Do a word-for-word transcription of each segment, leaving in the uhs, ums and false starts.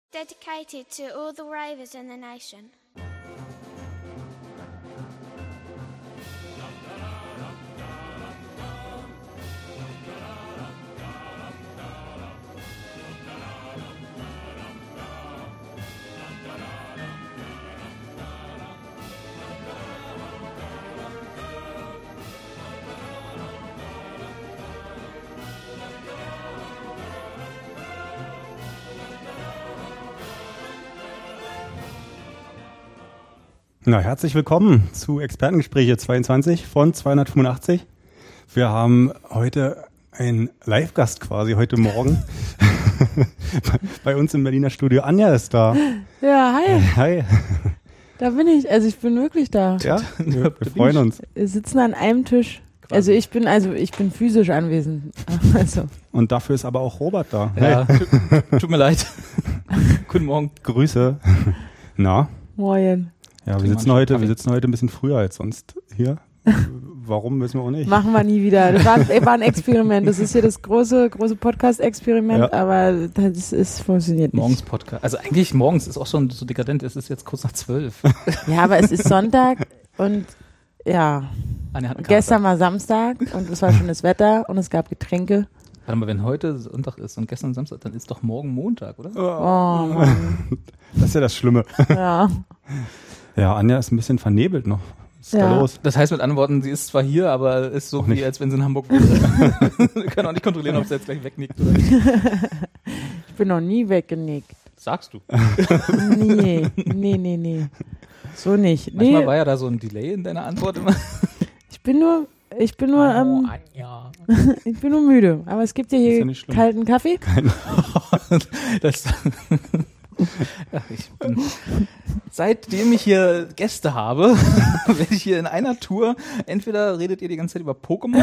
Dedicated to all the ravers in the nation. Na, herzlich willkommen zu Expertengespräche zweiundzwanzig von zweihundertfünfundachtzig. Wir haben heute einen Live-Gast quasi heute Morgen bei uns im Berliner Studio. Anja ist da. Ja, hi. Hi. Da bin ich, also ich bin wirklich da. Ja, wir, wir freuen uns. Wir sitzen an einem Tisch. Quasi. Also ich bin, also ich bin physisch anwesend. Also. Und dafür ist aber auch Robert da. Ja, hey. tut, tut mir leid. Guten Morgen. Grüße. Na? Moin. Ja, wir sitzen heute, wir sitzen heute ein bisschen früher als sonst hier. Warum, wissen wir auch nicht. Machen wir nie wieder. Das war, war ein Experiment. Das ist hier das große, große Podcast-Experiment, ja. Aber das ist, funktioniert nicht. Morgens Podcast. Also eigentlich morgens ist auch schon so dekadent. Es ist jetzt kurz nach zwölf. Ja, aber es ist Sonntag und ja. Und gestern war Samstag und es war schönes Wetter und es gab Getränke. Warte mal, wenn heute Sonntag ist und gestern Samstag, dann ist doch morgen Montag, oder? Oh, Mann. Das ist ja das Schlimme. Ja. Ja, Anja ist ein bisschen vernebelt noch. Was ist ja. da los? Das heißt mit anderen Worten, sie ist zwar hier, aber ist so wie, als wenn sie in Hamburg wäre. Wir können auch nicht kontrollieren, ob sie jetzt gleich wegnickt oder nicht. Ich bin noch nie weggenickt. Sagst du? Nee, nee, nee, nee. So nicht. Manchmal nee. war ja da so ein Delay in deiner Antwort immer. Ich bin nur, ich bin nur, oh, ähm, Anja. ich bin nur müde. Aber es gibt ja hier ja kalten Kaffee. Kein das Ja, ich bin, seitdem ich hier Gäste habe, werde ich hier in einer Tour, entweder redet ihr die ganze Zeit über Pokémon.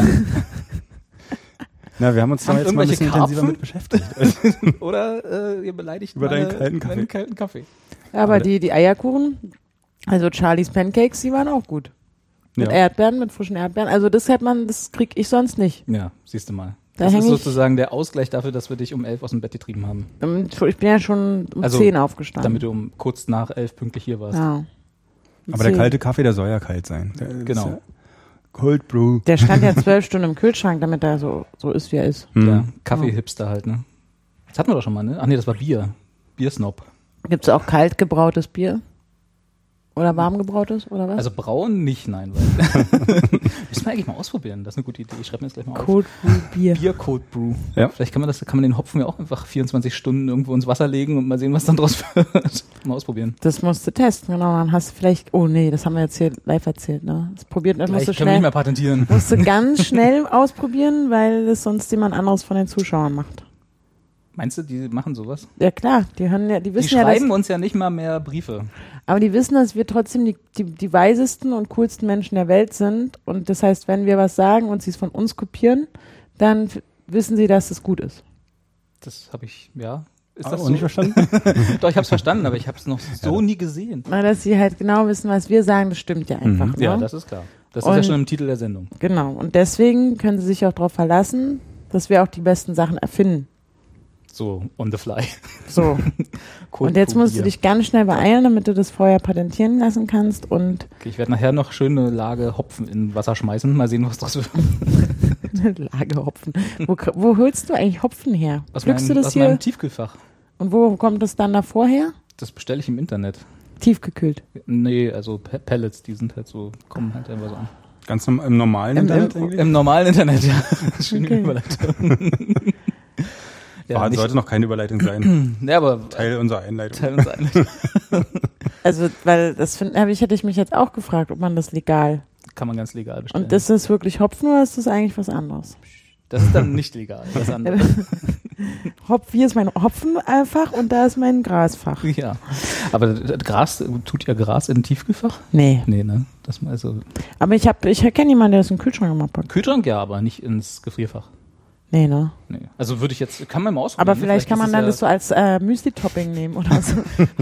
Na, wir haben uns da jetzt mal ein bisschen Karpfen? intensiver mit beschäftigt. oder äh, ihr beleidigt über meine, deinen kalten Kaffee. meinen kalten Kaffee. Aber die, die Eierkuchen, also Charlie's Pancakes, die waren auch gut. Mit Ja. Erdbeeren, mit frischen Erdbeeren. Also das hätte man, das krieg ich sonst nicht. Ja, siehst du mal. Da Das häng ist ich- sozusagen der Ausgleich dafür, dass wir dich um elf aus dem Bett getrieben haben. Ähm, Ich bin ja schon um Also, zehn aufgestanden. Damit du um kurz nach elf pünktlich hier warst. ja. Um Aber der zehn. kalte Kaffee, der soll ja kalt sein. Der ist Genau. ja Cold Brew. Der stand ja zwölf Stunden im Kühlschrank, damit er so, so ist, wie er ist. Hm. Ja, Kaffee-Hipster halt, ne? Das hatten wir doch schon mal, ne? Ach nee, das war Bier. Biersnob. Gibt's auch kalt gebrautes Bier? Oder warm gebrautes? Oder was? Also braun nicht, nein. Weil müssen wir eigentlich mal ausprobieren. Das ist eine gute Idee. Ich schreibe mir das gleich mal auf. Cold Brew Bier. Bier Cold Brew. Ja. Vielleicht kann man das, kann man den Hopfen ja auch einfach vierundzwanzig Stunden irgendwo ins Wasser legen und mal sehen, was dann draus wird. Mal ausprobieren. Das musst du testen, genau. Dann hast du vielleicht, oh nee, das haben wir jetzt hier live erzählt, ne? Das probiert, das musst Vielleicht du können wir nicht schnell, mehr patentieren. musst du ganz schnell ausprobieren, weil das sonst jemand anderes von den Zuschauern macht. Meinst du, die machen sowas? Ja klar, die hören ja, die Die wissen ja, schreiben dass, uns ja nicht mal mehr Briefe. aber die wissen, dass wir trotzdem die, die, die weisesten und coolsten Menschen der Welt sind. Und das heißt, wenn wir was sagen und sie es von uns kopieren, dann f- wissen sie, dass es gut ist. Das habe ich, ja. Ist Ah, das auch so? nicht verstanden? Doch, ich habe es verstanden, aber ich habe es noch so nie gesehen. Na, dass sie halt genau wissen, was wir sagen, das stimmt ja einfach. Mhm. Ne? Ja, das ist klar. Das ist Und- ja schon im Titel der Sendung. Genau. Und deswegen können sie sich auch darauf verlassen, dass wir auch die besten Sachen erfinden. So, on the fly. So. Cold Und jetzt Brew musst du Bier. dich ganz schnell beeilen, damit du das vorher patentieren lassen kannst. Und Okay, ich werde nachher noch schöne Lage Hopfen in Wasser schmeißen. Mal sehen, was draus wird. Lage Hopfen. Wo, kr- wo holst du eigentlich Hopfen her? Aus, Pflückst meinem, du das aus hier? meinem Tiefkühlfach. Und wo kommt das dann davor her? Das bestelle ich im Internet. Tiefgekühlt. Nee, also Pe- Pellets, die sind halt so, kommen halt einfach so an. Ganz im, im normalen Im- Internet Im, eigentlich? Im normalen Internet, ja. Schöne Okay. Überleitung. ja, War, nicht, sollte noch keine Überleitung sein. ja, aber Teil unserer Einleitung. Teil uns ein. Also, weil das find, hab ich, hätte ich mich jetzt auch gefragt, ob man das legal. Kann man ganz legal bestellen. Und das ist wirklich Hopfen oder ist das eigentlich was anderes? das ist dann nicht legal, das andere. Hopf, hier ist mein Hopfenfach und da ist mein Grasfach. ja. Aber das Gras, tut ihr Gras in ein Tiefkühlfach? Nee. Nee, ne? Das mal also, Aber ich habe, ich kenne jemanden, der das im Kühlschrank gemacht hat. Kühlschrank ja, aber nicht ins Gefrierfach. Nee, ne? Nee. Also würde ich jetzt, kann man mal ausprobieren. Aber vielleicht, ne? kann man ist dann es das so als äh, Müsli-Topping nehmen oder so.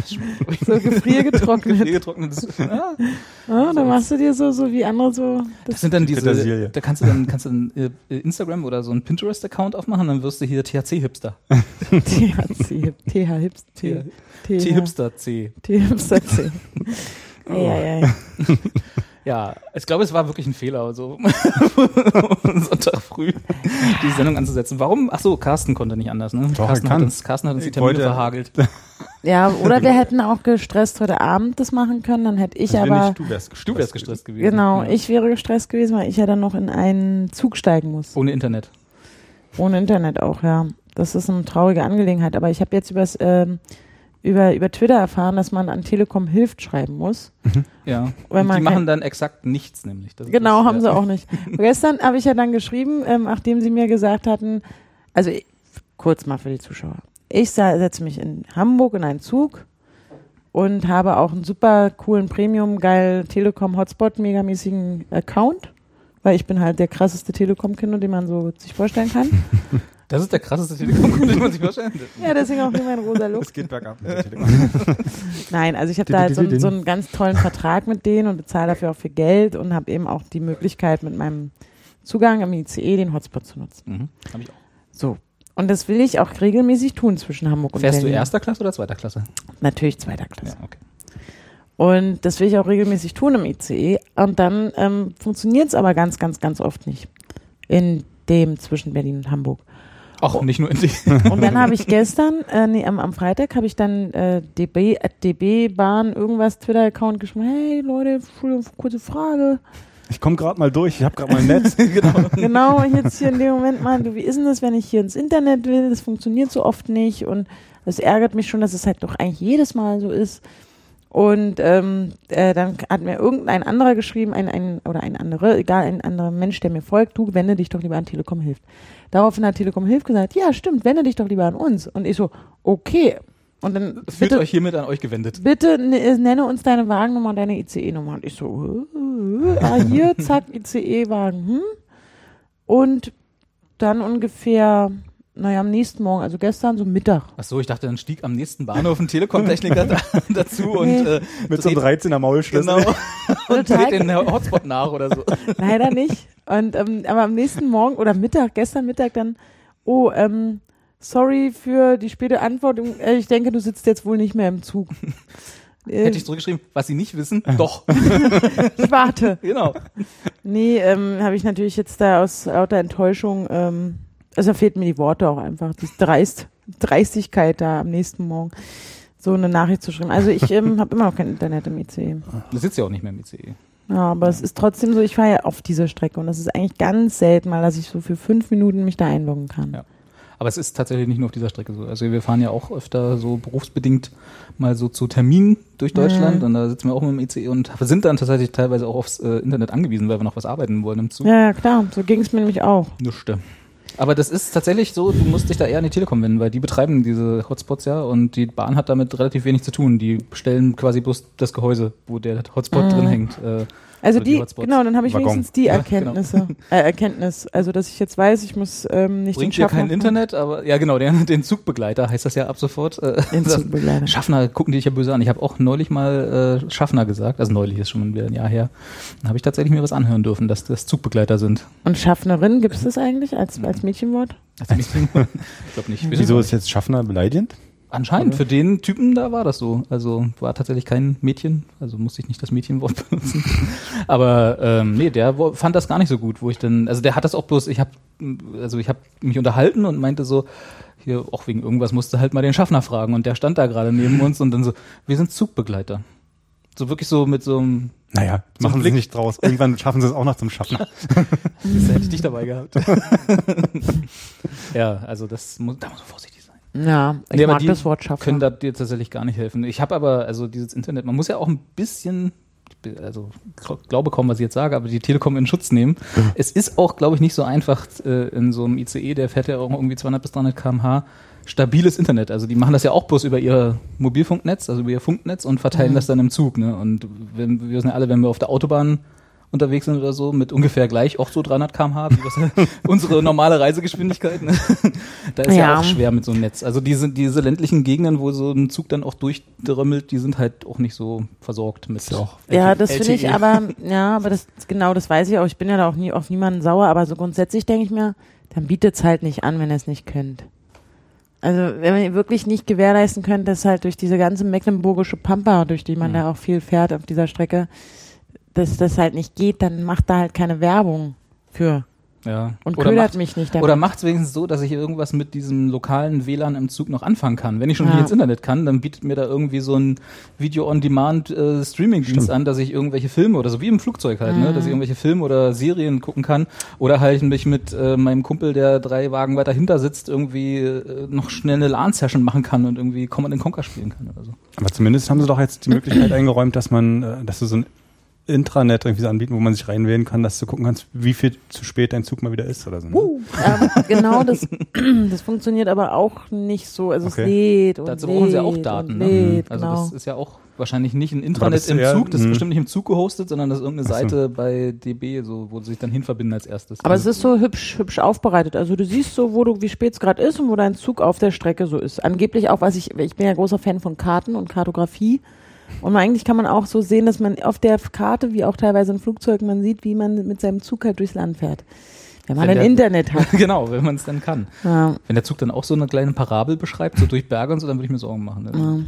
So gefriergetrocknet. Gefriergetrocknetes. Ja. Ja, dann machst du dir so, so wie andere so. Das sind dann diese, Petersilie. da kannst du dann, kannst du dann äh, Instagram oder so einen Pinterest-Account aufmachen, dann wirst du hier T H C-Hipster. T H C, T H Hipster, T-Hipster-C. T-Hipster C. Eieiei. Ja, ich glaube, es war wirklich ein Fehler, so Sonntag früh die Sendung anzusetzen. Warum? Ach so, Carsten konnte nicht anders, ne? Doch, Carsten, er hat kann. uns, Carsten hat uns die Ich Termine wollte- verhagelt. Ja, oder wir hätten auch gestresst heute Abend das machen können, dann hätte ich Also wenn aber, nicht, du wärst gestresst. Du wärst gestresst gewesen. genau, Ja. ich wäre gestresst gewesen, weil ich ja dann noch in einen Zug steigen muss. Ohne Internet. Ohne Internet auch, ja. Das ist eine traurige Angelegenheit, aber ich habe jetzt übers, ähm, über, über Twitter erfahren, dass man an Telekom hilft schreiben muss. Ja. Wenn Und man die kein- machen dann exakt nichts, nämlich. Das ist Genau, das, haben ja. sie auch nicht. Gestern habe ich ja dann geschrieben, ähm, nachdem sie mir gesagt hatten, also ich, kurz mal für die Zuschauer. Ich sa- setze mich in Hamburg in einen Zug und habe auch einen super coolen Premium, geil Telekom Hotspot megamäßigen Account, weil ich bin halt der krasseste Telekom-Kinder, den man so sich vorstellen kann. Das ist der krasseste Telekom, den man sich vorstellen kann. Ja, deswegen auch hier mein rosa Look. Es geht bergab mit der Telekom. Nein, also ich habe da halt so, einen- so einen ganz tollen Vertrag mit denen und bezahle dafür auch viel Geld und habe eben auch die Möglichkeit mit meinem Zugang am I C E den Hotspot zu nutzen. Mhm. Hab ich auch. So. Und das will ich auch regelmäßig tun zwischen Hamburg und Fährst Berlin. du erster Klasse oder zweiter Klasse? Natürlich zweiter Klasse. Ja, okay. Und das will ich auch regelmäßig tun im I C E. Und dann ähm, funktioniert es aber ganz, ganz, ganz oft nicht. In dem zwischen Berlin und Hamburg. Auch nicht nur in die. Und dann habe ich gestern, äh, nee, am, am Freitag habe ich dann äh, D B, at D B Bahn irgendwas Twitter-Account geschrieben. Hey Leute, Entschuldigung, kurze Frage. Ich komme gerade mal durch, ich habe gerade mal ein Netz. Genau. Genau, jetzt hier in dem Moment mal, du, wie ist denn das, wenn ich hier ins Internet will? Das funktioniert so oft nicht und das ärgert mich schon, dass es halt doch eigentlich jedes Mal so ist. Und ähm, äh, dann hat mir irgendein anderer geschrieben, ein, ein oder ein anderer, egal, ein anderer Mensch, der mir folgt, du wende dich doch lieber an Telekom Hilft. Daraufhin hat Telekom Hilft gesagt, ja stimmt, wende dich doch lieber an uns. Und ich so, okay. Und dann Fühlt bitte, euch hiermit an euch gewendet. bitte n- nenne uns deine Wagennummer und deine I C E-Nummer. Und ich so, äh, äh, ah hier, zack, I C E-Wagen, hm. Und dann ungefähr, naja, am nächsten Morgen, also gestern, so Mittag. Ach so, ich dachte, dann stieg am nächsten Bahnhof ein Telekom-Techniker da, dazu und Nee. äh, Mit so einem dreht- dreizehner Maulschlüssel. Genau. Und Total- dreht den Hotspot nach oder so. Leider nicht. Und ähm, aber am nächsten Morgen oder Mittag, gestern Mittag dann, oh, ähm, sorry für die späte Antwort. Äh, Ich denke, du sitzt jetzt wohl nicht mehr im Zug. Äh, Hätte ich zurückgeschrieben, was sie nicht wissen, doch. ich warte. Genau. Nee, ähm, habe ich natürlich jetzt da aus lauter Enttäuschung, ähm, also da fehlt mir die Worte auch einfach, die Dreist, Dreistigkeit da am nächsten Morgen so eine Nachricht zu schreiben. Also ich ähm, habe immer noch kein Internet im I C E. Du sitzt ja auch nicht mehr im I C E. Ja, aber es ist trotzdem so, ich fahre ja auf dieser Strecke und das ist eigentlich ganz selten mal, dass ich so für fünf Minuten mich da einloggen kann. Ja. Aber es ist tatsächlich nicht nur auf dieser Strecke so. Also wir fahren ja auch öfter so berufsbedingt mal so zu Terminen durch Deutschland Mhm. und da sitzen wir auch mit dem I C E und sind dann tatsächlich teilweise auch aufs äh, Internet angewiesen, weil wir noch was arbeiten wollen im Zug. Ja, ja, klar, so ging es mir nämlich auch. Nüschte. Aber das ist tatsächlich so, du musst dich da eher an die Telekom wenden, weil die betreiben diese Hotspots ja und die Bahn hat damit relativ wenig zu tun. Die stellen quasi bloß das Gehäuse, wo der Hotspot Mhm. drin hängt. Äh, Also Oder die die, Hotspots. genau, dann habe ich Waggon. wenigstens die Ja, Erkenntnisse, äh, Erkenntnis. Also, dass ich jetzt weiß, ich muss ähm, nicht bringt den dir Schaffner kein Internet, aber ja genau, den, den Zugbegleiter heißt das ja ab sofort. Äh, Den das- Zugbegleiter. Schaffner gucken die dich ja böse an. Ich habe auch neulich mal äh, Schaffner gesagt, also neulich ist schon wieder ein Jahr her. Dann habe ich tatsächlich mir was anhören dürfen, dass das Zugbegleiter sind. Und Schaffnerin, gibt es das eigentlich als, als Mädchenwort? Also nicht, ich glaube nicht. Wir Wieso sind- ist jetzt Schaffner beleidigend? Anscheinend, für den Typen da war das so. Also war tatsächlich kein Mädchen, also musste ich nicht das Mädchenwort benutzen. Aber ähm, nee, der wo, fand das gar nicht so gut, wo ich dann, also der hat das auch bloß, ich habe also ich habe mich unterhalten und meinte so, hier auch wegen irgendwas musste halt mal den Schaffner fragen und der stand da gerade neben uns und dann so, wir sind Zugbegleiter. So wirklich so mit so einem, Naja, Zum machen sie Blick. nicht draus. Irgendwann schaffen sie es auch noch zum Schaffner. das hätte ich dich dabei gehabt. Ja, also das muss, da muss man vorsichtig sein. Ja, ich Nee, aber mag die das Wort Schaffner. Können da dir tatsächlich gar nicht helfen. Ich habe aber, also dieses Internet, man muss ja auch ein bisschen, also ich glaube kaum, was ich jetzt sage, aber die Telekom in Schutz nehmen. Es ist auch, glaube ich, nicht so einfach äh, in so einem I C E, der fährt ja auch irgendwie zweihundert bis dreihundert Kilometer pro Stunde, stabiles Internet. Also die machen das ja auch bloß über ihr Mobilfunknetz, also über ihr Funknetz und verteilen Mhm. das dann im Zug. Ne? Und wenn, wir wissen ja alle, wenn wir auf der Autobahn unterwegs sind oder so, mit ungefähr gleich auch so dreihundert Kilometer pro Stunde, wie was unsere normale Reisegeschwindigkeit. Ne? Da ist ja. ja auch schwer mit so einem Netz. Also diese, diese ländlichen Gegenden, wo so ein Zug dann auch durchdrömmelt, die sind halt auch nicht so versorgt mit auch Ja, das finde ich aber, ja, aber das, genau, das weiß ich auch. Ich bin ja da auch nie auf niemanden sauer, aber so grundsätzlich denke ich mir, dann bietet's halt nicht an, wenn ihr es nicht könnt. Also wenn ihr wirklich nicht gewährleisten könnt, dass halt durch diese ganze mecklenburgische Pampa, durch die man mhm. da auch viel fährt auf dieser Strecke, dass das halt nicht geht, dann macht da halt keine Werbung für. Ja. Und oder ködert macht, mich nicht damit. Oder macht es wenigstens so, dass ich irgendwas mit diesem lokalen W L A N im Zug noch anfangen kann. Wenn ich schon ja. hier ins Internet kann, dann bietet mir da irgendwie so ein Video-on-Demand-Streaming-Dienst äh, an, dass ich irgendwelche Filme oder so wie im Flugzeug halt, mhm. ne, dass ich irgendwelche Filme oder Serien gucken kann oder halt mich mit äh, meinem Kumpel, der drei Wagen weiter hinter sitzt, irgendwie äh, noch schnell eine LAN-Session machen kann und irgendwie Command and Conquer spielen kann oder so. Aber zumindest haben sie doch jetzt die Möglichkeit eingeräumt, dass man, äh, dass du so ein Intranet irgendwie so anbieten, wo man sich reinwählen kann, dass du gucken kannst, wie viel zu spät dein Zug mal wieder ist oder so. Ne? Uh, aber genau, das, das funktioniert aber auch nicht so. Also okay. es lädt und Dazu lädt brauchen sie auch Daten. Ne? Lädt, also genau. das ist ja auch wahrscheinlich nicht ein Intranet im Zug, das ist bestimmt nicht im Zug gehostet, sondern das ist irgendeine Seite so. Bei D B, so, wo sie sich dann hinverbinden als erstes. Aber also es ist so hübsch, hübsch aufbereitet. Also du siehst so, wo du, wie spät es gerade ist und wo dein Zug auf der Strecke so ist. Angeblich auch, was ich, ich bin ja großer Fan von Karten und Kartografie. Und eigentlich kann man auch so sehen, dass man auf der Karte, wie auch teilweise in Flugzeugen, man sieht, wie man mit seinem Zug halt durchs Land fährt. Wenn man wenn ein der, Internet hat. Genau, wenn man es dann kann. Ja. Wenn der Zug dann auch so eine kleine Parabel beschreibt, so durch Berge und so, dann würde ich mir Sorgen machen. Ne?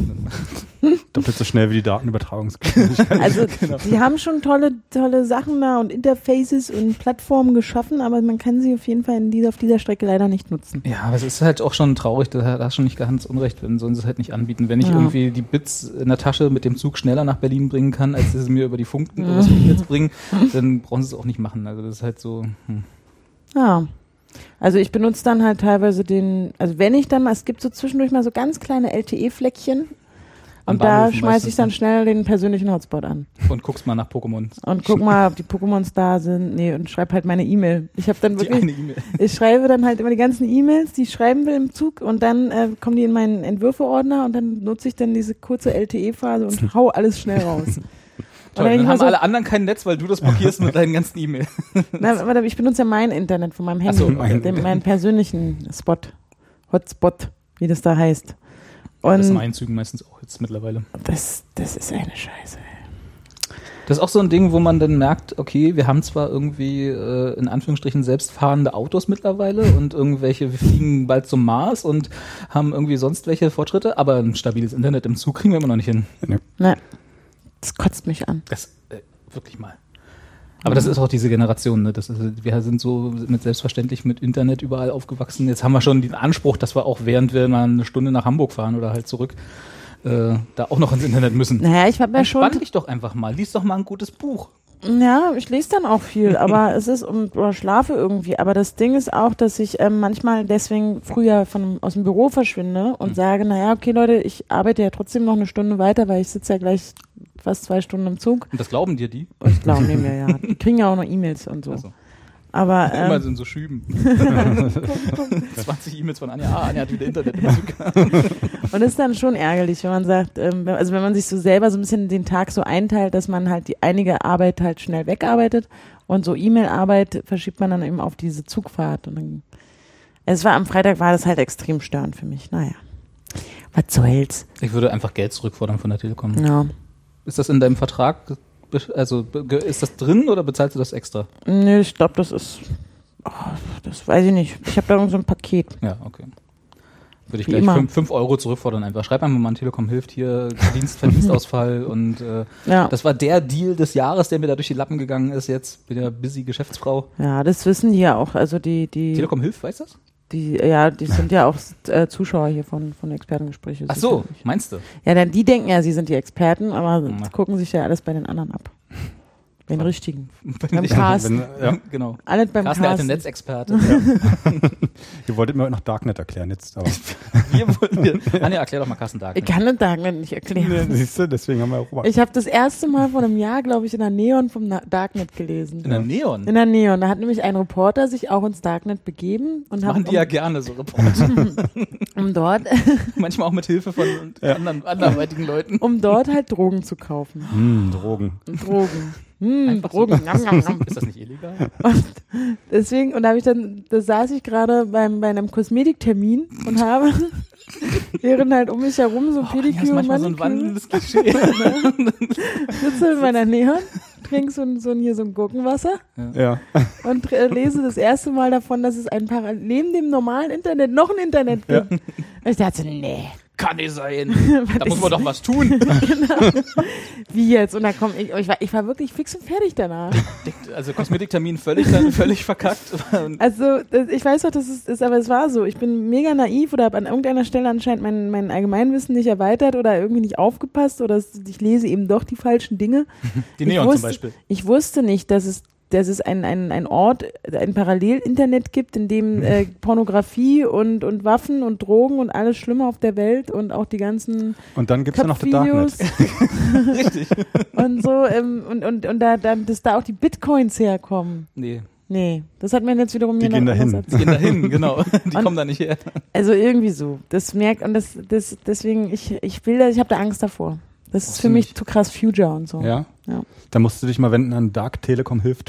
Ja. Doppelt so schnell wie die Datenübertragungsgeschwindigkeit. Also genau. Die haben schon tolle, tolle Sachen da und Interfaces und Plattformen geschaffen, aber man kann sie auf jeden Fall in dieser, auf dieser Strecke leider nicht nutzen. Ja, aber es ist halt auch schon traurig, da hast du schon nicht ganz unrecht, wenn sollen sie es halt nicht anbieten. Wenn ich ja. irgendwie die Bits in der Tasche mit dem Zug schneller nach Berlin bringen kann, als sie es mir über die Funk ja. das Funknetz bringen, dann brauchen sie es auch nicht machen. Also das ist halt so... Hm. Ja, also ich benutze dann halt teilweise den, also wenn ich dann mal, es gibt so zwischendurch mal so ganz kleine L T E-Fleckchen und da schmeiße ich dann schnell den persönlichen Hotspot an. Und guckst mal nach Pokémon. Und guck mal, ob die Pokémons da sind. Nee, und schreib halt meine E-Mail. Ich habe dann wirklich, die eine E-Mail. Ich schreibe dann halt immer die ganzen E-Mails, die ich schreiben will im Zug und dann äh, kommen die in meinen Entwürfeordner und dann nutze ich dann diese kurze L T E-Phase und hau alles schnell raus. Toll, dann, dann haben so alle anderen kein Netz, weil du das blockierst mit deinen ganzen E-Mails. Na, aber ich benutze ja mein Internet von meinem Handy, so, mein den, meinen persönlichen Spot, Hotspot, wie das da heißt. Und ja, das ist in Einzügen meistens auch jetzt mittlerweile. Das, das ist eine Scheiße. Das ist auch so ein Ding, wo man dann merkt, okay, wir haben zwar irgendwie äh, in Anführungsstrichen selbstfahrende Autos mittlerweile und irgendwelche, wir fliegen bald zum Mars und haben irgendwie sonst welche Fortschritte, aber ein stabiles Internet im Zug kriegen wir immer noch nicht hin. Nee. Nee. Das kotzt mich an. Das, äh, wirklich mal. Aber das ist auch diese Generation, ne? Das ist, wir sind so mit selbstverständlich mit Internet überall aufgewachsen. Jetzt haben wir schon den Anspruch, dass wir auch während wir mal eine Stunde nach Hamburg fahren oder halt zurück, äh, da auch noch ins Internet müssen. Naja, ich habe ja schon... Entspann dich doch einfach mal. Lies doch mal ein gutes Buch. Ja, ich lese dann auch viel, aber es ist, um, oder schlafe irgendwie. Aber das Ding ist auch, dass ich ähm, manchmal deswegen früher von, aus dem Büro verschwinde und mhm. sage, naja, okay Leute, ich arbeite ja trotzdem noch eine Stunde weiter, weil ich sitze ja gleich fast zwei Stunden im Zug. Und das glauben dir die? Und ich glaube mir, ja. Die kriegen ja auch noch E-Mails und so. Also. Aber, ähm, immer sind so Schüben. zwanzig E-Mails von Anja. Ah, Anja hat wieder Internet. Und das ist dann schon ärgerlich, wenn man sagt, ähm, also wenn man sich so selber so ein bisschen den Tag so einteilt, dass man halt die einige Arbeit halt schnell wegarbeitet und so E-Mail-Arbeit verschiebt man dann eben auf diese Zugfahrt. Und dann, es war am Freitag war das halt extrem störend für mich. Naja, was soll's. Ich würde einfach Geld zurückfordern von der Telekom. Ja. Ist das in deinem Vertrag? Also ist das drin oder bezahlst du das extra? Nee, ich glaube, das ist, oh, das weiß ich nicht. Ich habe da irgend so ein Paket. Ja, okay. Würde ich Wie gleich fünf Euro zurückfordern einfach. Schreib einfach mal an Telekom hilft hier, Dienst, Verdienstausfall und äh, ja. Das war der Deal des Jahres, der mir da durch die Lappen gegangen ist jetzt. Bin ja busy Geschäftsfrau. Ja, das wissen die ja auch. Also die, die Telekom hilft, weißt du das? Die, ja, die sind ja auch äh, Zuschauer hier von, von Expertengespräche. Ach so, meinst du? Ja, denn die denken ja, sie sind die Experten, aber ja. gucken sich ja alles bei den anderen ab. Bei den richtigen. Beim Carsten. Wenn, ja. Genau. Alles beim Carsten, Carsten. der alte Netzexperte. Ja. Ihr wolltet mir heute noch Darknet erklären jetzt. Aber. Wir wollten wir. Anja, erklär doch mal Carsten Darknet. Ich kann den Darknet nicht erklären. Nee, siehst du, deswegen haben wir auch Robert. Ich habe das erste Mal vor einem Jahr, glaube ich, in der Neon vom Na- Darknet gelesen. In der Neon? In der Neon. Da hat nämlich ein Reporter sich auch ins Darknet begeben. Und das machen um, die ja gerne, so Reporter. um dort... Manchmal auch mit Hilfe von ja. anderen, anderweitigen Leuten. Um dort halt Drogen zu kaufen. Mm, Drogen. Drogen. hm, Einfach Drogen. so. Nam, nam, nam. Ist das nicht illegal? Und deswegen, und da habe ich dann, da saß ich gerade beim, bei einem Kosmetiktermin und habe, während halt um mich herum so Oh, ja, Pediküre ist und manchmal so ein Maniküre, wandelndes Klischee. sitze in meiner Nähe, trinke so, ein- so ein, hier so ein Gurkenwasser Ja. und äh, lese das erste Mal davon, dass es ein Parallel, neben dem normalen Internet noch ein Internet gibt. Und ich dachte so, nee, Kann nicht sein. Was Da muss ist- man doch was tun. wie jetzt? Und da komm ich, ich war, ich war wirklich fix und fertig danach. Also Kosmetiktermin völlig, völlig verkackt. Also das, ich weiß doch, dass es ist, aber es war so. Ich bin mega naiv oder habe an irgendeiner Stelle anscheinend mein, mein Allgemeinwissen nicht erweitert oder irgendwie nicht aufgepasst oder es, ich lese eben doch die falschen Dinge. Die Ich Neon wusste, zum Beispiel. Ich wusste nicht, dass es dass es ein, ein, ein Ort, ein Parallel-Internet gibt, in dem äh, Pornografie und, und Waffen und Drogen und alles Schlimme auf der Welt und auch die ganzen Und dann gibt's ja noch das Darknet. Videos Richtig. und so ähm, und, und, und da, da, dass da auch die Bitcoins herkommen. Nee, Nee, das hat mir jetzt wiederum Die jemand gehen dahin. anderes die gehen dahin, genau. Die Und- kommen da nicht her. Also irgendwie so. Das merkt und das, das deswegen ich ich will, ich habe da Angst davor. Das ist Auch für mich ziemlich. zu krass Future und so. Ja? Ja. Da musst du dich mal wenden an Dark Telekom hilft.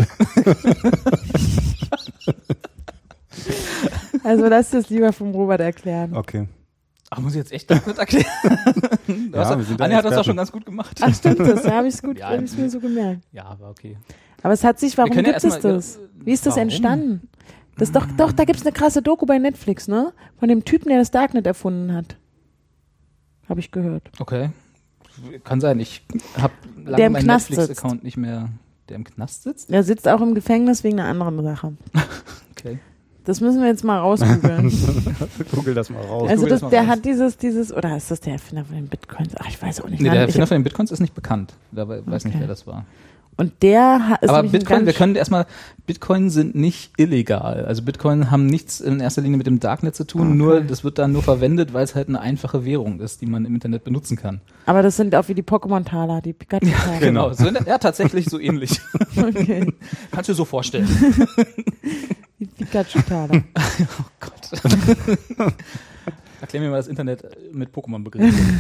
Also lass das lieber vom Robert erklären. Okay. Ach, muss ich jetzt echt das erklären? Du hast Ja, doch- wir sind da Anja hat das doch Experten. schon ganz gut gemacht. Ach stimmt das, da habe ich es gut, Ja, hab ich's mir so gemerkt. Ja, aber okay. Aber es hat sich, warum können ja gibt es erstmal- das? Wie ist das Warum? entstanden? Das doch, doch, da gibt es eine krasse Doku bei Netflix, ne? Von dem Typen, der das Darknet erfunden hat. Habe ich gehört. Okay. Kann sein. Ich habe Der lange im meinen Knast Netflix-Account nicht mehr. Der im Knast sitzt? Der sitzt auch im Gefängnis wegen einer anderen Sache. Okay. Das müssen wir jetzt mal rausgoogeln. Google das mal raus. Also google das, das mal der raus. hat dieses, dieses, oder ist das der Erfinder von den Bitcoins? Ach, ich weiß auch nicht. Nee, Nein, der ich Erfinder hab, von den Bitcoins ist nicht bekannt. Da we- weiß nicht, Okay. wer das war. und der ha- ist Aber nämlich ein Bitcoin, ganz- wir können erstmal, Bitcoin sind nicht illegal. Also Bitcoin haben nichts in erster Linie mit dem Darknet zu tun, Okay. nur das wird dann nur verwendet, weil es halt eine einfache Währung ist, die man im Internet benutzen kann. Aber das sind auch wie die Pokémon-Taler, die Pikachu-Taler. Genau. So, ja, tatsächlich so ähnlich. Okay. Kannst du dir so vorstellen. Die Pikachu-Taler. Oh Gott. Erklär mir mal das Internet mit Pokémon-Begriffen.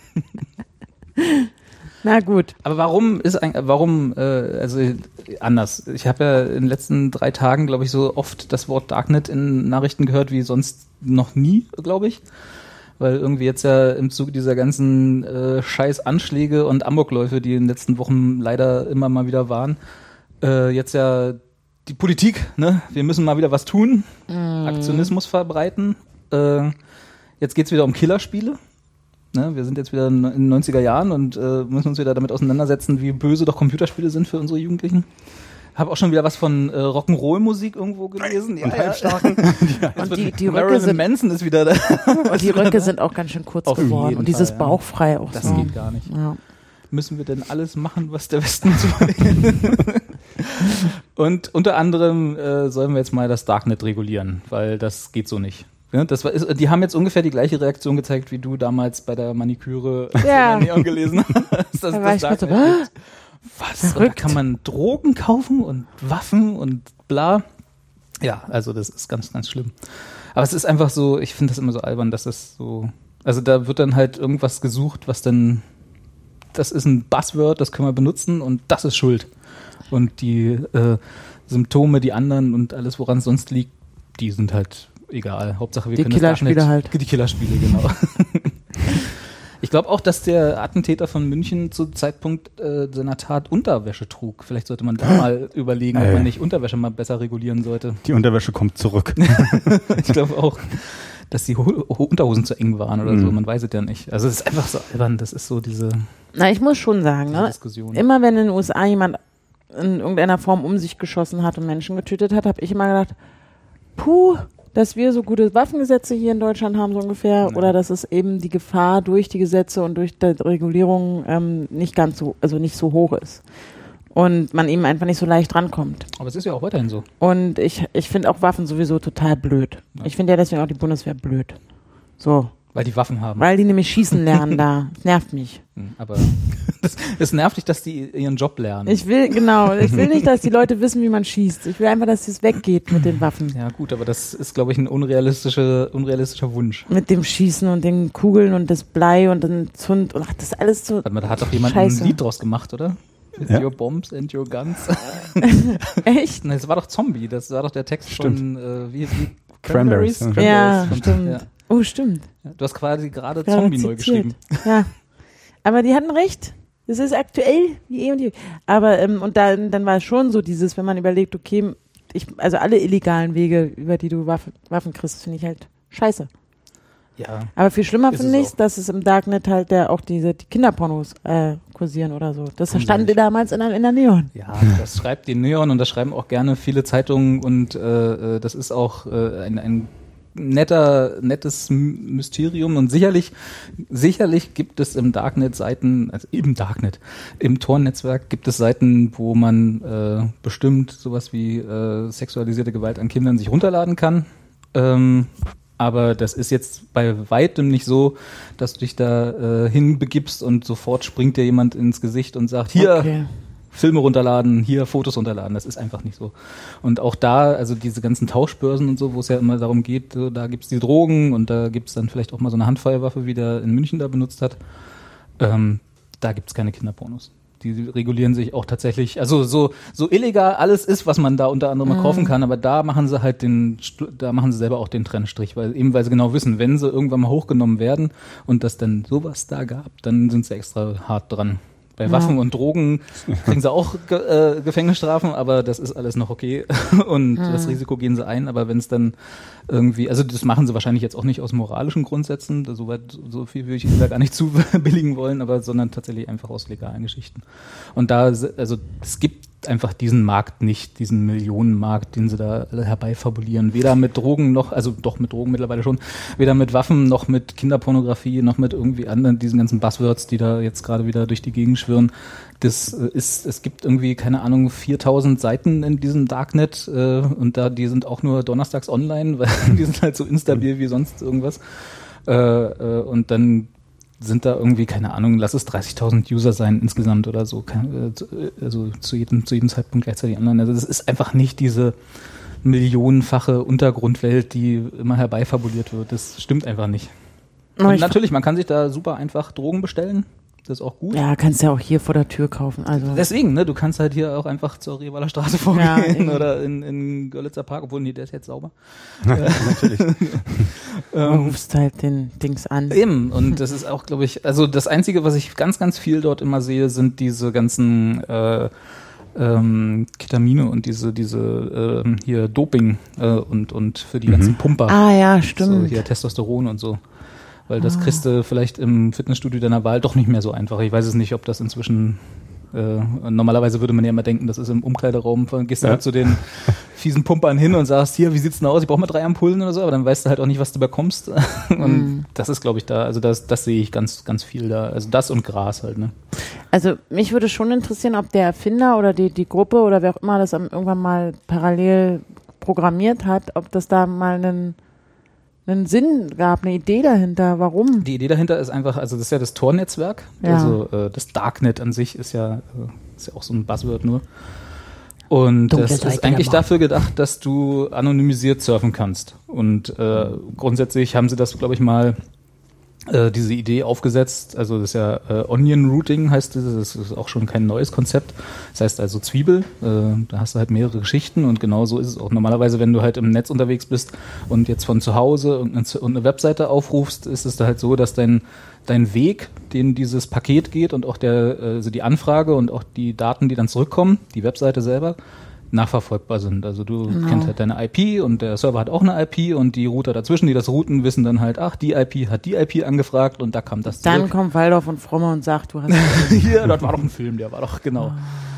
Na gut. Aber warum ist ein, warum, äh, also anders? Ich habe ja in den letzten drei Tagen, glaube ich, so oft das Wort Darknet in Nachrichten gehört wie sonst noch nie, glaube ich. Weil irgendwie jetzt ja im Zuge dieser ganzen äh, scheiß Anschläge und Amokläufe, die in den letzten Wochen leider immer mal wieder waren, äh, jetzt ja die Politik, ne? Wir müssen mal wieder was tun, Aktionismus verbreiten. Äh, jetzt geht's wieder um Killerspiele. Ne, wir sind jetzt wieder in den neunziger Jahren und äh, müssen uns wieder damit auseinandersetzen, wie böse doch Computerspiele sind für unsere Jugendlichen. Habe auch schon wieder was von äh, Rock'n'Roll-Musik irgendwo gelesen. Und Halbstarken. Und die, die Röcke Marilyn sind, Manson ist wieder da. und die Röcke sind auch ganz schön kurz Auf geworden. jeden Und dieses Fall, ja. bauchfrei auch Das so. geht gar nicht. Ja. Müssen wir denn alles machen, was der Westen tut? Und unter anderem äh, sollen wir jetzt mal das Darknet regulieren, weil das geht so nicht. Ja, das war, ist, die haben jetzt ungefähr die gleiche Reaktion gezeigt, wie du damals bei der Maniküre Ja. in der Neon gelesen hast. Dass Da war das ich grad so, Darknet gibt. Was? Und da Verrückt. kann man Drogen kaufen und Waffen und bla. Ja, also das ist ganz, ganz schlimm. Aber es ist einfach so, ich finde das immer so albern, dass das so, also da wird dann halt irgendwas gesucht, was dann, das ist ein Buzzword, das können wir benutzen und das ist Schuld. Und die äh, Symptome, die anderen und alles, woran es sonst liegt, die sind halt egal. Hauptsache wir Die können das Killerspiele Darknet- halt. Die Killerspiele, genau. Ich glaube auch, dass der Attentäter von München zu Zeitpunkt äh, seiner Tat Unterwäsche trug. Vielleicht sollte man da mal überlegen, ob Ey. man nicht Unterwäsche mal besser regulieren sollte. Die Unterwäsche kommt zurück. Ich glaube auch, dass die Ho Ho Unterhosen zu eng waren oder Mhm. so. Man weiß es ja nicht. Also es ist einfach so albern. Das ist so diese, Na, ich muss schon sagen, diese ne? Diskussion. Immer wenn in den U S A jemand in irgendeiner Form um sich geschossen hat und Menschen getötet hat, habe ich immer gedacht, puh, dass wir so gute Waffengesetze hier in Deutschland haben, so ungefähr, Ja. oder dass es eben die Gefahr durch die Gesetze und durch die Regulierung ähm, nicht ganz so, also nicht so hoch ist. Und man eben einfach nicht so leicht rankommt. Aber es ist ja auch weiterhin so. Und ich, ich finde auch Waffen sowieso total blöd. Ja. Ich finde ja deswegen auch die Bundeswehr blöd. So. Weil die Waffen haben. Weil die nämlich schießen lernen da. Das nervt mich. Hm, Aber das, das nervt dich, dass die ihren Job lernen. Ich will, genau, ich will nicht, dass die Leute wissen, wie man schießt. Ich will einfach, dass es weggeht mit den Waffen. Ja gut, aber das ist, glaube ich, ein unrealistische, unrealistischer Wunsch. Mit dem Schießen und den Kugeln und das Blei und den Zund und ach, das ist alles so. Warte mal, da hat doch jemand Scheiße. ein Lied draus gemacht, oder? With Ja. your bombs and your guns. Echt? Nein, das war doch Zombie, das war doch der Text Stimmt. von, äh, wie, wie Cranberries, ja. Ja, von- stimmt. ja. Oh, stimmt. Du hast quasi gerade Gerade Zombie neu zitiert. geschrieben. Ja. Aber die hatten recht. Das ist aktuell wie eh und je. Aber, ähm, und dann, dann war es schon so dieses, wenn man überlegt, okay, ich, also alle illegalen Wege, über die du Waffen, Waffen kriegst, finde ich halt scheiße. Ja. Aber viel schlimmer Ist finde es ich, dass es im Darknet halt der auch diese die Kinderpornos äh, kursieren oder so. Das Tun sie stand nicht. damals in der, in der Neon. Ja, das schreibt die Neon und das schreiben auch gerne viele Zeitungen und äh, äh, das ist auch äh, ein, ein netter, nettes M- Mysterium und sicherlich, sicherlich gibt es im Darknet Seiten, also im Darknet, im Tor-Netzwerk gibt es Seiten, wo man äh, bestimmt sowas wie äh, sexualisierte Gewalt an Kindern sich runterladen kann. Ähm, aber das ist jetzt bei weitem nicht so, dass du dich da äh, hinbegibst und sofort springt dir jemand ins Gesicht und sagt, hier, Okay. Filme runterladen, hier Fotos runterladen. Das ist einfach nicht so. Und auch da, also diese ganzen Tauschbörsen und so, wo es ja immer darum geht, so, da gibt's die Drogen und da gibt's dann vielleicht auch mal so eine Handfeuerwaffe, wie der in München da benutzt hat. Ähm, da gibt's keine Kinderpornos. Die regulieren sich auch tatsächlich, also so so illegal alles ist, was man da unter anderem mal kaufen kann, aber da machen sie halt den, da machen sie selber auch den Trennstrich, weil eben weil sie genau wissen, wenn sie irgendwann mal hochgenommen werden und das dann sowas da gab, dann sind sie extra hart dran. Bei Waffen und Drogen kriegen sie auch ge äh, Gefängnisstrafen, aber das ist alles noch okay und das Risiko gehen sie ein, aber wenn es dann irgendwie, also das machen sie wahrscheinlich jetzt auch nicht aus moralischen Grundsätzen, da so weit, so viel würde ich ihnen da gar nicht zu billigen wollen, aber sondern tatsächlich einfach aus legalen Geschichten. Und da, also es gibt einfach diesen Markt nicht, diesen Millionenmarkt, den sie da herbeifabulieren. Weder mit Drogen noch, also doch mit Drogen mittlerweile schon, weder mit Waffen noch mit Kinderpornografie noch mit irgendwie anderen, diesen ganzen Buzzwords, die da jetzt gerade wieder durch die Gegend schwirren. Das ist, es gibt irgendwie, keine Ahnung, viertausend Seiten in diesem Darknet äh, und da, die sind auch nur donnerstags online, weil die sind halt so instabil wie sonst irgendwas. Äh, äh, und dann sind da irgendwie, keine Ahnung, lass es dreißigtausend User sein insgesamt oder so, kein, also zu jedem, zu jedem Zeitpunkt gleichzeitig online. Also das ist einfach nicht diese millionenfache Untergrundwelt, die immer herbeifabuliert wird. Das stimmt einfach nicht. Aber Und ich- natürlich, man kann sich da super einfach Drogen bestellen. Das ist auch gut. Ja, kannst ja auch hier vor der Tür kaufen. Also Deswegen, ne, du kannst halt hier auch einfach zur Revaler Straße Ja, vorgehen eben. oder in, in Görlitzer Park, obwohl, nee, der ist jetzt sauber. Natürlich. du rufst halt den Dings an. Eben, und das ist auch, glaube ich, also das Einzige, was ich ganz, ganz viel dort immer sehe, sind diese ganzen äh, ähm, Ketamine und diese, diese ähm, hier Doping äh, und, und für die ganzen Pumper. Ah ja, So stimmt. hier Testosteron und so. Weil das kriegst du vielleicht im Fitnessstudio deiner Wahl doch nicht mehr so einfach. Ich weiß es nicht, ob das inzwischen äh, normalerweise würde man ja immer denken, das ist im Umkleideraum, gehst du Ja. halt zu den fiesen Pumpern hin und sagst, hier, wie sieht's denn aus? Ich brauche mal drei Ampullen oder so, aber dann weißt du halt auch nicht, was du bekommst. Und das ist, glaube ich, da, also das, das sehe ich ganz, ganz viel da. Also das und Gras halt, ne? Also mich würde schon interessieren, ob der Erfinder oder die, die Gruppe oder wer auch immer das am- irgendwann mal parallel programmiert hat, ob das da mal einen, einen Sinn gab, eine Idee dahinter, warum. Die Idee dahinter ist einfach, also das ist ja das Tor-Netzwerk, Ja. also äh, das Darknet an sich ist ja, äh, ist ja auch so ein Buzzword nur. Und Dunkle das Seite ist eigentlich der Macht. dafür gedacht, dass du anonymisiert surfen kannst. Und äh, grundsätzlich haben sie das, glaube ich, mal äh, diese Idee aufgesetzt, also das ist ja äh, Onion Routing heißt das, das ist auch schon kein neues Konzept. Das heißt also Zwiebel, äh, da hast du halt mehrere Geschichten und genau so ist es auch. Normalerweise, wenn du halt im Netz unterwegs bist und jetzt von zu Hause und eine, und eine Webseite aufrufst, ist es da halt so, dass dein dein Weg, den dieses Paket geht und auch der, also die Anfrage und auch die Daten, die dann zurückkommen, die Webseite selber, nachverfolgbar sind. Also du Genau. kennst halt deine I P und der Server hat auch eine I P und die Router dazwischen, die das routen, wissen dann halt, ach, die I P hat die I P angefragt und da kam das Dann zurück. kommt Waldorf und Fromme und sagt, du hast Hier, das war doch ein Film, der war doch, genau.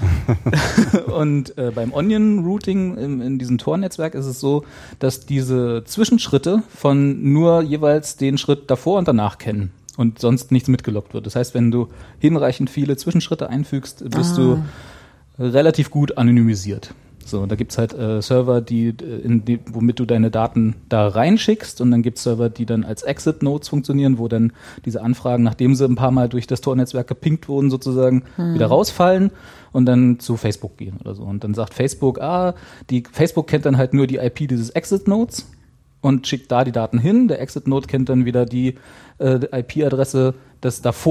Und äh, beim Onion Routing in, in diesem Tor-Netzwerk ist es so, dass diese Zwischenschritte von nur jeweils den Schritt davor und danach kennen und sonst nichts mitgelockt wird. Das heißt, wenn du hinreichend viele Zwischenschritte einfügst, bist du relativ gut anonymisiert. So, da gibt's halt äh, Server, die, äh, in die, womit du deine Daten da reinschickst und dann gibt's Server, die dann als Exit-Nodes funktionieren, wo dann diese Anfragen, nachdem sie ein paar Mal durch das Tor-Netzwerk gepinkt wurden, sozusagen wieder rausfallen und dann zu Facebook gehen oder so. Und dann sagt Facebook, ah, die Facebook kennt dann halt nur die I P dieses Exit-Nodes und schickt da die Daten hin. Der Exit-Node kennt dann wieder die äh, I P-Adresse des davor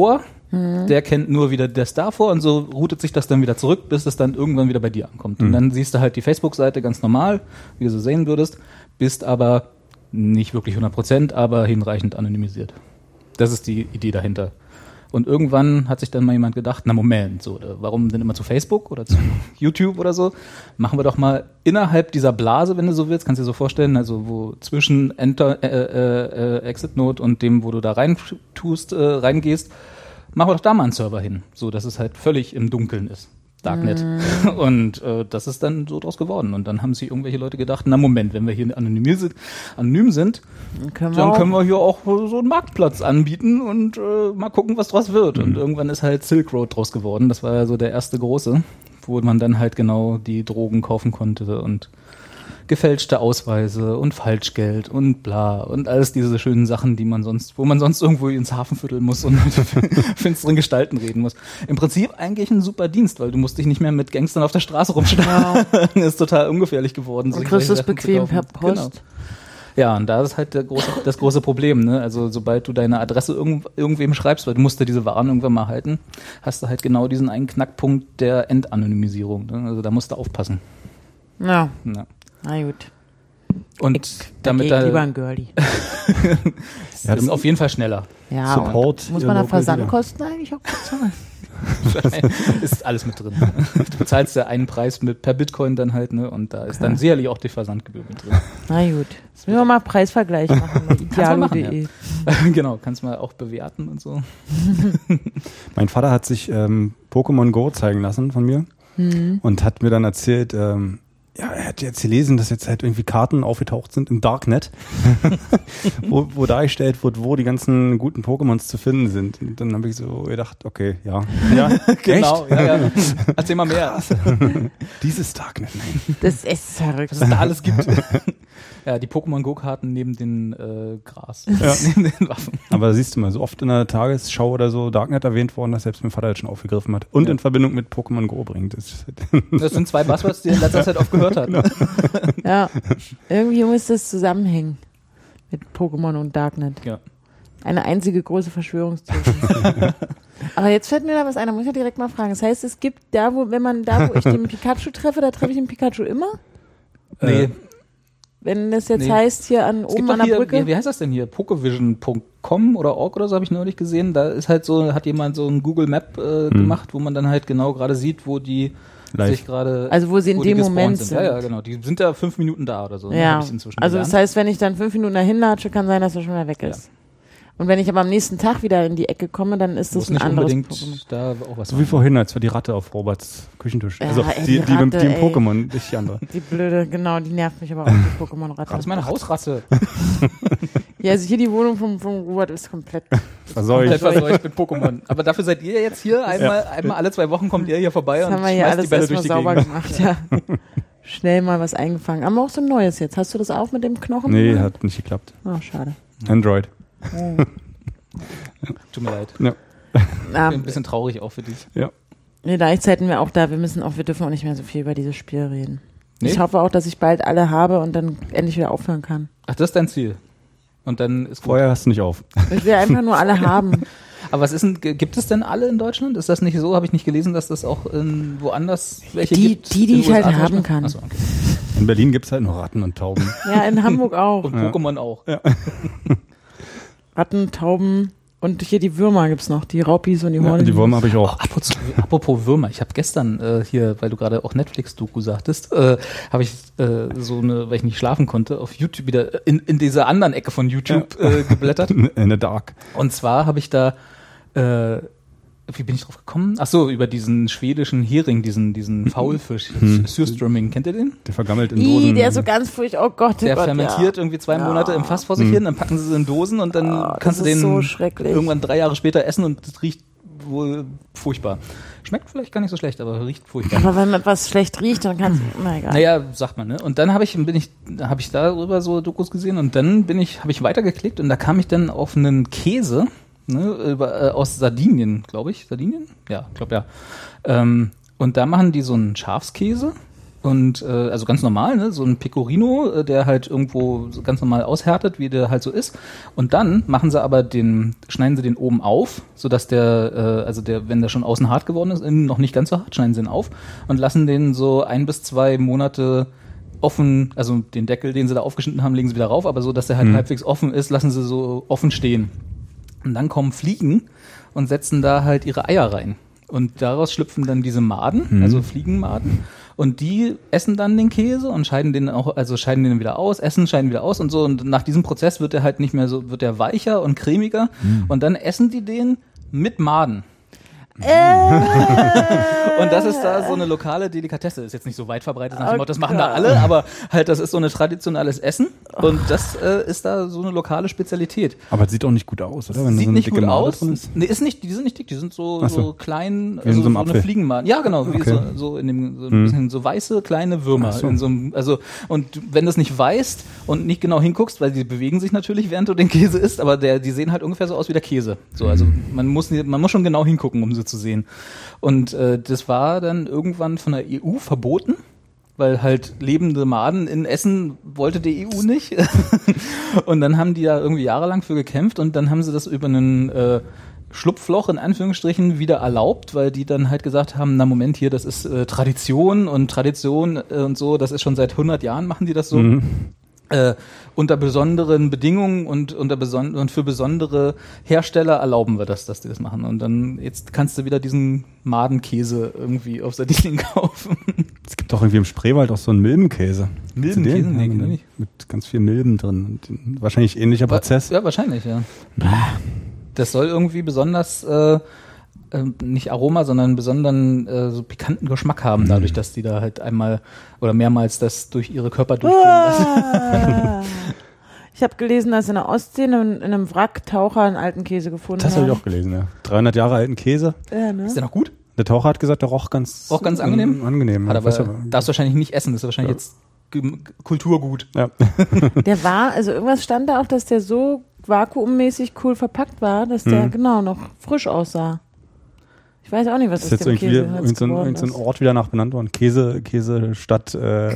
Mhm. Der kennt nur wieder das davor und so routet sich das dann wieder zurück, bis es dann irgendwann wieder bei dir ankommt. Und dann siehst du halt die Facebook-Seite ganz normal, wie du so sehen würdest, bist aber nicht wirklich hundert Prozent, aber hinreichend anonymisiert. Das ist die Idee dahinter. Und irgendwann hat sich dann mal jemand gedacht, na Moment, so, warum denn immer zu Facebook oder zu YouTube oder so? Machen wir doch mal innerhalb dieser Blase, wenn du so willst, kannst du dir so vorstellen, also wo zwischen Enter, äh, äh, Exit Node und dem, wo du da rein tust, äh, reingehst, machen wir doch da mal einen Server hin, so dass es halt völlig im Dunkeln ist. Darknet. Mm. Und äh, das ist dann so draus geworden. Und dann haben sich irgendwelche Leute gedacht, na Moment, wenn wir hier anonym sind, anonym sind dann können wir, dann auch können wir hier auch so einen Marktplatz anbieten und äh, mal gucken, was draus wird. Mm. Und irgendwann ist halt Silk Road draus geworden. Das war ja so der erste große, wo man dann halt genau die Drogen kaufen konnte und gefälschte Ausweise und Falschgeld und bla und alles diese schönen Sachen, die man sonst, wo man sonst irgendwo ins Hafenviertel muss und mit finsteren Gestalten reden muss. Im Prinzip eigentlich ein super Dienst, weil du musst dich nicht mehr mit Gangstern auf der Straße rumschlagen. Wow. Ist total ungefährlich geworden. Und kriegst es bequem per Post. Genau. Ja, und da ist halt der große, das große Problem, ne? Also sobald du deine Adresse irgend, irgendwem schreibst, weil du musst ja diese Waren irgendwann mal halten, hast du halt genau diesen einen Knackpunkt der Entanonymisierung. Ne? Also da musst du aufpassen. Ja. Ja. Na gut. Und ich, damit da da lieber ein Girlie. ja, das ist auf jeden Fall schneller. Ja, Support muss man da Versandkosten eigentlich auch bezahlen? Ist alles mit drin. Du bezahlst ja einen Preis mit per Bitcoin dann halt, ne? Und da ist okay. dann sicherlich auch die Versandgebühr mit drin. Na gut. Jetzt müssen wir mal Preisvergleich machen bei idealo punkt de. Ja. Genau, kannst mal auch bewerten und so. Mein Vater hat sich ähm, Pokémon Go zeigen lassen von mir mhm. und hat mir dann erzählt, ähm, ja, er hat jetzt gelesen, dass jetzt halt irgendwie Karten aufgetaucht sind im Darknet, wo, wo dargestellt wird, wo die ganzen guten Pokémons zu finden sind. Und dann habe ich so gedacht, okay, ja. Ja, genau. Ja, ja. Erzähl mal mehr. Dieses Darknet, nein. Das ist verrückt. Was es da alles gibt. Ja, die Pokémon Go-Karten neben den äh, Gras, ja. neben den Waffen. Aber siehst du mal, so oft in der Tagesschau oder so Darknet erwähnt worden, dass selbst mein Vater das schon aufgegriffen hat und ja. in Verbindung mit Pokémon Go bringt. Das, das sind zwei Buzzwords, die er in letzter Zeit oft gehört hat. Genau. Ja, irgendwie muss das zusammenhängen mit Pokémon und Darknet. Ja. Eine einzige große Verschwörungstheorie. Aber jetzt fällt mir da was ein, da muss ich ja direkt mal fragen. Das heißt, es gibt da, wo, wenn man da, wo ich den Pikachu treffe, da treffe ich den Pikachu immer? Nee. Wenn das jetzt nee. heißt, hier an es oben an der hier, Brücke. Wie, wie heißt das denn hier? Pokevision punkt com oder org oder so habe ich neulich gesehen. Da ist halt so, hat jemand so ein Google Map äh, hm. gemacht, wo man dann halt genau gerade sieht, wo die Live. sich gerade. Also wo sie in wo dem Moment sind. sind. Ja, ja, genau. Die sind ja fünf Minuten da oder so. Ja. Ne, ich inzwischen also gelernt. das heißt, wenn ich dann fünf Minuten dahin latsche, kann sein, dass er schon wieder weg ist. Ja. Und wenn ich aber am nächsten Tag wieder in die Ecke komme, dann ist das ein anderes Pokémon. Da auch was so wie vorhin, als wir die Ratte auf Roberts Küchentisch. Ja, also ey, die, die, die, Ratte, die im Pokémon, nicht die andere. Die blöde, genau, die nervt mich aber auch, die Pokémon-Ratte. Das ist meine Hausratte. Ja, also hier die Wohnung vom, vom Robert ist komplett verseucht. Komplett verseucht mit Pokémon. Aber dafür seid ihr jetzt hier, einmal, ja. einmal alle zwei Wochen kommt ihr hier vorbei das und haben wir hier schmeißt alles die Bälle durch die sauber Gegend. gemacht, ja. Schnell mal was eingefangen. Aber auch so ein neues jetzt. Hast du das auch mit dem Knochen? Nee, gemacht? Hat nicht geklappt. Oh, schade. Android. Oh. Ja. Tut mir leid. Ja. Ich bin ein bisschen traurig auch für dich. Ja. Nee, gleichzeitig wir auch da, wir müssen auch, wir dürfen auch nicht mehr so viel über dieses Spiel reden. Nee? Ich hoffe auch, dass ich bald alle habe und dann endlich wieder aufhören kann. Ach, das ist dein Ziel. Und dann ist gut. Vorher hast du nicht auf. Ich will einfach nur alle haben. Aber was ist denn, gibt es denn alle in Deutschland? Ist das nicht so? Habe ich nicht gelesen, dass das auch in woanders welche die, gibt? Die, die ich halt haben kann. Achso, okay. In Berlin gibt es halt nur Ratten und Tauben. Ja, in Hamburg auch. Und Pokémon ja. auch. Ja. Ratten, Tauben und hier die Würmer gibt's noch, die Raupis und die Hornets. Ja, die Würmer habe ich auch. Oh, apropos Würmer, ich habe gestern äh, hier, weil du gerade auch Netflix-Doku sagtest, äh, habe ich äh, so eine, weil ich nicht schlafen konnte, auf YouTube wieder in, in dieser anderen Ecke von YouTube ja. äh, geblättert. In the dark. Und zwar habe ich da äh, wie bin ich drauf gekommen? Ach so, über diesen schwedischen Hering, diesen diesen Faulfisch, hm. Surströmming, kennt ihr den? Der vergammelt in Dosen. I, der ist so ganz furchtbar, oh Gott. Der Gott, fermentiert ja. irgendwie zwei ja. Monate im Fass vor sich hm. hin, dann packen sie es in Dosen und dann oh, kannst du den so irgendwann drei Jahre später essen und es riecht wohl furchtbar. Schmeckt vielleicht gar nicht so schlecht, aber riecht furchtbar. Aber wenn etwas schlecht riecht, dann kannst du, na egal. Naja, sagt man, ne? Und dann habe ich, bin ich, habe ich darüber so Dokus gesehen und dann bin ich, habe ich weitergeklickt und da kam ich dann auf einen Käse, ne, über, äh, aus Sardinien, glaube ich. Sardinien? Ja, ich glaube ja. Ähm, und da machen die so einen Schafskäse Und äh, also ganz normal, ne, so ein Pecorino, äh, der halt irgendwo so ganz normal aushärtet, wie der halt so ist. Und dann machen sie aber den, schneiden sie den oben auf, sodass der, äh, also der, wenn der schon außen hart geworden ist, innen noch nicht ganz so hart, schneiden sie ihn auf und lassen den so ein bis zwei Monate offen, also den Deckel, den sie da aufgeschnitten haben, legen sie wieder rauf, aber so, dass der halt mhm. halbwegs offen ist, lassen sie so offen stehen. Und dann kommen Fliegen und setzen da halt ihre Eier rein. Und daraus schlüpfen dann diese Maden, mhm. also Fliegenmaden. Und die essen dann den Käse und scheiden den auch, also scheiden den wieder aus, essen, scheiden wieder aus und so. Und nach diesem Prozess wird der halt nicht mehr so, wird der weicher und cremiger. Mhm. Und dann essen die den mit Maden. Äh. Und das ist da so eine lokale Delikatesse. Ist jetzt nicht so weit verbreitet, nach dem Motto, das machen da alle, aber halt, das ist so ein traditionelles Essen und das äh, ist da so eine lokale Spezialität. Aber es sieht auch nicht gut aus, oder? Wenn sieht da so eine nicht dicke gut Made aus. drin ist? Nee, ist nicht, die sind nicht dick, die sind so, Ach so. so klein, Wie in also so einem so eine Apfel. Fliegenmaden. Ja, genau, wie Okay. so, so in dem, so ein Hm. bisschen so weiße kleine Würmer. Ach so. In so einem, also, und wenn du es nicht weißt und nicht genau hinguckst, weil die bewegen sich natürlich, während du den Käse isst, aber der, die sehen halt ungefähr so aus wie der Käse. So, also man muss, man muss schon genau hingucken, um sie zu sehen. Und äh, das war dann irgendwann von der E U verboten, weil halt lebende Maden in Essen wollte die E U nicht. Und dann haben die da irgendwie jahrelang für gekämpft und dann haben sie das über einen äh, Schlupfloch in Anführungsstrichen wieder erlaubt, weil die dann halt gesagt haben, na Moment hier, das ist äh, Tradition und Tradition äh, und so, das ist schon seit hundert Jahren machen die das so. Mhm. Äh, unter besonderen Bedingungen und unter beson- und für besondere Hersteller erlauben wir das, dass die das machen. Und dann jetzt kannst du wieder diesen Madenkäse irgendwie auf Sardinien kaufen. Es gibt auch irgendwie im Spreewald auch so einen Milbenkäse. Milbenkäse? Kennst du den? Nee, Ja, kenn ich mit, nicht. mit ganz viel Milben drin. Und wahrscheinlich ähnlicher Prozess. Ja, wahrscheinlich, ja. Das soll irgendwie besonders äh, äh, nicht Aroma, sondern einen besonderen äh, so pikanten Geschmack haben, Mhm. dadurch, dass die da halt einmal oder mehrmals das durch ihre Körper durchgehen lassen. Ah. Ich habe gelesen, dass in der Ostsee in einem, in einem Wrack Taucher einen alten Käse gefunden Das habe ich haben. auch gelesen, ja. dreihundert Jahre alten Käse. Ja, ne? Ist der noch gut? Der Taucher hat gesagt, der roch ganz, Roch ganz angenehm? ähm, angenehm. Hat Ich aber, weiß aber- darfst du wahrscheinlich nicht essen, das ist wahrscheinlich Ja. jetzt Ge- Kulturgut. ja. Der war, also irgendwas stand da auch, dass der so vakuummäßig cool verpackt war, dass der Mhm. genau noch frisch aussah. Ich weiß auch nicht, was Das ist aus jetzt dem irgendwie Käse irgend jetzt so ein, geworden irgend so ein ist. Ort wieder nach benannt worden. Käse, Käse, Stadt. Äh,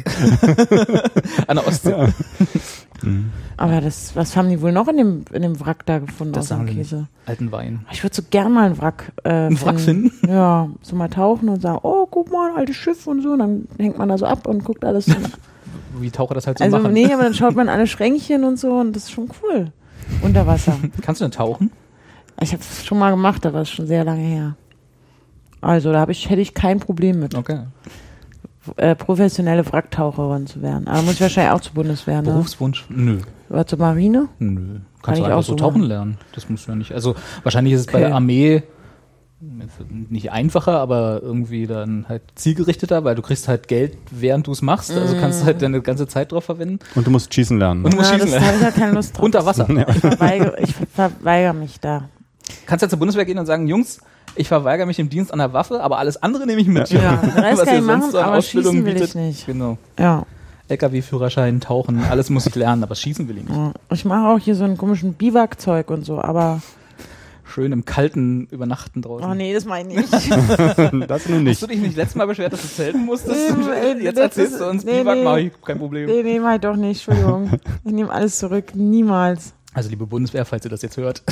An der Ostsee. ja. Mhm. Aber das, was haben die wohl noch in dem, in dem Wrack da gefunden Das aus dem sagen wir Käse? Alten Wein. Ich würde so gern mal einen Wrack, äh, Einen Wrack finden? Ja, so mal tauchen und sagen, oh, guck mal, ein altes Schiff und so. Und dann hängt man da so ab und guckt alles. So. Wie Taucher das halt so Also machen. nee, aber dann schaut man alle Schränkchen und so und das ist schon cool. Unter Wasser. Kannst du denn tauchen? Ich habe es schon mal gemacht, aber es ist schon sehr lange her. Also da hab ich, hätte ich kein Problem mit, Okay. äh, professionelle Wracktaucherin zu werden. Aber muss ich wahrscheinlich auch zur Bundeswehr, ne? Berufswunsch? Nö. Oder zur Marine? Nö. Kannst Kann du ich einfach auch so so tauchen machen. lernen. Das musst du ja nicht. Also wahrscheinlich ist es bei Okay. der Armee nicht einfacher, aber irgendwie dann halt zielgerichteter, weil du kriegst halt Geld, während du es machst. Also kannst du halt deine ganze Zeit drauf verwenden. Und du musst schießen lernen. Und du musst Ja, schießen das lernen. habe ich halt keine Lust drauf. Unter Wasser. Ja. Ich verweigere, ich verweigere mich da. Kannst ja zur Bundeswehr gehen und sagen, Jungs, ich verweigere mich im Dienst an der Waffe, aber alles andere nehme ich mit. Ja, den Rest Was kann ihr ich sonst machen, so an aber Ausbildung schießen will bietet. ich nicht. Genau. Ja. L K W-Führerschein, Tauchen, alles muss ich lernen, aber schießen will ich nicht. Ja. Ich mache auch hier so einen komischen Biwakzeug und so, aber Schön im Kalten übernachten draußen. oh nee, das meine ich nicht. Das nun Hast nicht. du dich nicht letztes Mal beschwert, dass du zelten musstest? Nee, Jetzt das erzählst ist- du uns, nee, Biwak nee. mache ich, kein Problem. Nee, nee, mach ich doch nicht, Entschuldigung. Ich nehme alles zurück, niemals. Also liebe Bundeswehr, falls ihr das jetzt hört.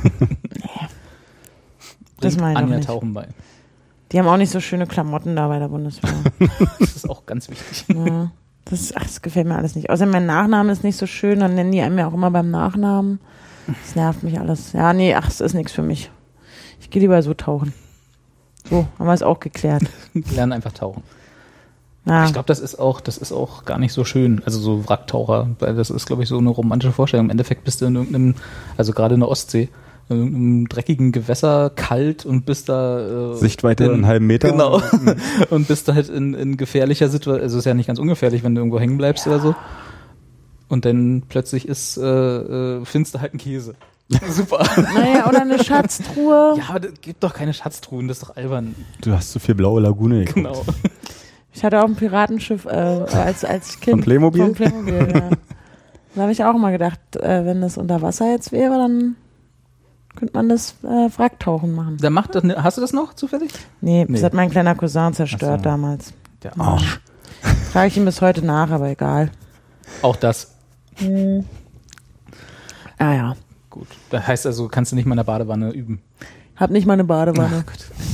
Das bringt meine ich doch Anja nicht. Tauchen bei. Die haben auch nicht so schöne Klamotten da bei der Bundeswehr. Das ist auch ganz wichtig. Ja. Das, ach, das gefällt mir alles nicht. Außerdem mein Nachname ist nicht so schön, dann nennen die einen ja auch immer beim Nachnamen. Das nervt mich alles. Ja, nee, ach, es ist nichts für mich. Ich gehe lieber so tauchen. So, haben wir es auch geklärt. Lernen einfach tauchen. Ja. Ich glaube, das ist auch, das ist auch gar nicht so schön. Also so Wracktaucher, weil das ist, glaube ich, so eine romantische Vorstellung. Im Endeffekt bist du in irgendeinem, also gerade in der Ostsee, in irgendeinem dreckigen Gewässer, kalt und bist da äh, Sichtweite in- einen halben Meter. Genau. Und bist da halt in, in gefährlicher Situation. Also ist ja nicht ganz ungefährlich, wenn du irgendwo hängen bleibst oder so. Und dann plötzlich ist, äh, äh, findest du halt einen Käse. Super. Naja, oder eine Schatztruhe. Ja, aber es gibt doch keine Schatztruhen, das ist doch albern. Du hast so viel blaue Lagune geguckt. Genau. Ich hatte auch ein Piratenschiff äh, als, als Kind. Von Playmobil? Von Playmobil, ja. Da habe ich auch mal gedacht, äh, wenn das unter Wasser jetzt wäre, dann könnte man das äh, Wracktauchen machen. Dann macht das, hast du das noch zufällig? Nee, Nee. das hat mein kleiner Cousin zerstört Ach so. damals. Der Arsch. Frage ich ihm bis heute nach, aber egal. Auch das. Hm. Ah ja. Gut. Das heißt also, kannst du nicht mal in der Badewanne üben. Hab nicht mal eine Badewanne.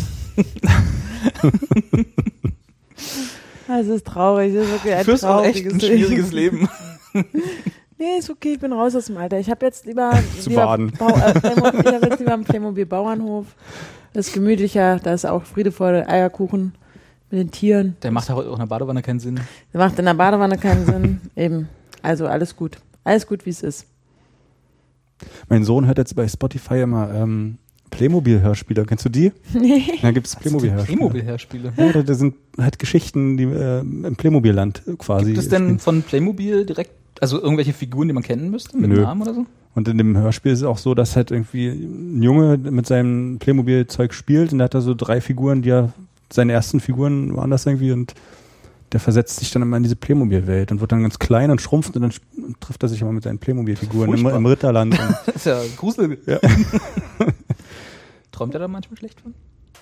Das ist traurig. Das ist wirklich ein Du führst auch echt trauriges ein schwieriges Leben. Nee, ist okay, ich bin raus aus dem Alter. Ich habe jetzt lieber, Zu lieber baden. Bau, äh, Playmobil, ich hab jetzt lieber am Playmobil Bauernhof. Das ist gemütlicher, da ist auch Friede, Freude, Eierkuchen mit den Tieren. Der macht auch in der Badewanne keinen Sinn. Der macht in der Badewanne keinen Sinn. Eben. Also alles gut. Alles gut, wie es ist. Mein Sohn hört jetzt bei Spotify immer ähm, Playmobil-Hörspiele. Kennst du die? Nee. Da gibt es Playmobil-Hörspiele. Playmobil-Hörspiele. Ja, da, da sind halt Geschichten die, äh, im Playmobil-Land quasi. Gibt es denn von Playmobil direkt, also irgendwelche Figuren, die man kennen müsste, mit Nö. Namen oder so? Und in dem Hörspiel ist es auch so, dass halt irgendwie ein Junge mit seinem Playmobil-Zeug spielt und der hat da so drei Figuren, die er, seine ersten Figuren waren das irgendwie und der versetzt sich dann immer in diese Playmobil-Welt und wird dann ganz klein und schrumpft und dann sch- trifft er sich immer mit seinen Playmobil-Figuren im, im Ritterland. Und Das ist ja gruselig. Ja. Träumt er da manchmal schlecht von?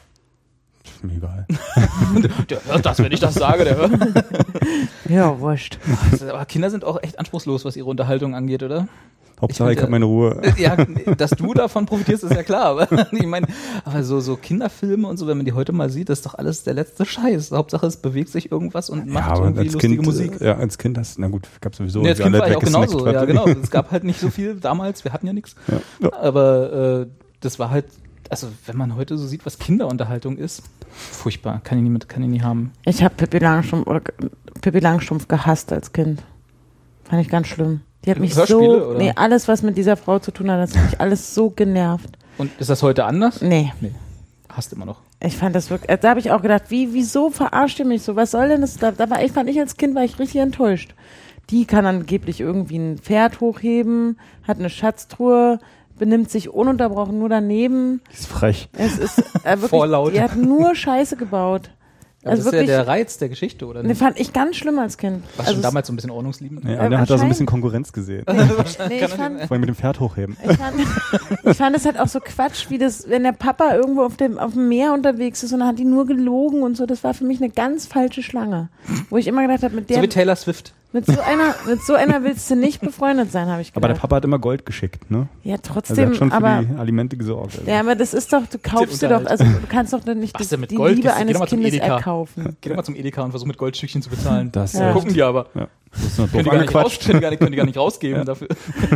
ist mir egal. Der hört das, wenn ich das sage, der hört. Ja, wurscht. Aber Kinder sind auch echt anspruchslos, was ihre Unterhaltung angeht, oder? Hauptsache, ich, find, habe meine Ruhe. Ja, dass du davon profitierst, ist ja klar. Aber ich meine, aber so, so Kinderfilme und so, wenn man die heute mal sieht, das ist doch alles der letzte Scheiß. Hauptsache, es bewegt sich irgendwas und macht Ja, aber irgendwie als lustige Kind, Musik. äh, ja, als Kind hast na gut, gab sowieso. Nee, als wie Kind alle war ich auch weggesnackt genauso. wird. Ja, genau. Es gab halt nicht so viel damals. Wir hatten ja nichts. Ja. Ja. Aber äh, das war halt, also wenn man heute so sieht, was Kinderunterhaltung ist, furchtbar. Kann ich nie mit, kann ich nie haben. Ich habe Pippi Langstrumpf, oder, Pippi Langstrumpf gehasst als Kind. Fand ich ganz schlimm. Die hat mich Hörspiele, so, oder? nee, alles, was mit dieser Frau zu tun hat, das hat mich alles so genervt. Und ist das heute anders? Nee. Hast immer noch. Ich fand das wirklich, da habe ich auch gedacht, wie, wieso verarscht ihr mich so? Was soll denn das? Da, da war ich, fand ich als Kind, war ich richtig enttäuscht. Die kann angeblich irgendwie ein Pferd hochheben, hat eine Schatztruhe, benimmt sich ununterbrochen nur daneben. Die ist frech. Es ist äh, wirklich, Vorlaut. die hat nur Scheiße gebaut. Aber Also das ist wirklich, ja der Reiz der Geschichte, oder ne, nicht? fand ich ganz schlimm als Kind. Warst Also schon es- damals so ein bisschen ordnungsliebend? Ja, Äh, und dann hat er so ein wahrscheinlich- bisschen Konkurrenz gesehen. Nee, ich fand, Vor allem mit dem Pferd hochheben. Ich fand, ich fand es halt auch so Quatsch, wie das, wenn der Papa irgendwo auf dem, auf dem Meer unterwegs ist und dann hat die nur gelogen und so. Das war für mich eine ganz falsche Schlange. Wo ich immer gedacht habe, mit So der, wie Taylor Swift. mit so einer, mit so einer willst du nicht befreundet sein, habe ich Aber der gedacht. Papa hat immer Gold geschickt, ne? Ja, Also er trotzdem, hat schon für aber, die Alimente gesorgt. Also. ja, aber das ist doch, du kaufst dir doch, Unterhalt. also du kannst doch dann nicht Was die, denn mit die Gold? Liebe Geh- geh eines doch mal zum Kindes Edeka. erkaufen. Geh doch mal zum Edeka und versuch mit Goldstückchen zu bezahlen. Das Ja. Gucken die aber. Ja. Das ist nur Können doof die, gar nicht raus, angequatscht. können, die gar nicht, können die gar nicht rausgeben dafür.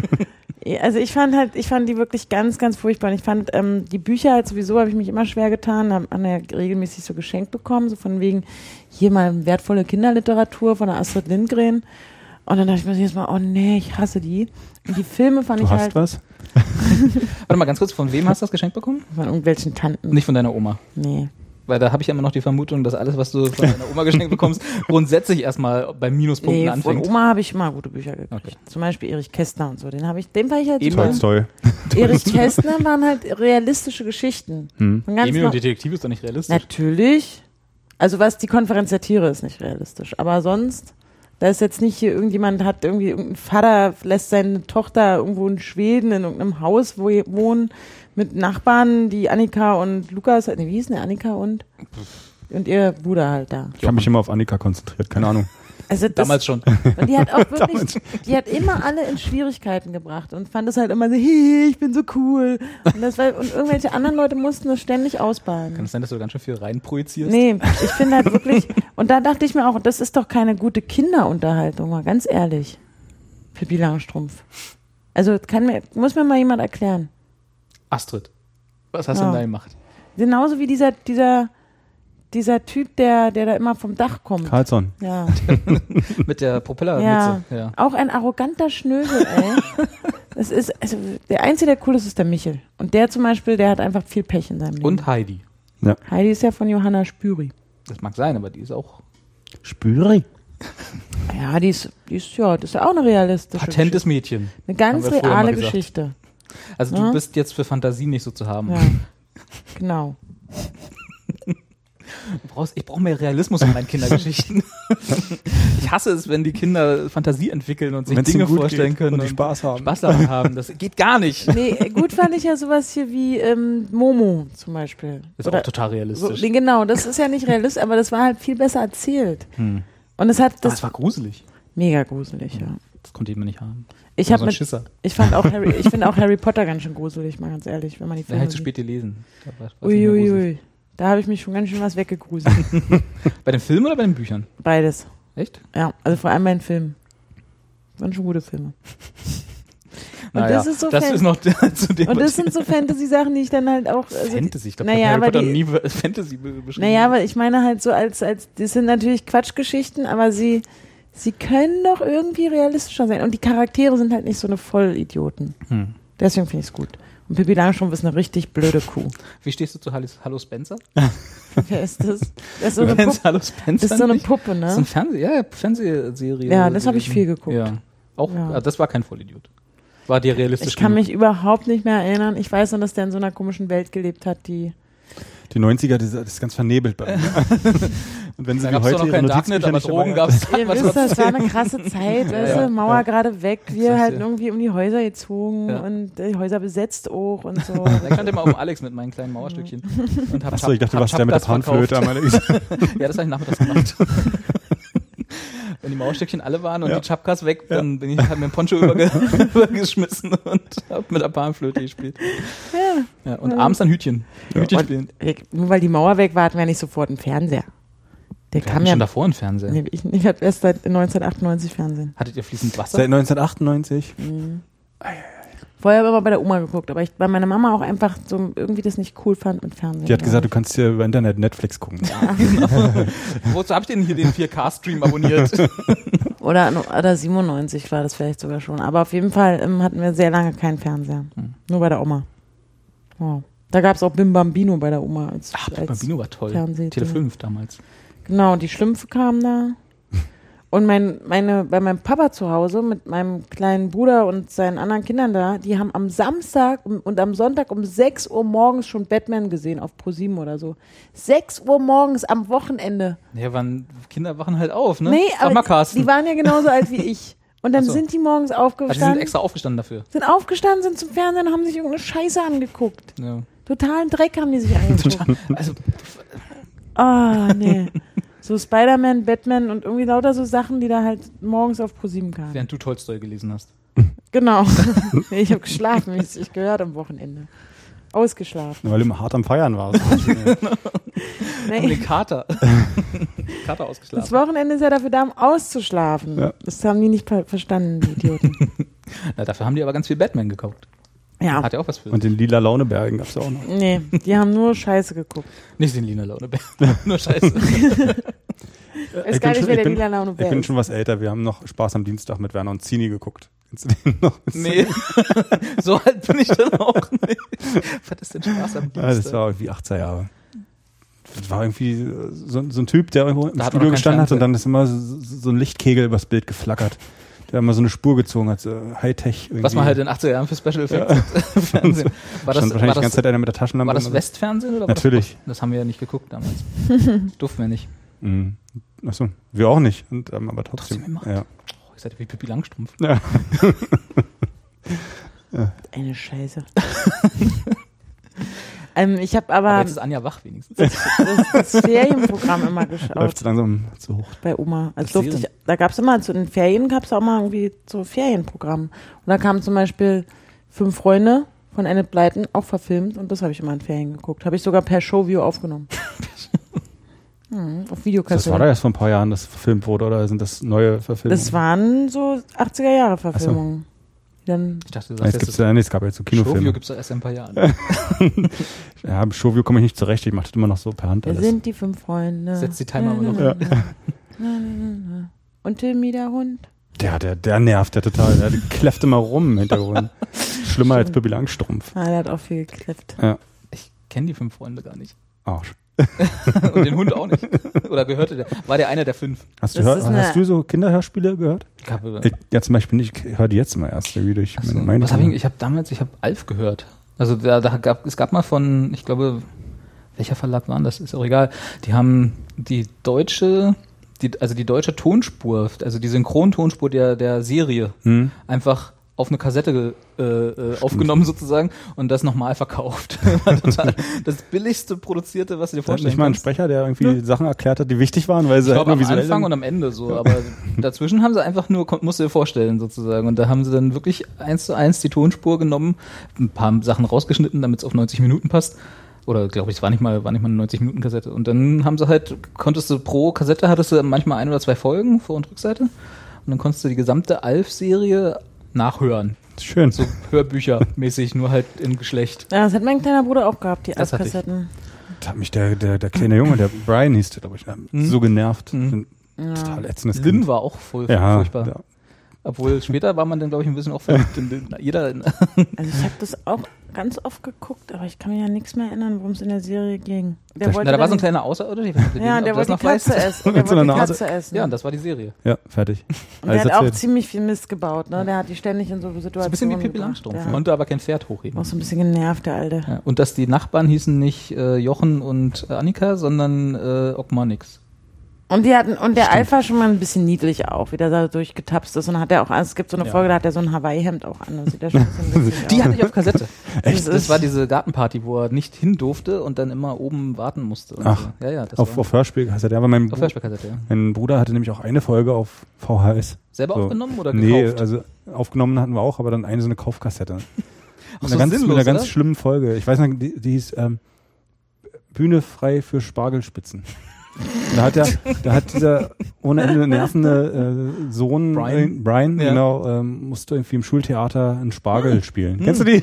Ja, also ich fand halt, ich fand die wirklich ganz, ganz furchtbar. Und ich fand ähm, die Bücher halt sowieso, habe ich mich immer schwer getan, habe an der regelmäßig so geschenkt bekommen, so von wegen hier mal wertvolle Kinderliteratur von der Astrid Lindgren. Und dann dachte ich mir jedes Mal, oh nee, ich hasse die. Und die Filme fand Du ich hast halt was? Warte mal ganz kurz, von wem hast du das geschenkt bekommen? von irgendwelchen Tanten. Nicht von deiner Oma. Nee. Weil da habe ich ja immer noch die Vermutung, dass alles, was du von deiner Oma geschenkt bekommst, grundsätzlich erstmal bei Minuspunkten Nee, von anfängt. Oma habe ich immer gute Bücher gekriegt. Okay. Zum Beispiel Erich Kästner und so. Den habe ich, den fand ich halt Emil super. Tolstoi. Erich Kästner waren halt realistische Geschichten. Hm. Von ganz Emil no- und Detektiv ist doch nicht realistisch. Natürlich. Also was die Konferenz der Tiere ist nicht realistisch. Aber sonst, da ist jetzt nicht hier irgendjemand hat irgendwie irgendein Vater lässt seine Tochter irgendwo in Schweden in irgendeinem Haus wo wohnen mit Nachbarn, die Annika und Lukas, nee, wie hieß denn der Annika und und ihr Bruder halt da. Ich habe mich immer auf Annika konzentriert, keine Ahnung. Also das, Damals schon. und die hat auch wirklich, die hat immer alle in Schwierigkeiten gebracht und fand es halt immer so, hey, ich bin so cool. Und das war, und irgendwelche anderen Leute mussten das ständig ausbaden. Kann es sein, dass du ganz schön viel reinprojizierst? Nee, ich finde halt wirklich, und da dachte ich mir auch, das ist doch keine gute Kinderunterhaltung, mal ganz ehrlich. Pippi Langstrumpf. Also kann mir, muss mir mal jemand erklären. Astrid, was hast du Ja. denn da gemacht? Genauso wie dieser, dieser, dieser Typ, der, der da immer vom Dach kommt. Carlson. Ja. Mit der Ja. Propellermütze. Ja. Auch ein arroganter Schnösel, ey. Das ist, also, der Einzige, der cool ist, ist der Michel. Und der zum Beispiel, der hat einfach viel Pech in seinem Leben. Und Heidi. Heidi ist ja von Johanna Spüri. Das mag sein, aber die ist auch Spüri. Ja, die ist, die ist, ja, das ist ja auch eine realistische patentes Geschichte. Mädchen. Eine ganz Haben wir früher reale mal gesagt. Geschichte. Also du Ja. bist jetzt für Fantasie nicht so zu haben. Ja, genau. Du brauchst, ich brauche mehr Realismus in meinen Kindergeschichten. Ich hasse es, wenn die Kinder Fantasie entwickeln und sich Wenn's Dinge ihnen gut vorstellen geht können und die Spaß haben. Spaß daran haben. Das geht gar nicht. Nee, gut fand ich ja sowas hier wie ähm, Momo zum Beispiel. Ist Oder auch total so, realistisch. nee, genau, das ist ja nicht realistisch, aber das war halt viel besser erzählt. Hm. Und es hat Das, das war gruselig. mega gruselig, ja. Das konnte ich mir nicht haben. Ich War habe so ein mit, Schisser. ich fand auch Harry, ich finde auch Harry Potter ganz schön gruselig, mal ganz ehrlich, wenn man die Der Filme hat zu sieht. spät gelesen. Da war- war's nicht mehr Uiuiui, gruselig. ui, ui. Da habe ich mich schon ganz schön was weggegruselt. Bei den Filmen oder bei den Büchern? Beides. Echt? Ja, also vor allem bei den Filmen. Waren schon gute Filme. Und Naja, das ist so das fan- ist noch zu dem Und das sind so Fantasy-Sachen, die ich dann halt auch. Also, Fantasy. Ich glaube, naja, Harry aber Potter die- nie be- Fantasy be- beschrieben. Naja, aber ich meine halt so als, als, das sind natürlich Quatschgeschichten, aber sie, sie können doch irgendwie realistischer sein. Und die Charaktere sind halt nicht so eine Vollidioten. Hm. Deswegen finde ich es gut. Und Pippi Langstrumpf ist eine richtig blöde Kuh. Wie stehst du zu Hallo, Hallo Spencer? Wer ist das? Das ist so eine Kennst Puppe, Hallo Spencer das ist so eine nicht? Puppe, Das ist ein ne? Fernseh, ja, ja, Fernsehserie. Ja, das habe ich gewesen. viel geguckt. Ja. Auch, Ja. ah, das war kein Vollidiot. War dir realistisch Ich kann genug? mich überhaupt nicht mehr erinnern. Ich weiß nur, dass der in so einer komischen Welt gelebt hat, die. Die neunziger, das ist ganz vernebelt bei mir. Und wenn sie Da wie gab es heute doch noch ihre kein Notizbücher Darknet, aber nicht dabei Drogen hat. gab es Ihr wisst, das war eine krasse Zeit, weißt ja, du? Mauer ja. gerade weg, wir Das halt ist ja- irgendwie um die Häuser gezogen Ja. und die Häuser besetzt auch und so. Da stand immer auf dem Alex mit meinen kleinen Mauerstückchen. Und hab Achso, ich dachte, du hab warst der mit der Chapkas verkauft. Panflöte. am Ende. Ja, das habe ich nachmittags gemacht. Wenn die Mauerstückchen alle waren und Ja. die Chapkas weg, dann bin ich halt mit dem Poncho überge übergeschmissen und hab mit der Panflöte gespielt. Ja. Ja, und abends dann Hütchen. Hütchen Und spielen. wir- nur weil die Mauer weg war, hatten wir nicht sofort einen Fernseher. Der Wir kam hatten ja. schon davor einen Fernseher. Nee, ich ich hatte erst seit neunzehnhundertachtundneunzig Fernsehen. Hattet ihr fließend Wasser? Seit neunzehnhundertachtundneunzig. Vorher habe ich immer bei der Oma geguckt, aber ich bei meiner Mama auch einfach so irgendwie das nicht cool fand mit Fernsehen. Die hat gesagt, du kannst hier über Internet Netflix gucken. Wozu habt ihr denn hier den vier K-Stream abonniert? Oder, oder siebenundneunzig war das vielleicht sogar schon. Aber auf jeden Fall ähm, hatten wir sehr lange keinen Fernseher. Hm. Nur bei der Oma. Wow. Da gab es auch Bim Bambino bei der Oma. Als, Ach, als Bambino war toll. Fernsehding. Tele fünf damals. Genau, die Schlümpfe kamen da. Und mein, meine, bei meinem Papa zu Hause mit meinem kleinen Bruder und seinen anderen Kindern da, die haben am Samstag um, und am Sonntag um sechs Uhr morgens schon Batman gesehen auf ProSieben oder so. sechs Uhr morgens am Wochenende. Ja, waren, Kinder wachen halt auf, ne? Nee, Sag mal, aber Carsten. die waren ja genauso alt wie ich. Und dann Ach so. sind die morgens also die sind aufgestanden, extra aufgestanden dafür. sind aufgestanden, sind zum Fernsehen und haben sich irgendeine Scheiße angeguckt. Ja. Totalen Dreck haben die sich angeguckt. Also, Ah, nee. So Spider-Man, Batman und irgendwie lauter so Sachen, die da halt morgens auf ProSieben kamen. während du Tolstoi gelesen hast. Genau. Nee, ich habe geschlafen, wie es sich gehört am Wochenende. Ausgeschlafen. Weil du immer hart am Feiern warst. Haben Nee. den Kater. Kater Das ausgeschlafen. Wochenende ist ja dafür da, um auszuschlafen. Ja. Das haben die nicht ver- verstanden, die Idioten. Na, dafür haben die aber ganz viel Batman gekauft. Ja. Hat ja auch was für Und den lila Launebergen gab es auch noch. Nee, die haben nur Scheiße geguckt. Nicht den Lina Laune. Nur Scheiße. Ich weiß Ich gar bin nicht, schon- wer ich der bin- lila Laune Ich bin wäre. schon was älter. Wir haben noch Spaß am Dienstag mit Werner und Zini geguckt. Kennst du den noch? Nee. So alt bin ich dann auch nicht. Was ist denn Spaß am Ja, das Dienstag? war irgendwie achtzig Jahre. Das war irgendwie so, so ein Typ, der irgendwo im Da hat man Studio noch keinen gestanden hat und Fernseher. dann ist immer so, so ein Lichtkegel übers Bild geflackert. Der hat immer so eine Spur gezogen hat, so Hightech irgendwie. Was man halt in den achtziger Jahren für Special Effects hat. Fernsehen. War das, Stand wahrscheinlich war die ganze das, Zeit einer mit der Taschenlampe. war das und- Westfernsehen oder war Natürlich. Das, das haben wir ja nicht geguckt damals. Durften wir nicht. Mhm. Achso, wir auch nicht. Und, ähm, aber trotzdem. Trotzdem gemacht. Ja. Oh, ihr seid wie Pippi Langstrumpf. Ja. Eine Scheiße. ähm, ich habe aber, Aber jetzt ist Anja wach wenigstens. das, das, das Ferienprogramm immer Läuft geschaut so langsam zu hoch. bei Oma. Also Das durfte ich, Serien- da gab es immer, zu den Ferien gab es auch mal irgendwie so Ferienprogramm. Und da kam zum Beispiel Fünf Freunde von Enid Blyton, auch verfilmt. Und das habe ich immer in Ferien geguckt. Habe ich sogar per Showview aufgenommen. hm, auf Videokassette. Das war da erst vor ein paar Jahren, das verfilmt wurde, oder sind das neue Verfilmungen? Das waren so achtziger Jahre Verfilmungen. Die Dann Ich dachte, du Ja, sagst jetzt gibt's jetzt, ja, nee, es gab ja jetzt so Showview Kinofilme. gibt es erst in ein paar Jahren. Ja, im Showview komme ich nicht zurecht, ich mache das immer noch so per Hand wir alles. sind die fünf Freunde. Setzt die Timer aber noch. Ja. Und Timmy der Hund. Der, der, der nervt der total. Der kläfft immer rum im Hintergrund. Schlimmer als Pippi Langstrumpf. Ah, der hat auch viel gekläfft. Ich kenne die fünf Freunde gar nicht. Arsch. Und den Hund auch nicht. Oder gehörte der? War der einer der fünf? Hast du, Das hör, ist eine- hast du so Kinderhörspiele gehört? Ich habe, Ich, ja, zum Beispiel nicht. Ich höre die jetzt mal erst irgendwie durch Ach so, meine, meine was hab ich, ich habe damals, ich habe Alf gehört. Also da, da gab, es gab mal von, ich glaube, welcher Verlag war das? Ist auch egal. Die haben die deutsche, die, also die deutsche Tonspur, also die Synchrontonspur der, der Serie Hm? einfach auf eine Kassette äh, äh, aufgenommen sozusagen und das nochmal verkauft. War total das billigste produzierte, was du dir Da hat vorstellen nicht mal ein kannst. Sprecher, der irgendwie ja. Sachen erklärt hat, die wichtig waren, weil sie Ich halt glaube, nur am visuell Anfang und am Ende so, aber dazwischen haben sie einfach nur, kon- musst du dir vorstellen sozusagen, und da haben sie dann wirklich eins zu eins die Tonspur genommen, ein paar Sachen rausgeschnitten, damit es auf neunzig Minuten passt. Oder glaube ich, es war nicht mal, war nicht mal eine neunzig-Minuten-Kassette. Und dann haben sie halt, konntest du pro Kassette, hattest du manchmal ein oder zwei Folgen, Vor- und Rückseite. Und dann konntest du die gesamte Alf-Serie nachhören. Schön. So Hörbücher-mäßig, nur halt im Geschlecht. Ja, das hat mein kleiner Bruder auch gehabt, die Das hatte ich. Alf-Kassetten. Da hat mich der, der, der kleine Junge, der Brian hieß der, glaube ich, Mhm. so genervt. Mhm. Ein Total ätzendes Lynn Kind. war auch voll Ja, furchtbar. ja. Obwohl später war man dann, glaube ich, ein bisschen auch verliebt. in den- Jeder in, Also ich habe das auch ganz oft geguckt, aber ich kann mich ja nichts mehr erinnern, worum es in der Serie ging. Der Na, da war so ein dann- kleiner Außerirdischer. Ich weiß nicht, ob du Ja, den- der ob du das wollte die noch weißt. Katze essen. Der Mit so wollte die einer Nase. Katze essen. Ja, und das war die Serie. Ja, fertig. Und der Alles hat auch erzählt. ziemlich viel Mist gebaut, ne? Der hat die ständig in so Situationen So ein bisschen wie Pippi gebracht. Langstrumpf. Ja. Konnte aber kein Pferd hochheben. Auch so ein bisschen genervt, der Alte. Ja, und dass die Nachbarn hießen nicht äh, Jochen und äh, Annika, sondern äh, Ogmanix. Und die hatten, und der Alpha schon mal ein bisschen niedlich auch, wie der da durchgetapst ist. Und dann hat er auch, es gibt so eine Ja. Folge, da hat er so ein Hawaii-Hemd auch an. Das sieht ja schon ein bisschen witzig Die aus. hatte ich auf Kassette. Echt? Das, das war diese Gartenparty, wo er nicht hin durfte und dann immer oben warten musste. Und Ach, so. Ja, ja, das Auf, war auf Hörspiel heißt er. Aber mein, auf Hörspielkassette, ja. mein Bruder hatte nämlich auch eine Folge auf V H S. Selber So. aufgenommen oder Nee, gekauft? also aufgenommen hatten wir auch, aber dann eine so eine Kaufkassette. Mit Ach einer so, ganz, mit sinnlos, einer ganz oder? schlimmen Folge. Ich weiß nicht, die, die hieß ähm, Bühne frei für Spargelspitzen. Da hat, der, da hat dieser ohne Ende nervende äh, Sohn, Brian. äh, Brian Ja. genau, ähm, musste irgendwie im Schultheater einen Spargel Hm. spielen. Kennst du die?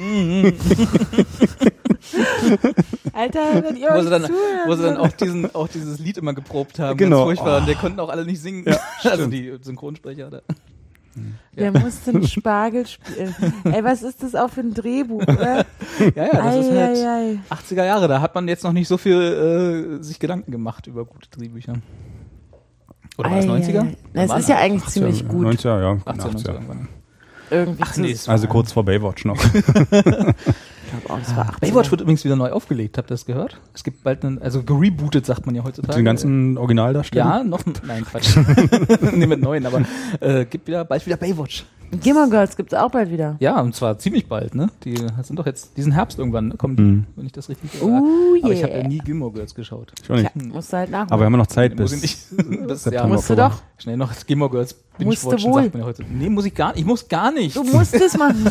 Alter, wenn ihr Wo euch sie dann, zuhört, wo sie dann so- auch, diesen, auch dieses Lied immer geprobt haben. Genau. Ganz furchtbar. Oh. Und der konnten auch alle nicht singen. Ja, also die Synchronsprecher. Da. Der musste einen Spargel spielen. Ey, was ist das auch für ein Drehbuch, oder? Ja, ja, das ist halt Ei, ei, ei. achtziger Jahre. Da hat man jetzt noch nicht so viel äh, sich Gedanken gemacht über gute Drehbücher. Oder war es Ei, neunziger? ei. Na, es ist ja eigentlich ziemlich gut. neunziger, ja. achtziger, neunziger achtziger. irgendwann. Irgendwie Ach nee, zu- es war- Also kurz vor Baywatch noch. Ich glaube auch, es war achtziger. Baywatch wird übrigens wieder neu aufgelegt. Habt ihr das gehört? Es gibt bald einen, also gerebootet sagt man ja heutzutage. Den ganzen Originaldarstellern? Ja, noch, nein, Quatsch. nee, mit neuen, aber äh, gibt wieder, bald wieder Baywatch. Gilmore Girls gibt's auch bald wieder. Ja, und zwar ziemlich bald, ne? Die sind doch jetzt, diesen Herbst irgendwann, ne? Kommt, Mhm. wenn ich das richtig Oh sehe. yeah. Aber ich habe ja nie Gilmore Girls geschaut. Ich auch nicht. Ja, musst du halt nachholen. Aber wir haben ja noch Zeit Muss bis ich nicht. bis, September, ja, musst du Oktober. doch. schnell noch Gilmore Girls Musst du binge-watchen, wohl. sagt man ja heute. Nee, muss ich gar nicht. Ich muss gar nicht. Du musst es machen.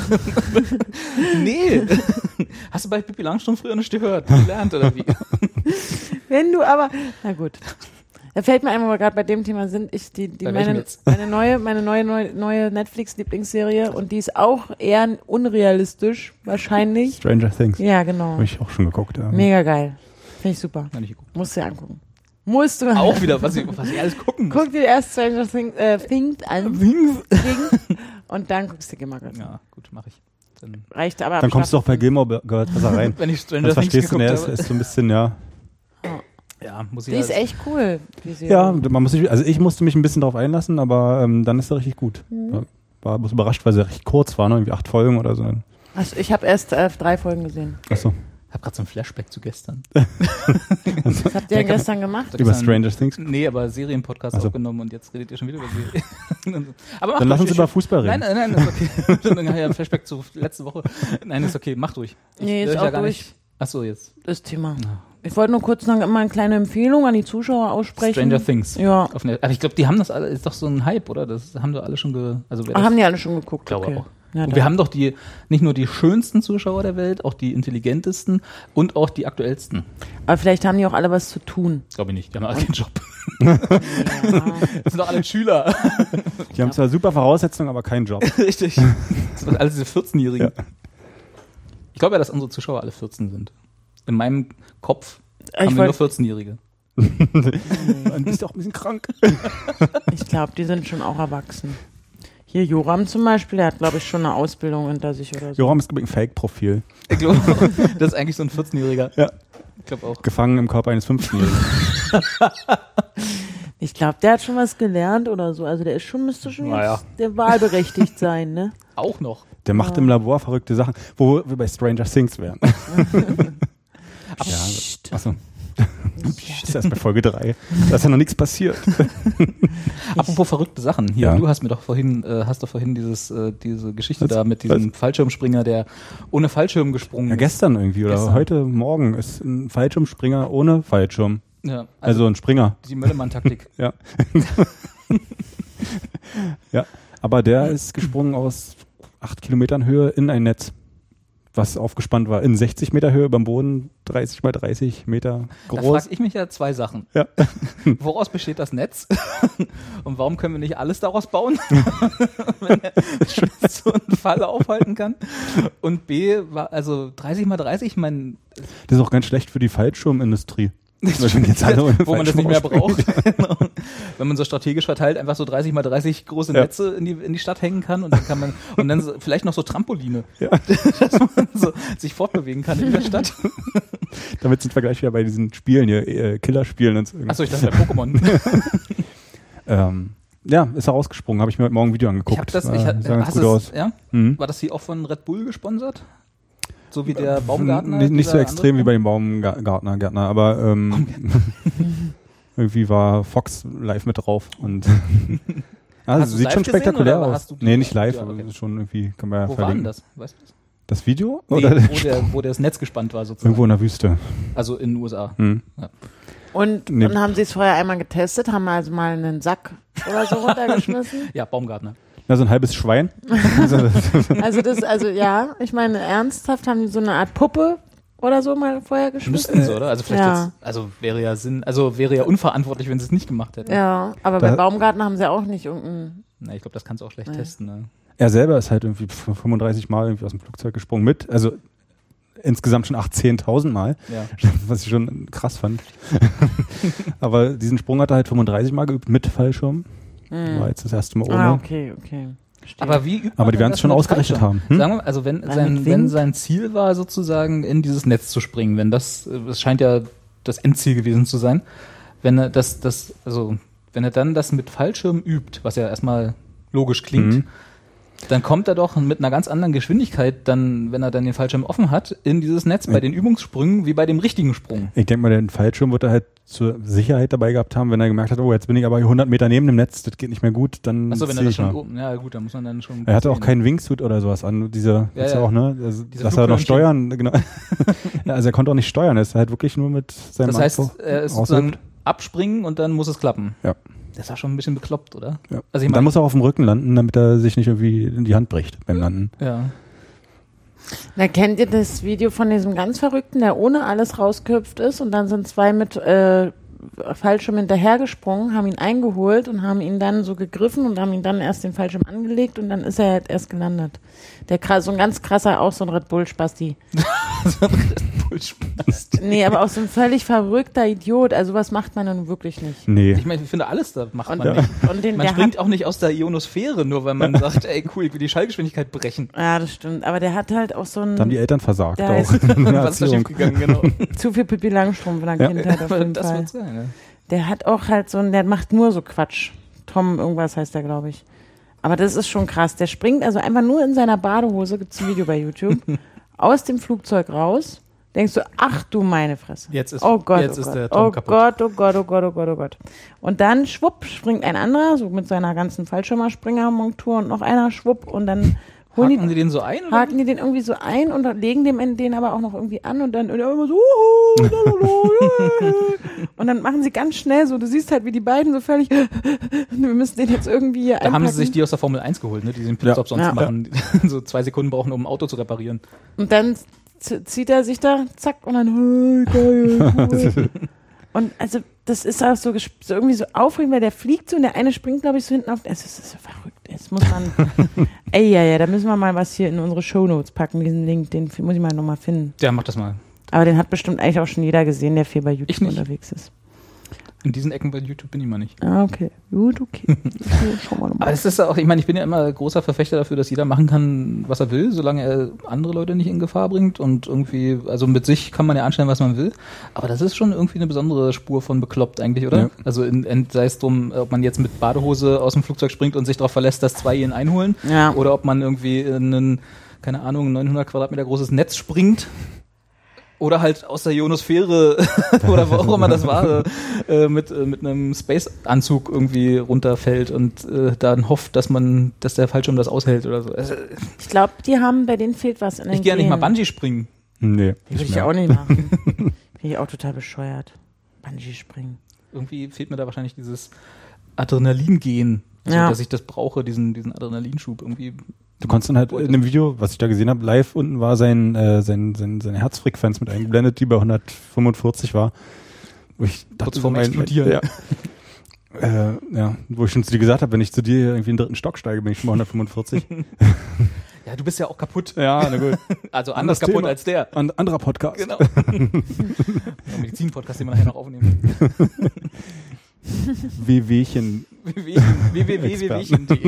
Nee. Hast du bei Pippi Langstrumpf früher nicht gehört? Gelernt oder wie? Wenn du aber, na gut. Da fällt mir einmal, wo wir gerade bei dem Thema sind, ich, die, die Bei welchem meine, jetzt? meine neue, meine neue, neue, neue Netflix-Lieblingsserie und die ist auch eher unrealistisch, wahrscheinlich. Stranger Things. Ja, genau. Habe ich auch schon geguckt. Ja. Mega geil. Finde ich super. Nein, nicht geguckt. Musst du dir angucken. Musst du Auch wieder, was ich, was ich alles gucken muss. Guck dir erst Stranger Things, äh, Things an. Things. Und dann guckst du Gilmore Girls. Ja, gut, mache ich. Dann, Reicht aber. ab Dann kommst du Staffel auch bei Gilmore Girls besser rein. wenn ich Stranger Das Things verstehst du, geguckt ne? Es habe. ist so ein bisschen, ja. Ja, muss ich Die ist halt- echt cool, die Serie. Ja, man muss sich, also ich musste mich ein bisschen drauf einlassen, aber ähm, dann ist er richtig gut. Mhm. War, war bloß überrascht, weil sie recht kurz war, ne? Irgendwie acht Folgen oder so. Also ich habe erst äh, drei Folgen gesehen. Achso. Ich habe gerade so ein Flashback zu gestern. Was habt ihr Ja, denn kann- gestern gemacht? Über Stranger Things. Nee, aber Serienpodcast Ach so. aufgenommen und jetzt redet ihr schon wieder über Serien. aber mach Dann lass durch, uns ich- über Fußball reden. Nein, nein, nein, ist okay. Dann nachher ein Flashback zu letzte Woche. Nein, ist okay, mach durch. Ich Nee, ist will auch ja gar durch. nicht. Achso, jetzt. Das Thema. Ich wollte nur kurz noch immer eine kleine Empfehlung an die Zuschauer aussprechen. Stranger Things. Ja. Auf Net- aber ich glaube, die haben das alle, ist doch so ein Hype, oder? Das haben doch alle schon ge. Also wer Ah, das, haben die alle schon geguckt? glaube okay. auch. Ja, Und dann. wir haben doch die, nicht nur die schönsten Zuschauer der Welt, auch die intelligentesten und auch die aktuellsten. Aber vielleicht haben die auch alle was zu tun. Glaube ich nicht, die haben alle keinen Job. Ja. Das sind doch alle Schüler. Die haben zwar super Voraussetzungen, aber keinen Job. Richtig. Das sind alles diese vierzehnjährigen. Ja. Ich glaube ja, dass unsere Zuschauer alle vierzehn sind. In meinem Kopf Ich haben wir wollt- nur vierzehnjährige. Du bist auch ein bisschen krank. Ich glaube, die sind schon auch erwachsen. Hier Joram zum Beispiel, der hat, glaube ich, schon eine Ausbildung hinter sich oder so. Joram ist ein Fake-Profil. Ich glaube, das ist eigentlich so ein vierzehnjähriger. Ja. Ich glaube auch. Gefangen im Körper eines fünfzehnjährigen. Ich glaube, der hat schon was gelernt oder so. Also der ist schon, müsste schon Naja. jetzt der wahlberechtigt sein, ne? Auch noch. Der macht im Labor verrückte Sachen, wo wir bei Stranger Things wären. ja, achso. Das ist erst bei Folge drei. Da ist ja noch nichts passiert. Apropos verrückte Sachen. Hier, Ja. du hast mir doch vorhin, äh, hast doch vorhin dieses, äh, diese Geschichte Was? da mit diesem Fallschirmspringer, der ohne Fallschirm gesprungen Ja, ist. gestern irgendwie oder Gestern. heute Morgen ist ein Fallschirmspringer ohne Fallschirm. Ja, also, Also ein Springer. die Möllemann-Taktik. Ja. Ja. Aber der ist gesprungen aus acht Kilometern Höhe in ein Netz, was aufgespannt war in sechzig Meter Höhe beim Boden, dreißig mal dreißig Meter Da groß. frage ich mich ja zwei Sachen. Ja. Woraus besteht das Netz? Und warum können wir nicht alles daraus bauen, wenn er so einen Fall aufhalten kann? Und B, war also dreißig mal dreißig, mein, Das ist auch ganz schlecht für die Fallschirmindustrie. Weil wenn jetzt alle ohne wo man das nicht mehr Fallschirm braucht. Genau. Wenn man so strategisch verteilt einfach so dreißig mal dreißig große Ja. Netze in die, in die Stadt hängen kann und dann kann man, und dann so, vielleicht noch so Trampoline, Ja. dass man so sich fortbewegen kann in der Stadt. Damit sind wir gleich wieder bei diesen Spielen hier, äh, Killerspielen und so. Achso, ich dachte, der Pokémon. Ähm, ja, ist er rausgesprungen, habe ich mir heute Morgen ein Video angeguckt. Ich hab das, War- ich, sah hat, ganz hast gut es, aus. ja? Mhm. War das hier auch von Red Bull gesponsert? So wie der Baumgartner? Nicht, nicht so dieser extrem wie andere? bei dem Baumgartner, Gärtner, aber ähm, irgendwie war Fox live mit drauf und also Hast du sieht live schon gesehen spektakulär oder aus. hast du die- Nee, nicht live, Ja, okay. aber schon irgendwie, kann man ja Wo war denn verlinken. das? Weißt du das? Das Video? Nee, Oder wo, der, wo das Netz gespannt war sozusagen. irgendwo in der Wüste. Also in den U S A. Hm. Und, Nee. und haben sie es vorher einmal getestet, haben also mal einen Sack oder so runtergeschmissen? Ja, Baumgartner. Ja, so ein halbes Schwein. Also, Also das, also ja, ich meine, ernsthaft haben die so eine Art Puppe oder so mal vorher geschmissen? Müssten sie, oder? Also vielleicht Ja. jetzt, also wäre ja Sinn, also wäre ja unverantwortlich, wenn sie es nicht gemacht hätten. Ja, aber Da- bei Baumgarten haben sie auch nicht irgendein. Na, ich glaube, das kannst du auch schlecht Nee. testen. Ne? er selber ist halt irgendwie fünfunddreißig Mal irgendwie aus dem Flugzeug gesprungen mit, also insgesamt schon achtzehn, zehntausend Mal, Ja. was ich schon krass fand. Aber diesen Sprung hat er halt fünfunddreißig Mal geübt mit Fallschirm. War jetzt das erste Mal ohne. Ah, okay, okay. Verstehe. Aber wie übt Aber man die denn werden es das schon mit ausgerechnet Fallschirm? haben. Hm? Sagen wir, also wenn Weil sein, mit wenn Wind? sein Ziel war, sozusagen in dieses Netz zu springen, wenn das, das scheint ja das Endziel gewesen zu sein, wenn er das, das, also wenn er dann das mit Fallschirm übt, was ja erstmal logisch klingt, Mhm. dann kommt er doch mit einer ganz anderen Geschwindigkeit, dann, wenn er dann den Fallschirm offen hat, in dieses Netz bei den Übungssprüngen wie bei dem richtigen Sprung. Ich denke mal, den Fallschirm wird er halt zur Sicherheit dabei gehabt haben, wenn er gemerkt hat, oh, jetzt bin ich aber hier hundert Meter neben dem Netz, das geht nicht mehr gut, dann Achso, wenn er zieh das ich schon mal. oben, ja gut, dann muss man dann schon. Er hatte auch sehen. keinen Wingsuit oder sowas an, diese, Ja, ja, ja. auch, ne? Also, Diese dass er noch Flughörnchen. steuern, genau. Ja, also er konnte auch nicht steuern, er ist halt wirklich nur mit seinem Das heißt, Mann er ist ausübt. sozusagen abspringen und dann muss es klappen. Ja. Das war schon ein bisschen bekloppt, oder? Ja. Also ich Und dann meine, muss er auf dem Rücken landen, damit er sich nicht irgendwie in die Hand bricht beim Landen. ja. Na, kennt ihr das Video von diesem ganz Verrückten, der ohne alles rausgehüpft ist und dann sind zwei mit äh, Fallschirm hinterhergesprungen, haben ihn eingeholt und haben ihn dann so gegriffen und haben ihn dann erst den Fallschirm angelegt und dann ist er halt erst gelandet. Der krass, so ein ganz krasser, auch so ein Red Bull-Spasti. Nee, aber auch so ein völlig verrückter Idiot. Also was macht man dann wirklich nicht. Nee. Ich meine, ich finde, alles da macht Und, man nicht. und den, Man der springt hat, auch nicht aus der Ionosphäre, nur weil man sagt, ey cool, ich will die Schallgeschwindigkeit brechen. ja, das stimmt. Aber der hat halt auch so ein Da haben die Eltern versagt Der auch. ist- in der Was ist da Erziehung. schiefgegangen, genau. zu viel Pippi Langstrumpf in der Ja. Kindheit auf jeden Das Fall. wird sein, ja. Der hat auch halt so ein, der macht nur so Quatsch. Tom, irgendwas heißt der, glaube ich. Aber das ist schon krass. Der springt also einfach nur in seiner Badehose, gibt's ein Video bei YouTube, aus dem Flugzeug raus. Denkst du, ach du meine Fresse. Jetzt ist, Oh Gott, jetzt oh ist Gott. der Tom oh kaputt. Gott, oh Gott, oh Gott, oh Gott, oh Gott. Und dann schwupp, springt ein anderer, so mit seiner ganzen Fallschirmerspringermontur und noch einer schwupp und dann holen Haken die, Sie den so ein? Oder? haken die den irgendwie so ein und legen dem den aber auch noch irgendwie an und dann und er immer so uhu, lalala, yeah. Und dann machen sie ganz schnell so, du siehst halt, wie die beiden so völlig wir müssen den jetzt irgendwie hier Da haben einpacken. sie sich die aus der Formel eins geholt, ne, die den Pitstop Ja. sonst Ja. machen, die so zwei Sekunden brauchen, um ein Auto zu reparieren. Und dann z- zieht er sich da, zack, und dann, hey, geil, cool. Und also, das ist auch so, gesp- so irgendwie so aufregend, weil der fliegt so und der eine springt, glaube ich, so hinten auf. Es ist, es ist so verrückt. Jetzt muss man, ey, ja, ja, da müssen wir mal was hier in unsere Shownotes packen, diesen Link, den f- muss ich mal nochmal finden. Ja, mach das mal. Aber den hat bestimmt eigentlich auch schon jeder gesehen, der viel bei YouTube Ich nicht. unterwegs ist. In diesen Ecken bei YouTube bin ich mal nicht. Ah, okay. Gut, okay. okay schauen wir Aber nochmal. es ist auch, ich meine, ich bin ja immer großer Verfechter dafür, dass jeder machen kann, was er will, solange er andere Leute nicht in Gefahr bringt und irgendwie, also mit sich kann man ja anstellen, was man will. Aber das ist schon irgendwie eine besondere Spur von bekloppt eigentlich, oder? Ja. Also in, in, sei es drum, ob man jetzt mit Badehose aus dem Flugzeug springt und sich darauf verlässt, dass zwei ihn einholen, Ja. oder ob man irgendwie in ein, keine Ahnung, neunhundert Quadratmeter großes Netz springt. Oder halt aus der Ionosphäre oder wo auch immer das war, äh, mit, äh, mit einem Space-Anzug irgendwie runterfällt und äh, dann hofft, dass man, dass der Fallschirm das aushält oder so. Also, Ich glaube, die haben, bei denen fehlt was in den ich gehe ja nicht mal Genen. Bungee springen. Nee. Würde ich auch nicht machen. Finde ich auch total bescheuert. Bungee springen. Irgendwie fehlt mir da wahrscheinlich dieses Adrenalin-Gen, so, Ja. dass ich das brauche, diesen, diesen Adrenalinschub irgendwie. Du konntest dann halt in dem Video, was ich da gesehen habe, live unten war sein, äh, sein, sein, seine Herzfrequenz mit eingeblendet, die bei hundertfünfundvierzig war. Wo ich dachte, Kurz vorm mein- Explodieren. Ja. Äh, ja, wo ich schon zu dir gesagt habe, wenn ich zu dir irgendwie in den dritten Stock steige, bin ich schon bei hundertfünfundvierzig. Ja, du bist ja auch kaputt. Ja, na gut. Also anders Anderes kaputt Thema. als der. Ein anderer Podcast. Genau. Ja, Medizin-Podcast, den wir nachher noch aufnehmen. Wehwehchen. w w w punkt d e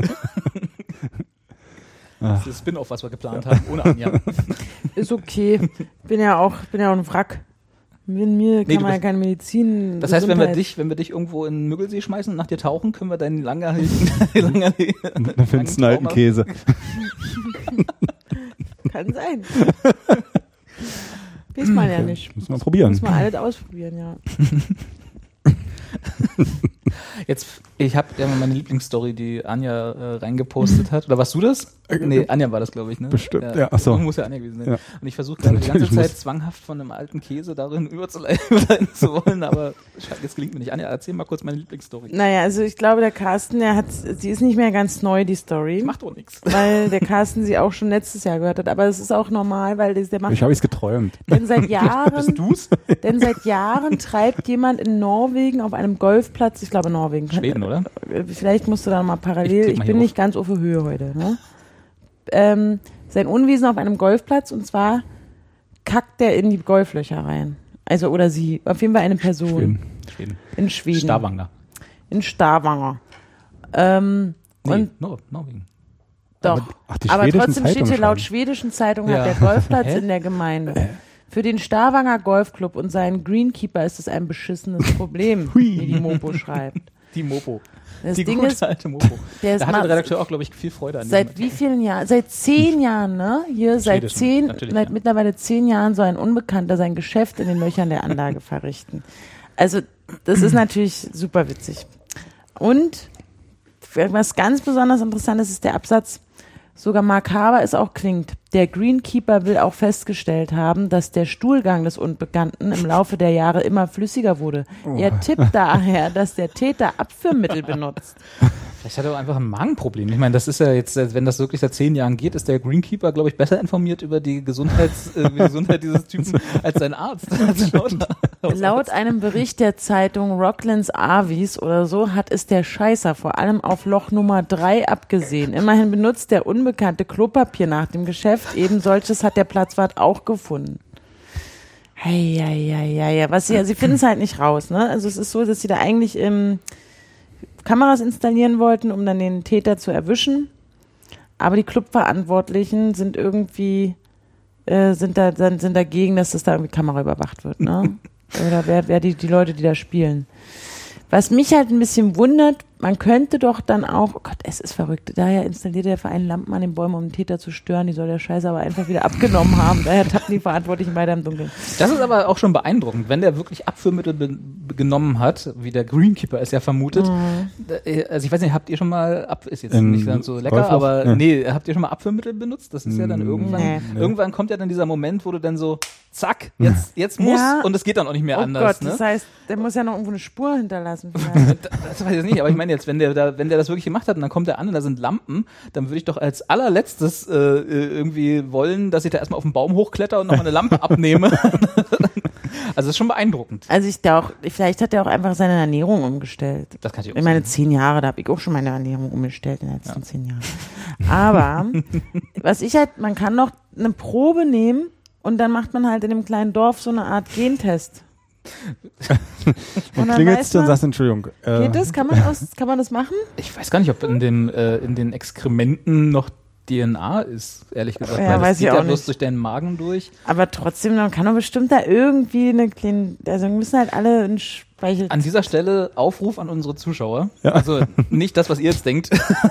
Ach. Das ist das Spin-off, was wir geplant haben, ohne Anja. Ist okay. Bin ja auch, bin ja auch ein Wrack. Mit mir kann Nee, du man ja bist- keine Medizin. Das heißt, wenn wir Gesundheit- dich, wenn wir dich irgendwo in den Müggelsee schmeißen und nach dir tauchen, können wir deinen langer, langer Dann findest du einen alten Käse. Kann sein. Weiß man ja nicht. Müssen wir probieren. Muss man alles ausprobieren, ja. Jetzt, ich habe ja mal meine Lieblingsstory, die Anja äh, reingepostet hat. Oder warst du das? Nee, Anja war das, glaube ich, ne? Bestimmt, ja, ach so. Muss ja Anja gewesen sein. Ja. Und ich versuche gerade die ganze Natürlich Zeit muss- zwanghaft von einem alten Käse darin überzuleiten zu wollen, aber scheiße, jetzt gelingt mir nicht. Anja, erzähl mal kurz meine Lieblingsstory. Naja, also ich glaube, der Carsten, der hat, sie ist nicht mehr ganz neu, die Story. Macht doch nichts. Weil der Carsten sie auch schon letztes Jahr gehört hat. Aber es ist auch normal, weil der, der macht Ich habe es geträumt. denn seit Jahren, Bist du's? denn seit Jahren treibt jemand in Norwegen auf einem Golfplatz, ich glaube Norwegen. Schweden, oder? Vielleicht musst du da mal Ich parallel, klick ich, mal bin hier nicht ganz auf der Höhe heute, ne? Ähm, sein Unwesen auf einem Golfplatz und zwar kackt der in die Golflöcher rein. Also, oder sie, auf jeden Fall eine Person Schweden. Schweden. in Schweden. Stavanger. In Stavanger. Ähm, Nee, und Nor Norwegen. doch. Aber- ach, die Aber schwedischen trotzdem steht hier Zeitungen laut schreiben. schwedischen Zeitung Ja. hat der Golfplatz Hä? in der Gemeinde. Für den Stavanger Golfclub und seinen Greenkeeper ist es ein beschissenes Problem, wie die Mopo schreibt. Die Mopo. Das die Ding gute ist, alte Mopo. der ist Da hatte mal- der Redakteur auch, glaube ich, viel Freude an seit wie vielen Jahren? Seit zehn Jahren, ne? Hier seit Schwedisch, zehn, natürlich, seit ja. mittlerweile zehn Jahren soll ein Unbekannter sein Geschäft in den Löchern der Anlage verrichten. Also das ist natürlich super witzig. Und was ganz besonders interessant ist, ist der Absatz. Sogar makaber es auch klingt. Der Greenkeeper will auch festgestellt haben, dass der Stuhlgang des Unbekannten im Laufe der Jahre immer flüssiger wurde. Er tippt daher, dass der Täter Abführmittel benutzt. Vielleicht hat er auch einfach ein Magenproblem. Ich meine, das ist ja jetzt, wenn das wirklich seit zehn Jahren geht, ist der Greenkeeper, glaube ich, besser informiert über die, Gesundheits, äh, die Gesundheit dieses Typen als sein Arzt. Als lauter, Laut einem Bericht der Zeitung Rocklands Avis oder so hat es der Scheißer vor allem auf Loch Nummer drei abgesehen. Immerhin benutzt der Unbekannte Klopapier nach dem Geschäft. Eben solches hat der Platzwart auch gefunden. Hei, hei, hei, hei, hei. Was sie, sie finden es halt nicht raus, ne? Also es ist so, dass sie da eigentlich ähm, Kameras installieren wollten, um dann den Täter zu erwischen. Aber die Clubverantwortlichen sind irgendwie äh, sind da dann sind dagegen, dass das da irgendwie Kamera überwacht wird, ne? Oder wer, wer die, die Leute, die da spielen. Was mich halt ein bisschen wundert, man könnte doch dann auch, oh Gott, es ist verrückt, daher installiert der Verein Lampen an den Bäumen, um den Täter zu stören, die soll der Scheiße aber einfach wieder abgenommen haben, daher tappen die Verantwortlichen weiter im Dunkeln. Das ist aber auch schon beeindruckend, wenn der wirklich Abführmittel be- genommen hat, wie der Greenkeeper es ja vermutet. Da- äh, Also ich weiß nicht, habt ihr schon mal, ab, ist jetzt Im nicht ganz so lecker, Golfloch? aber Ja. nee, habt ihr schon mal Abführmittel benutzt? Das ist ja dann Mm, irgendwann, nee. irgendwann kommt ja dann dieser Moment, wo du dann so, zack, jetzt, jetzt muss Ja. und es geht dann auch nicht mehr Oh anders. Gott, ne? das heißt, der muss ja noch irgendwo eine Spur hinterlassen. vielleicht. Das weiß ich jetzt nicht, aber ich meine jetzt, wenn der da, wenn der das wirklich gemacht hat und dann kommt der an und da sind Lampen, dann würde ich doch als allerletztes äh, irgendwie wollen, dass ich da erstmal auf den Baum hochkletter und nochmal eine Lampe abnehme. Also das ist schon beeindruckend. Also ich da auch, vielleicht hat er auch einfach seine Ernährung umgestellt. Das kann ich auch Ich meine, sagen. zehn Jahre, da habe ich auch schon meine Ernährung umgestellt in den letzten zehn Jahren. Aber was ich halt, man kann noch eine Probe nehmen und dann macht man halt in dem kleinen Dorf so eine Art Gentest. Und dann klingelst weiß du und man- sagst Entschuldigung. Äh, Geht das? Kann man, aus, kann man das machen? Ich weiß gar nicht, ob in, dem, äh, in den Exkrementen noch D N A ist, ehrlich gesagt. Ja, weil weiß das ich geht auch ja bloß nicht. durch deinen Magen durch. Aber trotzdem, man kann doch bestimmt da irgendwie eine kleine, also müssen halt alle einen Speichel. An dieser Stelle Aufruf an unsere Zuschauer. Ja. Also nicht das, was ihr jetzt denkt.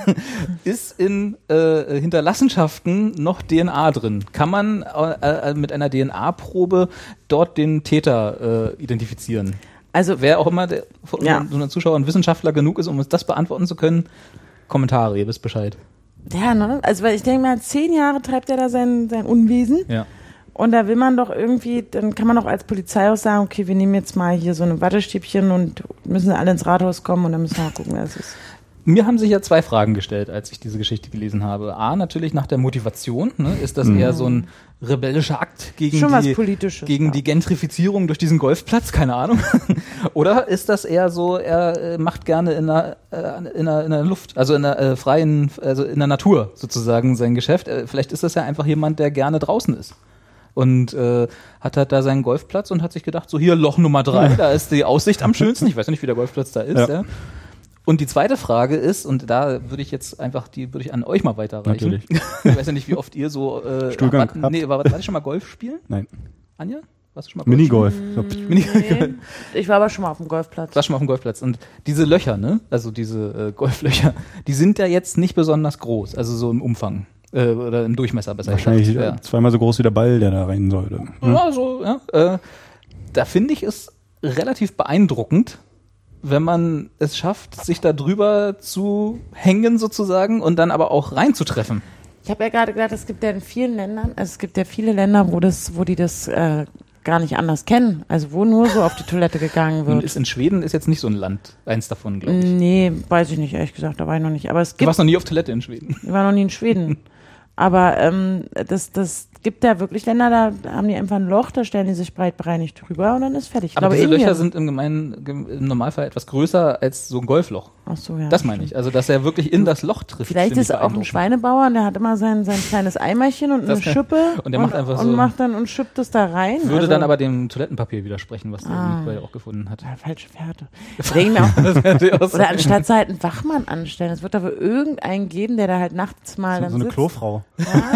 Ist in äh, Hinterlassenschaften noch D N A drin? Kann man äh, äh, mit einer D N A-Probe dort den Täter äh, identifizieren? Also Wer auch immer der, von Ja. unseren Zuschauern Wissenschaftler genug ist, um uns das beantworten zu können, Kommentare, ihr wisst Bescheid. ja, ne? Also weil ich denke mal, zehn Jahre treibt er da sein, sein Unwesen. Ja. Und da will man doch irgendwie, dann kann man doch als Polizei auch sagen, okay, wir nehmen jetzt mal hier so eine Wattestäbchen und müssen alle ins Rathaus kommen und dann müssen wir mal gucken, wer es ist. Mir haben sich ja zwei Fragen gestellt, als ich diese Geschichte gelesen habe. A, natürlich nach der Motivation. Ne? Ist das eher so ein rebellischer Akt gegen, Schon was die, Politisches, gegen ja. die Gentrifizierung durch diesen Golfplatz? Keine Ahnung. Oder ist das eher so, er äh, macht gerne in der, äh, in der, in der Luft, also in der äh, freien, also in der Natur sozusagen sein Geschäft? Äh, vielleicht ist das ja einfach jemand, der gerne draußen ist. Und äh, hat halt da seinen Golfplatz und hat sich gedacht, so hier Loch Nummer drei, da ist die Aussicht am schönsten. Ich weiß nicht, wie der Golfplatz da ist. Ja. Ja. Und die zweite Frage ist, und da würde ich jetzt einfach, die würde ich an euch mal weiterreichen. Natürlich. Ich weiß ja nicht, wie oft ihr so äh, Stuhlgang war, habt. nee, war, war ich schon mal Golf spielen? Nein. Anja? Warst du schon mal Golf Minigolf. spielen? Minigolf. Nee, ich war aber schon mal auf dem Golfplatz. War schon mal auf dem Golfplatz. Und diese Löcher, ne? Also diese äh, Golflöcher, die sind ja jetzt nicht besonders groß, also so im Umfang. Äh, oder im Durchmesser besser Wahrscheinlich gesagt. Ja. zweimal so groß wie der Ball, der da rein sollte. Hm? Ja, so, ja. Äh, da finde ich es relativ beeindruckend, wenn man es schafft, sich da drüber zu hängen sozusagen und dann aber auch reinzutreffen. Ich habe ja gerade gesagt, es gibt ja in vielen Ländern, also es gibt ja viele Länder, wo das, wo die das äh, gar nicht anders kennen. Also wo nur so auf die Toilette gegangen Und wird. ist in Schweden ist jetzt nicht so ein Land, eins davon, glaube ich. Nee, weiß ich nicht, ehrlich gesagt, da war ich noch nicht. Aber es Du gibt, warst noch nie auf Toilette in Schweden. ich war noch nie in Schweden. Aber ähm, das, das gibt ja wirklich Länder, da haben die einfach ein Loch, da stellen die sich breitbeinig drüber und dann ist fertig. Ich Aber glaube, diese Indien. Löcher sind im gemeinen, im Normalfall etwas größer als so ein Golfloch. Ach so, ja. Das meine ich. Also, dass er wirklich in das Loch trifft. Vielleicht finde ist ich er auch ein beeindruckend. Schweinebauer und der hat immer sein, sein kleines Eimerchen und eine Das kann- Schippe und der macht einfach und so- macht dann und schippt es da rein. Würde also, dann aber dem Toilettenpapier widersprechen, was der Ah. irgendwie auch gefunden hat. Ja, falsche Fährte. Ich denke mir auch, Das könnte ich auch oder sagen. anstatt sie halt einen Wachmann anstellen, es wird da wohl irgendeinen geben, der da halt nachts mal So, dann so eine sitzt. Klofrau.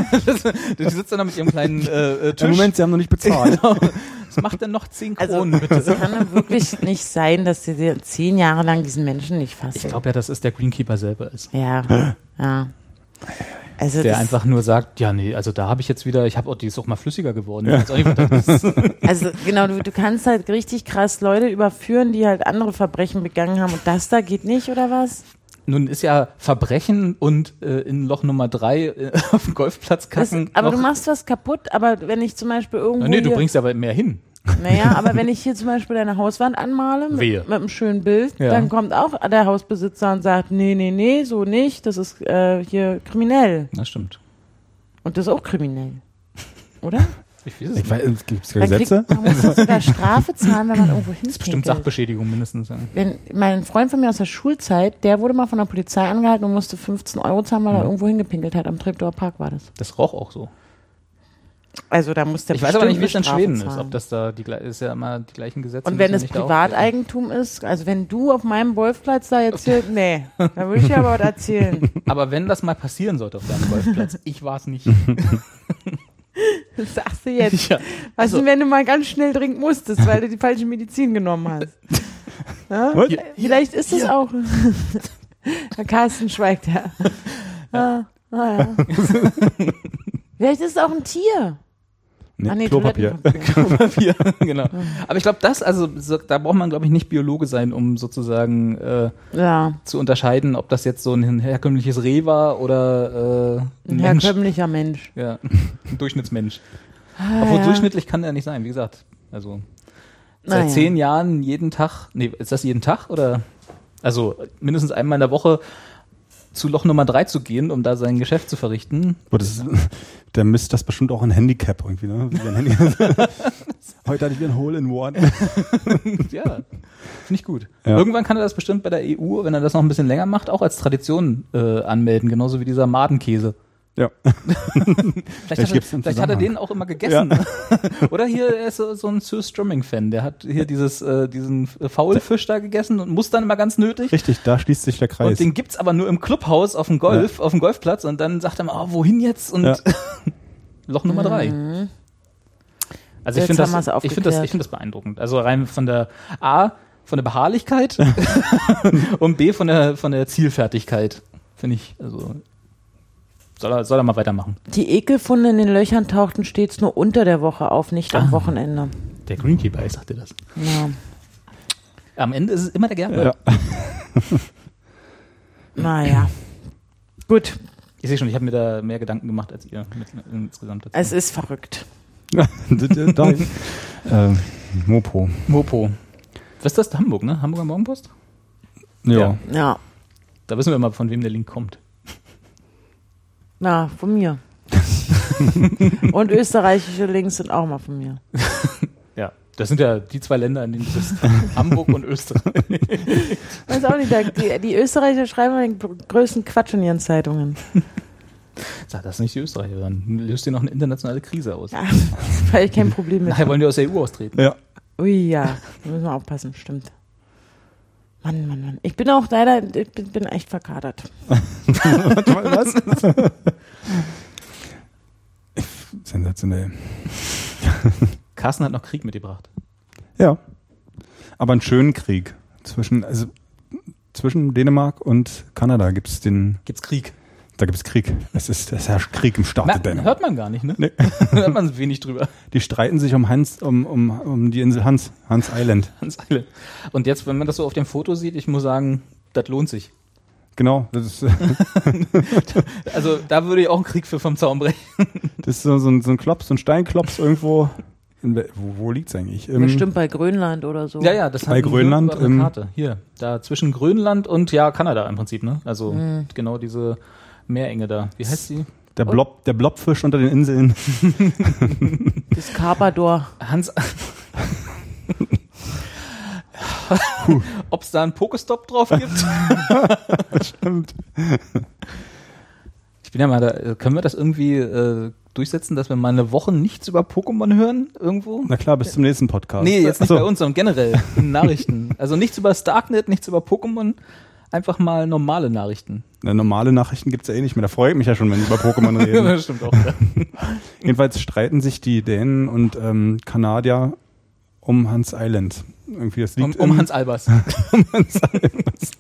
Die sitzt dann da mit ihrem kleinen äh, äh, Tisch. Im Moment, sie haben noch nicht bezahlt. Was macht denn noch zehn Also, Kronen, bitte? es kann doch wirklich nicht sein, dass sie dir zehn Jahre lang diesen Menschen nicht fassen. Ich glaube ja, dass es der Greenkeeper selber ist. Ja, ja. Also Der das, einfach nur sagt, ja, nee, also da habe ich jetzt wieder, ich habe auch, die ist auch mal flüssiger geworden. Ich weiß auch nicht, was das ist. also genau, du, du kannst halt richtig krass Leute überführen, die halt andere Verbrechen begangen haben und das da geht nicht, oder was? Nun ist ja Verbrechen und äh, in Loch Nummer drei äh, auf dem Golfplatz Das, kacken. aber noch, du machst was kaputt, aber wenn ich zum Beispiel irgendwo Na, nee, du hier, bringst aber mehr hin. naja, aber wenn ich hier zum Beispiel deine Hauswand anmale Wehe. mit, mit einem schönen Bild, Ja. dann kommt auch der Hausbesitzer und sagt, nee, nee, nee, so nicht, das ist äh, hier kriminell. Das stimmt. Und das ist auch kriminell. Oder? Ich weiß es Ich nicht. weiß, es gibt Man, kriegt, Gesetze. man muss doch sogar Strafe zahlen, wenn man irgendwo Das ist bestimmt hinpinkelt. Sachbeschädigung mindestens. Ja. Wenn, mein Freund von mir aus der Schulzeit, der wurde mal von der Polizei angehalten und musste fünfzehn Euro zahlen, weil er irgendwo hingepinkelt hat. Am Treptower Park war das. Das roch auch so. Also da muss der Ich weiß aber nicht, wie es bestimmt in eine Schweden Strafe ist. zahlen. Ob das da die gle- ist ja immer die gleichen Gesetze. Und wenn müssen es nicht da auftreten. Privateigentum ist, also wenn du auf meinem Golfplatz da jetzt hier, nee, da würde ich ja aber was erzählen. Aber wenn das mal passieren sollte auf deinem Golfplatz, ich war es nicht. Das sagst du jetzt. Ja. Was Also- denn, wenn du mal ganz schnell trinken musstest, weil du die falsche Medizin genommen hast? Ja? Und? Vielleicht ist es auch. Herr Carsten schweigt ja. Ah, ah, ja. Vielleicht ist es auch ein Tier. Nee, Ah, nee, Klopapier. Toilettenpapier. Papier, genau. Aber ich glaube, das, also so, da braucht man, glaube ich, nicht Biologe sein, um sozusagen äh, Ja, zu unterscheiden, ob das jetzt so ein herkömmliches Reh war oder äh, ein ein Mensch. herkömmlicher Mensch. Ja, ein Durchschnittsmensch. Ah, Obwohl ja. durchschnittlich kann er nicht sein, wie gesagt. Also seit Naja. zehn Jahren jeden Tag, nee, ist das jeden Tag oder? Also mindestens einmal in der Woche zu Loch Nummer drei zu gehen, um da sein Geschäft zu verrichten. Aber das ist, der misst das bestimmt auch ein Handicap irgendwie, ne? Wie ein Handicap. Heute hatte ich wieder ein Hole in One. Ja, finde ich gut. Ja. Irgendwann kann er das bestimmt bei der E U, wenn er das noch ein bisschen länger macht, auch als Tradition äh, anmelden, genauso wie dieser Madenkäse. Ja. Vielleicht, hat er, gibt's einen vielleicht hat er Zusammenhang. den auch immer gegessen. Ja. Oder hier, er ist so, so ein Sir Strumming-Fan. Der hat hier dieses, äh, diesen Faulfisch da gegessen und muss dann immer ganz nötig. Richtig, da schließt sich der Kreis. Und den gibt's aber nur im Clubhaus auf dem Golf, ja. auf dem Golfplatz. Und dann sagt er mal, oh, wohin jetzt? Und ja. Loch Nummer drei. Mhm. Also ich finde das, ich finde das, ich finde das beeindruckend. Also rein von der A, von der Beharrlichkeit und B, von der, von der Zielfertigkeit. Finde ich, also soll er, soll er mal weitermachen. Die Ekelfunde in den Löchern tauchten stets nur unter der Woche auf, nicht am ah, Wochenende. Der Greenkeeper, ich sagte das. Ja. Am Ende ist es immer der Gerber. Ja. Naja. Gut. Ich sehe schon, ich habe mir da mehr Gedanken gemacht als ihr mit, insgesamt dazu. Es ist verrückt. ähm, Mopo. Mopo. Was ist das? Hamburg, ne? Hamburger Morgenpost? Ja. Ja. ja. Da wissen wir mal, von wem der Link kommt. Na, von mir. Und österreichische Links sind auch mal von mir. Ja, das sind ja die zwei Länder, in denen du bist. Hamburg und Österreich. Weiß auch nicht, die, die Österreicher schreiben den größten Quatsch in ihren Zeitungen. Sag das nicht die Österreicher, dann löst dir noch eine internationale Krise aus. Ja, weil ich kein Problem mit. Nachher wollen die aus der E U austreten. Ja. Ui, ja, da müssen wir aufpassen, stimmt. Mann, Mann, Mann. Ich bin auch leider, ich bin, bin echt verkadert. Was? Sensationell. Carsten hat noch Krieg mitgebracht. Ja. Aber einen schönen Krieg. Zwischen, also, zwischen Dänemark und Kanada gibt es den. Gibt's Krieg? Da gibt es Krieg. Es ist, es herrscht Krieg im Staate Na, Dänemark. Hört man gar nicht, ne? Nee. Hört man wenig drüber. Die streiten sich um Hans, um, um, um die Insel Hans, Hans Island. Hans Island. Und jetzt, wenn man das so auf dem Foto sieht, ich muss sagen, das lohnt sich. Genau. Das ist also da würde ich auch einen Krieg für vom Zaun brechen. Das ist so, so, ein, so ein Klops, so ein Steinklops irgendwo. In, wo wo liegt es eigentlich? Im, Bestimmt bei Grönland oder so. Ja, ja, das bei Grönland. Eine Im, Karte. Hier, da zwischen Grönland und ja Kanada im Prinzip, ne? Also mhm. genau diese Meerenge da. Wie heißt die? Der Blob, der Blobfisch unter den Inseln. Das Carpador. Hans. Ob es da einen Pokestop drauf gibt? Stimmt. Ich bin ja mal da, können wir das irgendwie äh, durchsetzen, dass wir mal eine Woche nichts über Pokémon hören irgendwo? Na klar, bis zum nächsten Podcast. Nee, jetzt nicht Achso. bei uns, sondern generell in Nachrichten. Also nichts über Starknet, nichts über Pokémon, einfach mal normale Nachrichten. Na, normale Nachrichten gibt es ja eh nicht mehr. Da freue ich mich ja schon, wenn die über Pokémon reden. Das stimmt auch. Ja. Jedenfalls streiten sich die Dänen und ähm, Kanadier um Hans Island. Irgendwie das liegt um, um im, Hans Albers. um Hans Albers.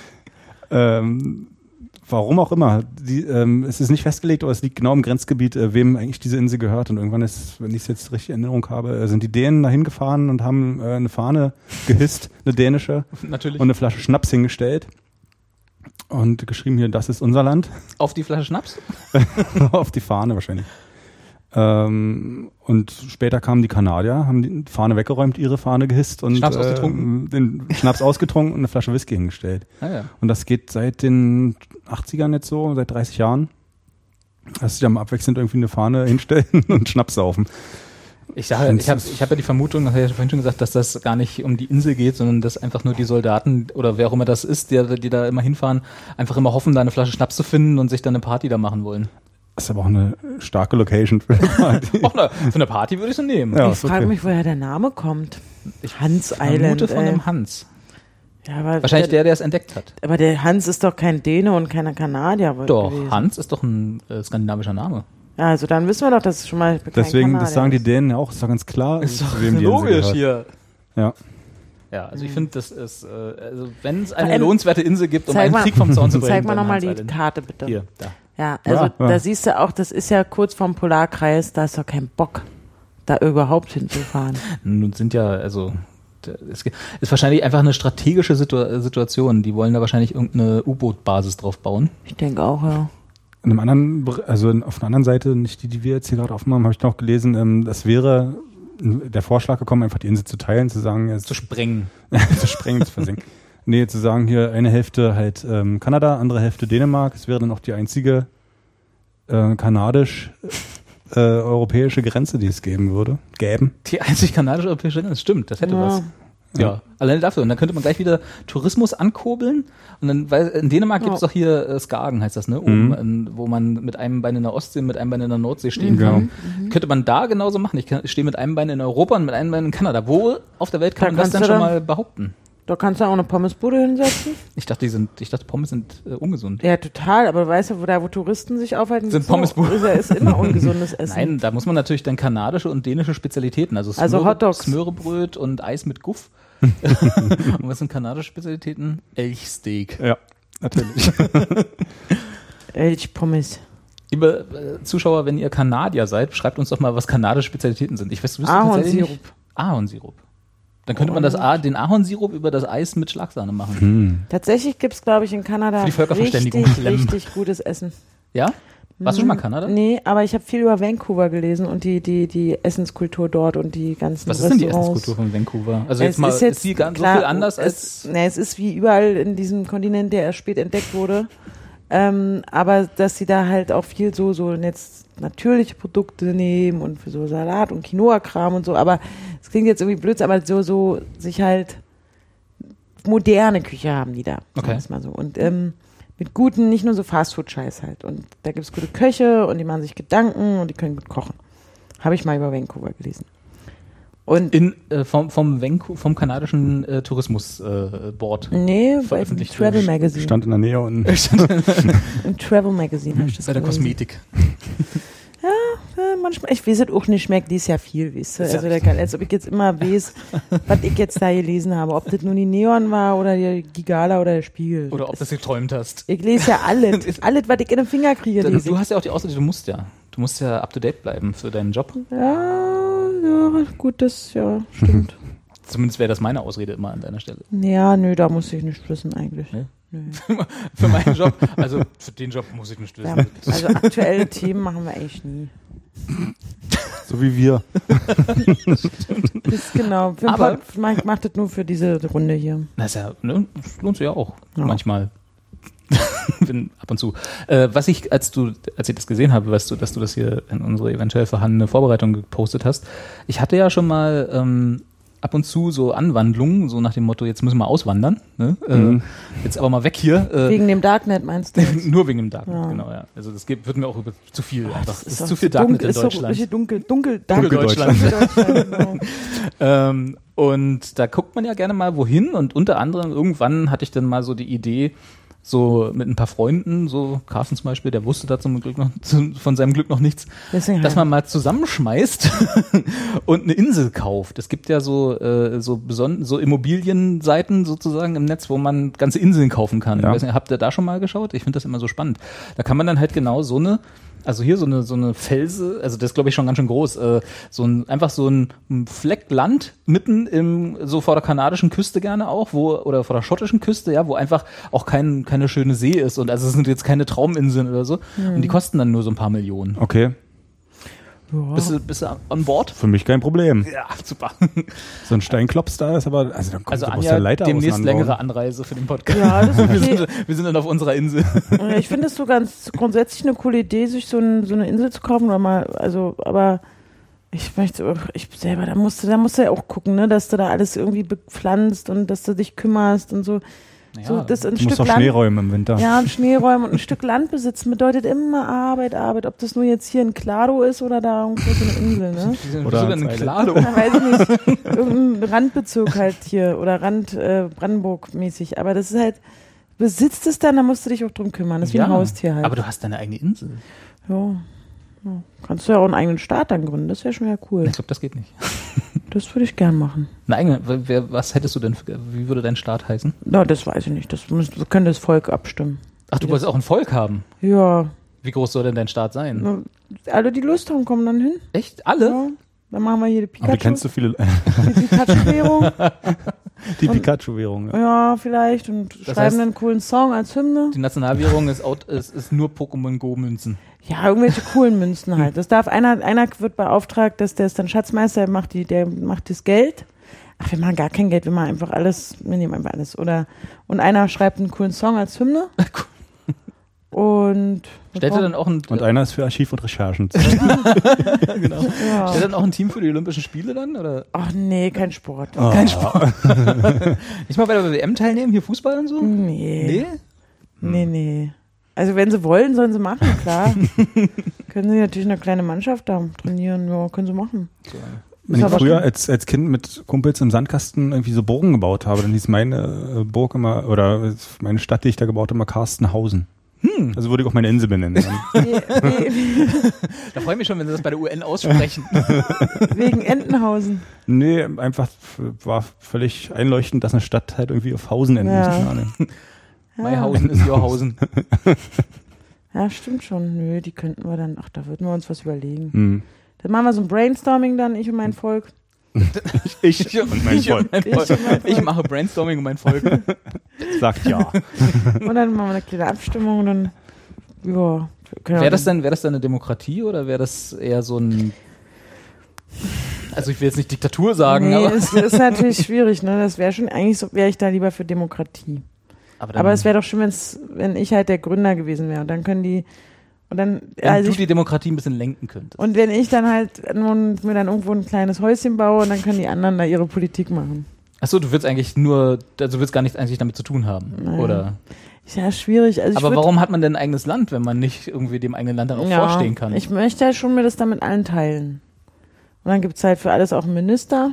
ähm, warum auch immer. Die, ähm, es ist nicht festgelegt, aber es liegt genau im Grenzgebiet, äh, wem eigentlich diese Insel gehört. Und irgendwann ist, wenn ich es jetzt richtig in Erinnerung habe, äh, sind die Dänen dahin gefahren und haben äh, eine Fahne gehisst, eine dänische. Natürlich. Und eine Flasche Schnaps hingestellt. Und geschrieben hier, das ist unser Land. Auf die Flasche Schnaps? Auf die Fahne wahrscheinlich. Ähm, und später kamen die Kanadier, haben die Fahne weggeräumt, ihre Fahne gehisst und Schnaps äh, ausgetrunken. den Schnaps ausgetrunken und eine Flasche Whisky hingestellt. Ah, ja. Und das geht seit den achtzigern jetzt so, seit dreißig Jahren. Dass sie dann abwechselnd irgendwie eine Fahne hinstellen und Schnaps saufen. Ich sage, ich habe ich hab ja die Vermutung, das habe ich ja vorhin schon gesagt, dass das gar nicht um die Insel geht, sondern dass einfach nur die Soldaten oder wer auch immer das ist, die, die da immer hinfahren, einfach immer hoffen, da eine Flasche Schnaps zu finden und sich dann eine Party da machen wollen. Das ist aber auch eine starke Location für eine Party. Auch eine, für eine Party würde ich so nehmen. Ja, ich frage okay. mich, woher der Name kommt. Ich Hans Island. vermute von ey. einem Hans. Ja, aber Wahrscheinlich der, der, der es entdeckt hat. Aber der Hans ist doch kein Däne und keiner Kanadier. Doch, gewesen. Hans ist doch ein äh, skandinavischer Name. Ja, also dann wissen wir doch, dass es schon mal kein Deswegen, Kanadier das sagen die ist. Dänen ja auch, ist doch ganz klar. Ist doch wem die Insel logisch gehört. hier. Ja. Ja, also ich finde, das ist, äh, also wenn es Vor eine allem- lohnenswerte Insel gibt, um Zeig einen mal- Krieg vom Zaun zu bringen. Zeig mal dann nochmal Hans die Island. Karte, bitte. Hier, da. Ja, also Ja, ja. da siehst du auch, das ist ja kurz vorm Polarkreis, da ist doch kein Bock, da überhaupt hinzufahren. Nun sind ja, also es ist wahrscheinlich einfach eine strategische Situ- Situation. Die wollen da wahrscheinlich irgendeine U-Boot-Basis drauf bauen. Ich denke auch, ja. In einem anderen, Ber- also auf einer anderen Seite, nicht die, die wir jetzt hier gerade aufmachen, habe ich noch gelesen, ähm, das wäre der Vorschlag gekommen, einfach die Insel zu teilen, zu sagen, jetzt Zu sprengen. zu sprengen, zu versenken. Nee, zu sagen, hier eine Hälfte halt ähm, Kanada, andere Hälfte Dänemark. Es wäre dann auch die einzige äh, kanadisch-europäische Grenze, die es geben würde. Gäben. Die einzig kanadische europäische Grenze, das stimmt, das hätte Ja. was. Ja, alleine dafür. Und dann könnte man gleich wieder Tourismus ankurbeln. Und dann, weil in Dänemark gibt es Ja. doch hier äh, Skagen, heißt das, ne? Oben, Mhm. in, wo man mit einem Bein in der Ostsee, mit einem Bein in der Nordsee stehen Mhm. kann. Mhm. Könnte man da genauso machen. Ich, kann- ich stehe mit einem Bein in Europa und mit einem Bein in Kanada. Wo auf der Welt kann Da man das kannst dann du schon dann- mal behaupten? Da kannst du auch eine Pommesbude hinsetzen. Ich dachte, die sind, ich dachte, Pommes sind äh, ungesund. Ja, total. Aber du weißt ja, wo da, wo Touristen sich aufhalten, Sind so, Pommesbuden. ist, ja- ist immer ungesundes Essen. Nein, da muss man natürlich dann kanadische und dänische Spezialitäten, also, Also Smöre- Hotdogs. Smörebröt und Eis mit Guff. Und was sind kanadische Spezialitäten? Elchsteak. Ja, natürlich. Elchpommes. Liebe äh, Zuschauer, wenn ihr Kanadier seid, schreibt uns doch mal, was kanadische Spezialitäten sind. Ich weiß, du wüsstest tatsächlich Ahornsirup. nicht. Ahornsirup. Dann könnte man das A, den Ahornsirup über das Eis mit Schlagsahne machen. Hm. Tatsächlich gibt's, glaube ich, in Kanada Für die Völkerverständigung richtig, klemmen. richtig gutes Essen. Ja? Warst du schon mal in Kanada? Nee, aber ich habe viel über Vancouver gelesen und die, die, die Essenskultur dort und die ganzen Was ist denn die Restaurants. Essenskultur von Vancouver? Also jetzt Es mal, ist jetzt die ganz klar, so viel anders es, als... Ne, es ist wie überall in diesem Kontinent, der erst spät entdeckt wurde. Ähm, aber dass sie da halt auch viel so, so jetzt natürliche Produkte nehmen und für so Salat und Quinoa-Kram und so, aber es klingt jetzt irgendwie blöd, aber so, so sich halt moderne Küche haben die da. sagen Okay. wir es mal so. Und ähm, mit guten, nicht nur so Fastfood-Scheiß halt. Und da gibt es gute Köche und die machen sich Gedanken und die können gut kochen. Habe ich mal über Vancouver gelesen. Und In, äh, vom, vom, Vancouver, vom kanadischen äh, Tourismusboard. Äh, Board. nee, bei veröffentlicht Travel wurde. Magazine. Stand in der Nähe und Im Travel Magazine habe ich das Bei der gelesen. Kosmetik. Ja, manchmal, ich weiß es auch nicht, schmeckt dies ja viel, weißt du. Ist ja- Also der, als ob ich jetzt immer weiß, was ich jetzt da gelesen habe. Ob das nun die Neon war oder der Gigala oder der Spiegel. Oder ob du es geträumt hast. Ich lese ja alles. alles, was ich in den Finger kriege, Du, lese du ich. hast ja auch die Ausrede, du musst ja. Du musst ja up to date bleiben für deinen Job. Ja, ja, gut, das, ja, stimmt. Zumindest wäre das meine Ausrede immer an deiner Stelle. Ja, nö, da muss ich nicht wissen eigentlich. Nee? Nö. Für meinen Job. Also für den Job muss ich nicht Ja, wissen. also aktuelle Themen machen wir eigentlich nie. so wie wir. Das ist genau. Für Aber- Aber ich mach, mach das nur für diese Runde hier. Na, ist ja, ne? Das lohnt sich ja auch. Ja. Manchmal. Bin ab und zu. Äh, was ich, als du, als ich das gesehen habe, weißt du, dass du das hier in unsere eventuell vorhandene Vorbereitung gepostet hast. Ich hatte ja schon mal ähm, ab und zu so Anwandlungen, so nach dem Motto, jetzt müssen wir auswandern. Ne? Mhm. Äh, jetzt aber mal weg hier. Äh, Wegen dem Darknet meinst du? jetzt? nur wegen dem Darknet, Ja. genau, ja. Also das geht, wird mir auch über, zu viel einfach. Das Es ist doch zu viel so Darknet dunkel, in ist so Deutschland. richtig dunkel, dunkel, Dunkel dunkel Deutschland. Deutschland, genau. Ähm, und da guckt man ja gerne mal wohin und unter anderem irgendwann hatte ich dann mal so die Idee, so mit ein paar Freunden, so Carsten zum Beispiel, der wusste da zum Glück noch, zu, von seinem Glück noch nichts, Deswegen dass man mal zusammenschmeißt und eine Insel kauft. Es gibt ja so äh, so, beson- so Immobilienseiten sozusagen im Netz, wo man ganze Inseln kaufen kann. Ja. Ich weiß nicht, habt ihr da schon mal geschaut? Ich finde das immer so spannend. Da kann man dann halt genau so eine, also hier so eine so eine Felse, also das ist glaube ich schon ganz schön groß, äh, so ein einfach so ein Fleck Land mitten im so vor der kanadischen Küste gerne auch, wo oder vor der schottischen Küste, ja, wo einfach auch kein keine schöne See ist und also es sind jetzt keine Trauminseln oder so und die kosten dann nur so ein paar Millionen. Okay, Bist du bist du an Bord? für mich kein Problem. Ja, super. So ein Steinklops da ist aber, also dann kommt Also du aus Anja, der Leiter demnächst auseinanderbauen. längere Anreise für den Podcast. Ja, das ist wir, okay. sind, wir sind dann auf unserer Insel. Ja, ich finde es so ganz grundsätzlich eine coole Idee, sich so, ein, so eine Insel zu kaufen oder mal, also, aber ich möchte, ich selber, da musst du, da musst du ja auch gucken, ne, dass du da alles irgendwie bepflanzt und dass du dich kümmerst und so. So, das ein Du musst Stück doch Land, Schnee räumen im Winter. ja, ein Schneeräumen und ein Stück Land besitzen bedeutet immer Arbeit, Arbeit. Ob das nur jetzt hier in Klado ist oder da irgendwo so eine Insel, ne? Oder Oder ein ans Klado. Ja, weiß ich nicht. Irgendein Randbezirk halt hier oder Rand äh, Brandenburg-mäßig. Aber das ist halt, besitzt es dann, da musst du dich auch drum kümmern. Das ist wie ein Haustier halt. Aber du hast deine eigene Insel. ja. Ja. Kannst du ja auch einen eigenen Staat dann gründen. Das wäre schon ja cool. Ich glaube, das geht nicht. Das würde ich gern machen. Eine eigene, wer, was hättest du denn, für, wie würde dein Staat heißen? Na, das weiß ich nicht. Das muss, könnte das Volk abstimmen. Ach, du wolltest auch ein Volk haben. Ja. Wie groß soll denn dein Staat sein? Na, alle, die Lust haben, kommen dann hin. Echt? Alle? Ja. Dann machen wir hier die Aber Pikachu. kennst du viele, die Pikachu-Währung. die Und- Pikachu-Währung. Ja. Ja, vielleicht. Und Das schreiben heißt- einen coolen Song als Hymne. Die Nationalwährung ist, out, ist, ist nur Pokémon Go Münzen. Ja, irgendwelche coolen Münzen halt. Das darf einer, einer wird beauftragt, dass der ist dann Schatzmeister, der macht die, der macht das Geld. Ach, wir machen gar kein Geld, wir machen einfach alles, wir nehmen einfach alles. Oder, und einer schreibt einen coolen Song als Hymne. Und Stellt ihr dann auch ein, Und einer ist für Archiv und Recherchen. genau. ja. Stellt ihr dann auch ein Team für die Olympischen Spiele dann? Oder? Ach nee, kein Sport. Oh. Kein Sport. Nicht mal bei der W M teilnehmen, hier Fußball und so? Nee. Nee? Nee, nee. Also wenn sie wollen, sollen sie machen, klar. Können sie natürlich eine kleine Mannschaft da trainieren, ja, können sie machen. So. Wenn ich aber früher schon- als, als Kind mit Kumpels im Sandkasten irgendwie so Burgen gebaut habe, dann hieß meine äh, Burg immer, oder meine Stadt, die ich da gebaut habe, immer Karstenhausen. Hm. Also würde ich auch meine Insel benennen. Wie, wie, Da freue ich mich schon, wenn sie das bei der U N aussprechen. wegen Entenhausen. Nee, einfach f- war völlig einleuchtend, dass eine Stadt halt irgendwie auf Hausen enden Ja. muss. Keine Ahnung. Maihausen ist Johausen. Ja, stimmt schon. Nö, die könnten wir dann, ach, da würden wir uns was überlegen. Hm. Dann machen wir so ein Brainstorming dann, ich und mein Volk. Ich und mein Ich, Volk mein Ich Volk. und mein Volk. Ich mache Brainstorming und mein Volk. sagt ja. Und dann machen wir eine kleine Abstimmung und dann, ja. können wir Wäre das dann- denn, wäre das dann eine Demokratie oder wäre das eher so ein, also ich will jetzt nicht Diktatur sagen, nee, aber, es ist natürlich schwierig, ne? Das wäre schon, eigentlich so, wäre ich da lieber für Demokratie. aber, dann, Aber es wäre doch schön, wenn's, wenn ich halt der Gründer gewesen wäre. Und dann können die, und dann, wenn also du ich, die Demokratie ein bisschen lenken könntest. und wenn ich dann halt nun, mir dann irgendwo ein kleines Häuschen baue, und dann können die anderen da ihre Politik machen. Achso, du willst eigentlich nur, also du willst gar nichts eigentlich damit zu tun haben, Nein. oder? Ist ja schwierig. Also ich Aber würd, warum hat man denn ein eigenes Land, wenn man nicht irgendwie dem eigenen Land dann auch ja, vorstehen kann? Ich möchte ja schon mir das dann mit allen teilen. Und dann gibt's halt für alles auch einen Minister.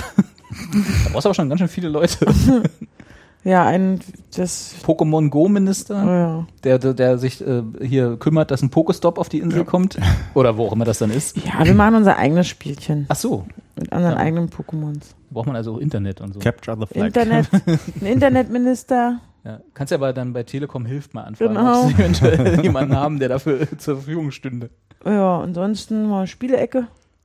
Da brauchst du aber schon ganz schön viele Leute. Ja, ein, das, Pokémon Go Minister, oh ja. der, der, der sich äh, hier kümmert, dass ein Pokestop auf die Insel kommt. Oder wo auch immer das dann ist. Ja, wir machen unser eigenes Spielchen. Ach so, Mit anderen Ja. eigenen Pokémons. braucht man also auch Internet und so. Capture the flag. Internet, ein Internetminister. Ja. Kannst ja aber dann bei Telekom Hilft mal anfragen, Genau. ob sie eventuell jemanden haben, der dafür zur Verfügung stünde. Ja, ansonsten mal Spielecke.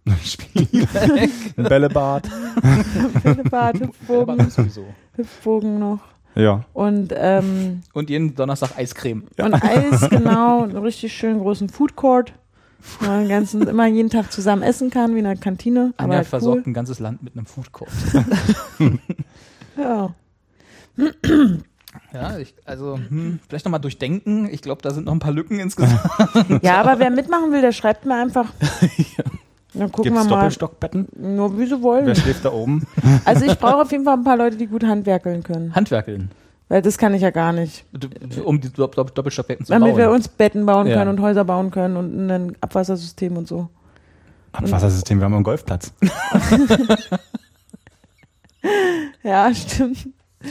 Ein Bällebad. Bällebad, Aber Hüpfbogen, sowieso. Hüpfbogen noch. Ja. Und, ähm, Und jeden Donnerstag Eiscreme. und Eis, genau, einen richtig schönen großen Food Court. Wo man den ganzen, immer jeden Tag zusammen essen kann, wie in einer Kantine. Aber Anja halt versorgt cool. ein ganzes Land mit einem Food Court. Ja. Ja, ich, also hm, vielleicht nochmal durchdenken. Ich glaube, da sind noch ein paar Lücken insgesamt. ja, aber wer mitmachen will, der schreibt mir einfach. Dann gucken Gibt's wir mal. Doppelstockbetten? Nur wie sie Wer wollen. schläft da oben? Also ich brauche auf jeden Fall ein paar Leute, die gut handwerkeln können. Handwerkeln, Weil das kann ich ja gar nicht. Du- um die Dopp- Dopp- Doppelstockbetten zu Damit bauen. wir uns Betten bauen Ja. können und Häuser bauen können und ein Abwassersystem und so. Abwassersystem, wir haben einen Golfplatz. Ja, stimmt.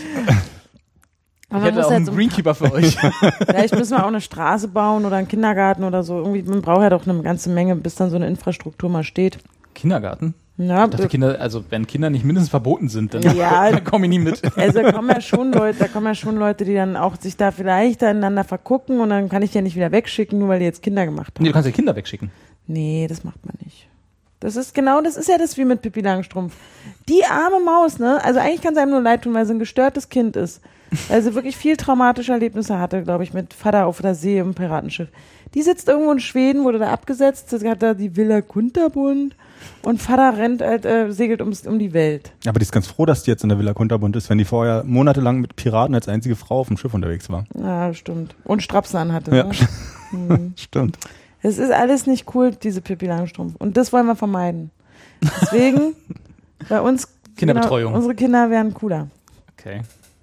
Ich hätte auch einen so, Greenkeeper für euch. vielleicht müssen wir auch eine Straße bauen oder einen Kindergarten oder so. Irgendwie, man braucht ja doch eine ganze Menge, bis dann so eine Infrastruktur mal steht. Kindergarten? Ja, Ich dachte, Kinder, also wenn Kinder nicht mindestens verboten sind, dann, Ja. dann komme ich nie mit. also da kommen ja schon Leute, da kommen ja schon Leute, die dann auch sich da vielleicht einander vergucken und dann kann ich die ja nicht wieder wegschicken, nur weil die jetzt Kinder gemacht haben. Nee, du kannst ja Kinder wegschicken. Nee, das macht man nicht. Das ist genau, das ist ja das wie mit Pippi Langstrumpf. Die arme Maus, ne? Also eigentlich kann es einem nur leid tun, weil sie ein gestörtes Kind ist. Weil sie wirklich viel traumatische Erlebnisse hatte, glaube ich, mit Vater auf der See im Piratenschiff. Die sitzt irgendwo in Schweden, wurde da abgesetzt, sie hat da die Villa Kunterbund und Vater rennt halt, äh, segelt ums, um die Welt. Aber die ist ganz froh, dass die jetzt in der Villa Kunterbund ist, wenn die vorher monatelang mit Piraten als einzige Frau auf dem Schiff unterwegs war. Ja, stimmt. Und Strapsen anhatte. Ja. Ne? Hm. Stimmt. Es ist alles nicht cool, diese Pippi Langstrumpf. Und das wollen wir vermeiden. Deswegen, bei uns, Kinderbetreuung. Genau, unsere Kinder wären cooler. Okay.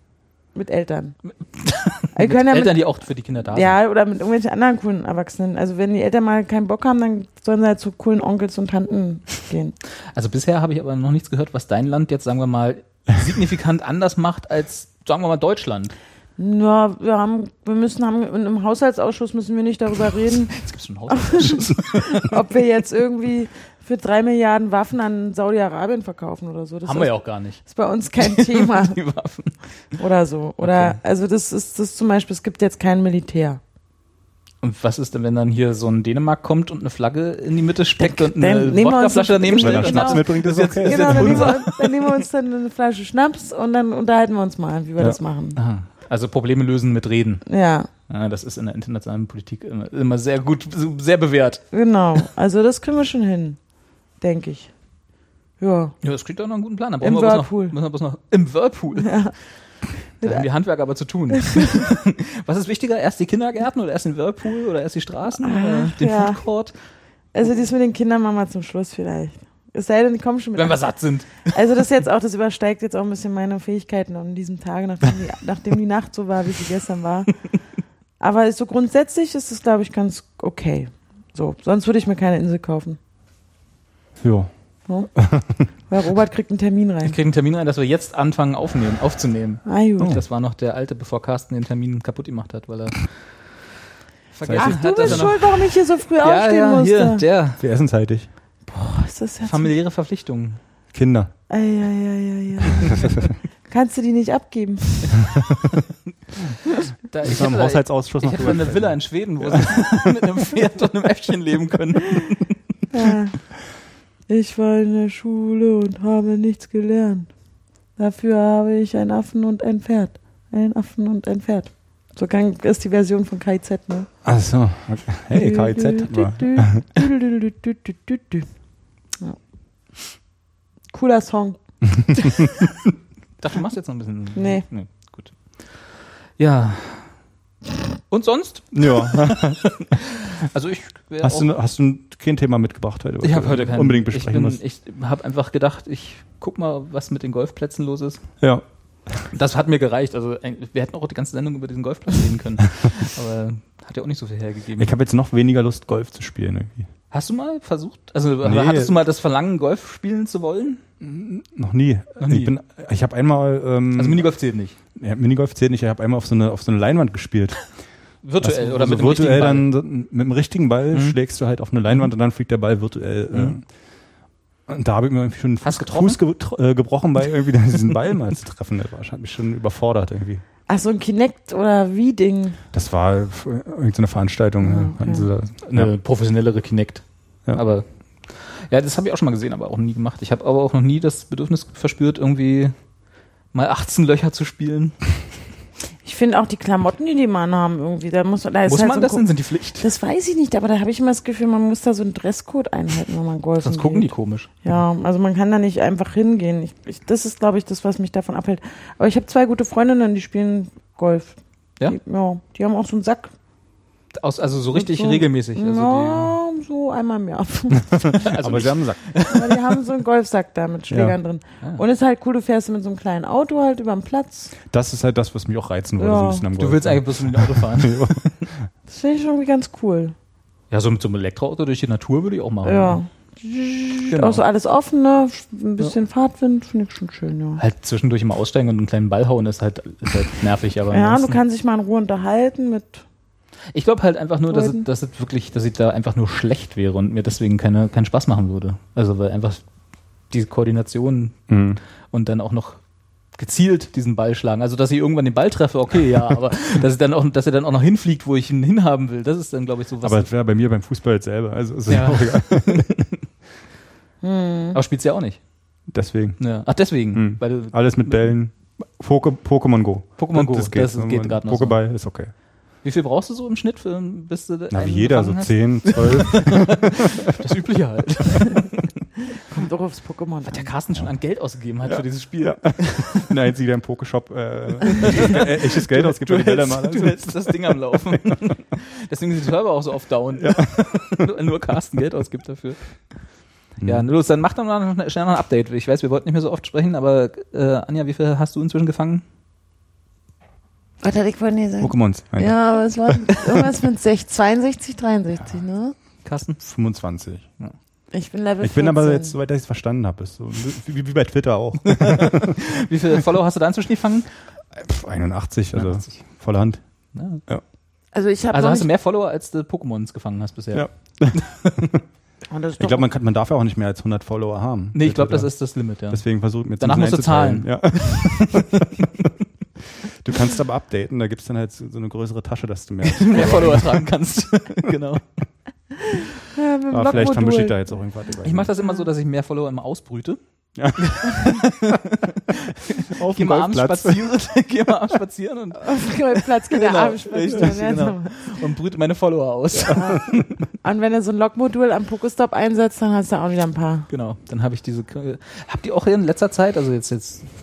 Mit Eltern. Wir Mit können ja, Eltern, mit, die auch für die Kinder da sind. ja, oder mit irgendwelchen anderen coolen Erwachsenen. Also wenn die Eltern mal keinen Bock haben, dann sollen sie halt zu coolen Onkels und Tanten gehen. Also bisher habe ich aber noch nichts gehört, was dein Land jetzt, sagen wir mal, signifikant anders macht als, sagen wir mal, Deutschland. Ja, wir haben, wir müssen haben, im Haushaltsausschuss müssen wir nicht darüber reden, Jetzt gibt es schon einen Haushaltsausschuss. ob wir jetzt irgendwie für drei Milliarden Waffen an Saudi-Arabien verkaufen oder so. Das Haben ist, wir ja auch gar nicht. ist bei uns kein Thema Die Waffen. oder so. Oder, Okay. also das ist, das zum Beispiel, es gibt jetzt kein Militär. Und was ist denn, wenn dann hier so ein Dänemark kommt und eine Flagge in die Mitte steckt Dann- und dann eine nehmen wir uns- Wodkaflasche daneben Wenn Wenn stellt? er Genau. Schnaps mitbringt, ist Das ist okay. jetzt- Genau, jetzt dann nehmen, unser- wir, dann nehmen wir uns dann eine Flasche Schnaps und dann unterhalten wir uns mal, wie wir Ja. das machen. Aha. Also Probleme lösen mit Reden. Ja, Ja, das ist in der internationalen Politik immer, immer sehr gut, sehr bewährt. genau. Also das kriegen wir schon hin, denke ich. Ja. Ja, das klingt doch noch einen guten Plan. Da Im brauchen wir bloß Whirlpool. Noch, müssen wir bloß noch im Whirlpool. Ja. Da haben die Handwerker aber zu tun. Was ist wichtiger? Erst die Kindergärten oder erst den Whirlpool oder erst die Straßen oder den ja. Food Court? Also das mit den Kindern machen wir zum Schluss vielleicht. Es sei denn, die kommen schon mit. Wenn wir satt sind. Also das jetzt auch, das übersteigt jetzt auch ein bisschen meine Fähigkeiten an diesem Tage, nachdem die, nachdem die Nacht so war, wie sie gestern war. Aber so grundsätzlich ist es, glaube ich, ganz okay. So, sonst würde ich mir keine Insel kaufen. Ja. So. Weil Robert kriegt einen Termin rein. Ich kriege einen Termin rein, dass wir jetzt anfangen aufnehmen, aufzunehmen. Ah, gut. Oh. Das war noch der alte, bevor Carsten den Termin kaputt gemacht hat, weil er vergessen Ach, hat, du dass bist er noch... schuld, warum ich hier so früh Ja, aufstehen ja, musste. hier, der. Wir essen zeitig. Boah, ist das jetzt... Familiäre Verpflichtungen. Kinder. Ei, ei, ei, ei, ei. Kannst du die nicht abgeben? Da, Ich war im hätte- Haushaltsausschuss Ich noch hätte drüber eine gesprochen. Villa in Schweden, wo sie mit einem Pferd und einem Äffchen leben können. Ja. Ich war in der Schule und habe nichts gelernt. Dafür habe ich einen Affen und ein Pferd. Einen Affen und ein Pferd. So kann, ist die Version von K I Z, ne? Ach so. Okay. Hey, K I Z. aber- Ja. Cooler Song. Ich dachte, du machst jetzt noch ein bisschen... Nee. nee gut. Ja. Und sonst? Ja. Also ich wäre Hast auch... du, hast du kein Thema mitgebracht heute? was Ich habe du heute keinen... Unbedingt ich besprechen bin, musst. Ich habe einfach gedacht, ich guck mal, was mit den Golfplätzen los ist. Ja. Das hat mir gereicht. Also eigentlich- wir hätten auch die ganze Sendung über diesen Golfplatz reden können. Aber hat ja auch nicht so viel hergegeben. Ich habe jetzt noch weniger Lust, Golf zu spielen irgendwie. Hast du mal versucht, also Nee. hattest du mal das Verlangen, Golf spielen zu wollen? Noch nie. Noch nie. Ich, bin- ich habe einmal... Ähm, Also Minigolf zählt nicht. ja, Minigolf zählt nicht. Ich habe einmal auf so eine, auf so eine Leinwand gespielt. Virtuell Also, oder also mit dem virtuell richtigen Ball? dann mit dem richtigen Ball Mhm. schlägst du halt auf eine Leinwand und dann fliegt der Ball virtuell. Mhm. Äh, und da habe ich mir irgendwie schon Hast Fuß, getroffen? Fuß ge tr- äh, gebrochen, bei irgendwie diesen Ball mal zu treffen. Das war, hat mich schon überfordert irgendwie. Ach, so ein Kinect oder wie Ding. Das war f- irgendeine Veranstaltung. Ah, ja. okay. Hatten sie da- Eine ja. professionellere Kinect. Ja. Aber ja, das habe ich auch schon mal gesehen, aber auch nie gemacht. Ich habe aber auch noch nie das Bedürfnis verspürt, irgendwie mal achtzehn Löcher zu spielen. Ich finde auch die Klamotten, die die mal anhaben irgendwie, da muss, da ist Muss halt man so ein das Ko- denn? Sind die Pflicht? Das weiß ich nicht, aber da habe ich immer das Gefühl, man muss da so einen Dresscode einhalten, wenn man golfen Sonst gucken die geht. komisch. Ja, also man kann da nicht einfach hingehen. Ich, ich, das ist, glaube ich, das, was mich davon abhält. Aber ich habe zwei gute Freundinnen, die spielen Golf. Ja? Die, ja, die haben auch so einen Sack. Aus, also so richtig So. regelmäßig. Also ja, so einmal im Jahr. die, also Aber ich, sie haben gesagt, Aber die haben so einen Golfsack da mit Schlägern drin. Ah. Und es ist halt cool, du fährst mit so einem kleinen Auto halt über den Platz. das ist halt das, was mich auch reizen würde, Ja. so ein bisschen am Golf. du willst eigentlich bloß mit dem Auto fahren. Das finde ich irgendwie ganz cool. Ja, so mit so einem Elektroauto durch die Natur würde ich auch machen. Ja. Genau. Auch so alles offen, ne? Ein bisschen Fahrtwind, finde ich schon schön, ja. Halt zwischendurch immer aussteigen und einen kleinen Ball hauen ist halt, ist halt nervig. Aber Ja, du ansonsten- kannst dich mal in Ruhe unterhalten mit. Ich glaube halt einfach nur, dass es, Leuten. dass es wirklich, dass ich da einfach nur schlecht wäre und mir deswegen keine, keinen Spaß machen würde. Also weil einfach diese Koordination Mhm. und dann auch noch gezielt diesen Ball schlagen. Also dass ich irgendwann den Ball treffe, okay, ja, aber dass ich dann auch, dass er dann auch noch hinfliegt, wo ich ihn hinhaben will, das ist dann, glaube ich, so was. Aber das wäre bei mir beim Fußball jetzt selber. Also ist Ja. auch egal. Hm. aber spielst du ja auch nicht. Deswegen. Ja. Ach, deswegen. Mhm. Weil du, Alles mit Bällen. Poke, Pokémon Go. Pokémon Go, das geht Und gerade noch so. Pokéball ist okay. Wie viel brauchst du so im Schnitt, für, bis du Na, wie einen jeder, so gefangen hast? zehn, zwölf. Das Übliche halt. Kommt doch aufs Pokémon. Was der an. Carsten schon an Geld ausgegeben hat für dieses Spiel. Ja. Bin der Einzige, der im Pokeshop äh, echtes, Ge- äh, echtes Geld ausgibt. Du für die Bälle hältst, mal. du hältst das Ding am Laufen. Deswegen sind die Server auch so oft down. Nur- Nur Carsten Geld ausgibt dafür. Ja, los, dann mach doch mal noch schnell noch ein Update. Ich weiß, wir wollten nicht mehr so oft sprechen, aber äh, Anja, wie viel hast du inzwischen gefangen? Was hatte ich vorhin gesagt? Pokémons. Nein, Ja, aber es war irgendwas mit sech- zweiundsechzig, dreiundsechzig, ne? Carsten? fünfundzwanzig. Ich bin Level Ich bin aber vierzehn. jetzt, soweit ich es verstanden habe, ist so wie, wie bei Twitter auch. Wie viele Follower hast du da inzwischen gefangen? Pff, einundachtzig, also einundachtzig. volle Hand. Ja. Also ich habe Also noch hast du nicht, mehr Follower, als du Pokémons gefangen hast bisher? Ja. Oh, das ist Ich doch- glaube, man, kann- man darf ja auch nicht mehr als hundert Follower haben. Nee, ich glaube, Twitter. das ist das Limit, ja. Deswegen versuche ich mir jetzt Danach ein bisschen musst du zahlen. einzuteilen. Ja. Du kannst aber updaten, da gibt es dann halt so so eine größere Tasche, dass du mehr. mehr Follower tragen kannst. Genau. ja, mit dem Aber vielleicht Blockmodul. besteht da jetzt auch irgendwas. Ich mache das immer so, dass ich mehr Follower immer ausbrüte. auf Geh dem mal abends Golfplatz. spazieren, geh mal abends spazieren und, Auf dem Golfplatz geht der Genau, Arm spazieren. richtig, Ja, genau. und brüte meine Follower aus. Und wenn du so ein Lockmodul am Pokestop einsetzt, dann hast du auch wieder ein paar. Genau, dann habe ich diese. Habt ihr auch in letzter Zeit, also jetzt, jetzt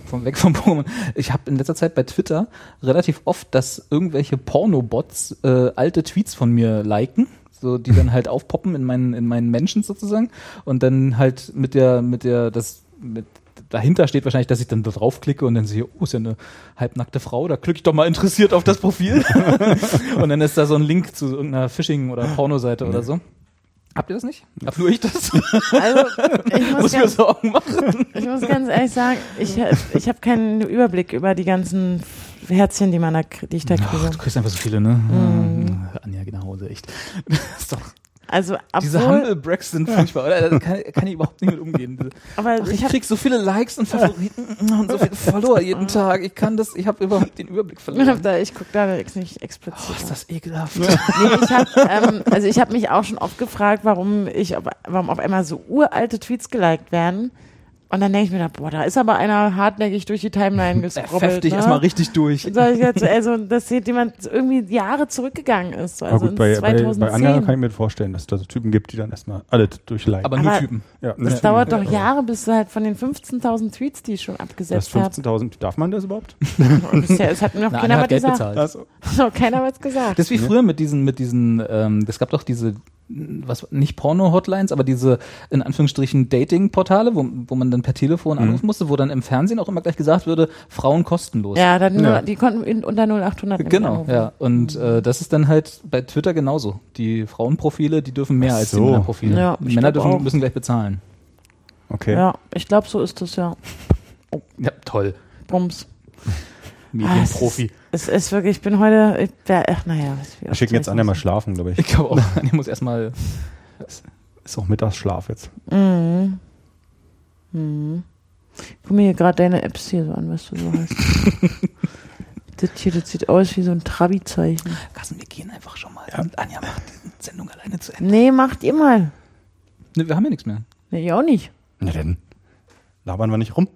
vom weg vom Pokémon. Ich habe in letzter Zeit bei Twitter relativ oft, dass irgendwelche Pornobots äh, alte Tweets von mir liken, so die dann halt aufpoppen in meinen in meinen Menschen sozusagen und dann halt mit der mit der das mit dahinter steht wahrscheinlich, dass ich dann da draufklicke und dann sehe, oh, ist ja eine halbnackte Frau, da klicke ich doch mal interessiert auf das Profil. Und dann ist da so ein Link zu irgendeiner Phishing- oder Pornoseite oder so. Habt ihr das nicht? Hab nur ich das? Also, ich muss, Muss mir ganz, Sorgen machen. ich muss ganz ehrlich sagen, ich, ich habe keinen Überblick über die ganzen Herzchen, die, man da, die ich da kriege. Ach, du kriegst einfach so viele, ne? Mm. Anja, geht nach Hause, echt. Das ist doch, Also, diese obwohl, Humble-Breaks sind furchtbar, oder? Da kann, kann ich überhaupt nicht mit umgehen. aber Ach, ich ich habe krieg so viele Likes und Favoriten und so viele Follower jeden Tag. Ich kann das, ich habe überhaupt den Überblick verloren. da, ich gucke da jetzt nicht explizit. Oh, ist das ekelhaft. Nee, ich habe ähm, also ich habe mich auch schon oft gefragt, warum ich warum auf einmal so uralte Tweets geliked werden. Und dann denke ich mir, da, boah, da ist aber einer hartnäckig durch die Timeline Er gescrobbelt. pfefft dich ne? erstmal richtig durch. So, ich jetzt, also, dass hier jemand irgendwie Jahre zurückgegangen ist. So, Aber also gut, bei, ins bei, zweitausendzehn. bei Anja kann ich mir vorstellen, dass es da so Typen gibt, die dann erstmal alle durchleiten. Aber nur Aber- Typen. ja, Das ne? dauert doch Jahre, bis du halt von den fünfzehntausend Tweets, die ich schon Das abgesetzt habe. fünfzehntausend, darf man das überhaupt? Bisher, es hat mir noch Na, keiner Anja was hat Geld gesagt. bezahlt. Also, So, keiner was gesagt. Das ist wie früher mit diesen, mit diesen, ähm, es gab doch diese, was, nicht Porno-Hotlines, aber diese, in Anführungsstrichen, Dating-Portale, wo, wo man dann per Telefon Mhm. anrufen musste, wo dann im Fernsehen auch immer gleich gesagt würde, Frauen kostenlos. Ja, dann nur, Ja. die konnten in, unter null acht hundert nicht Genau, anrufen. ja. Und äh, das ist dann halt bei Twitter genauso. Die Frauenprofile, die dürfen mehr Ach als die so. Männerprofile. Ja, die ich Männer glaub dürfen, auch. müssen gleich bezahlen. okay. Ja, ich glaube, so ist das ja. Ja, toll. Bums. Medienprofi. Es ist wirklich, ich bin heute, ich wär, ach naja. Wir schicken jetzt Anja mal schlafen, glaube ich. Ich glaube auch, ich muss erstmal. Ist auch Mittagsschlaf jetzt. Mhm. Mhm. Guck mir hier gerade deine Apps hier so an, was du so hast. Das hier, das sieht aus wie so ein Trabi-Zeichen. Carsten, wir gehen einfach schon mal. Ja. Und Anja macht die Sendung alleine zu Ende. Nee, macht ihr mal. Ne, wir haben ja nichts mehr. Nee, ich auch nicht. Na denn, labern wir nicht rum.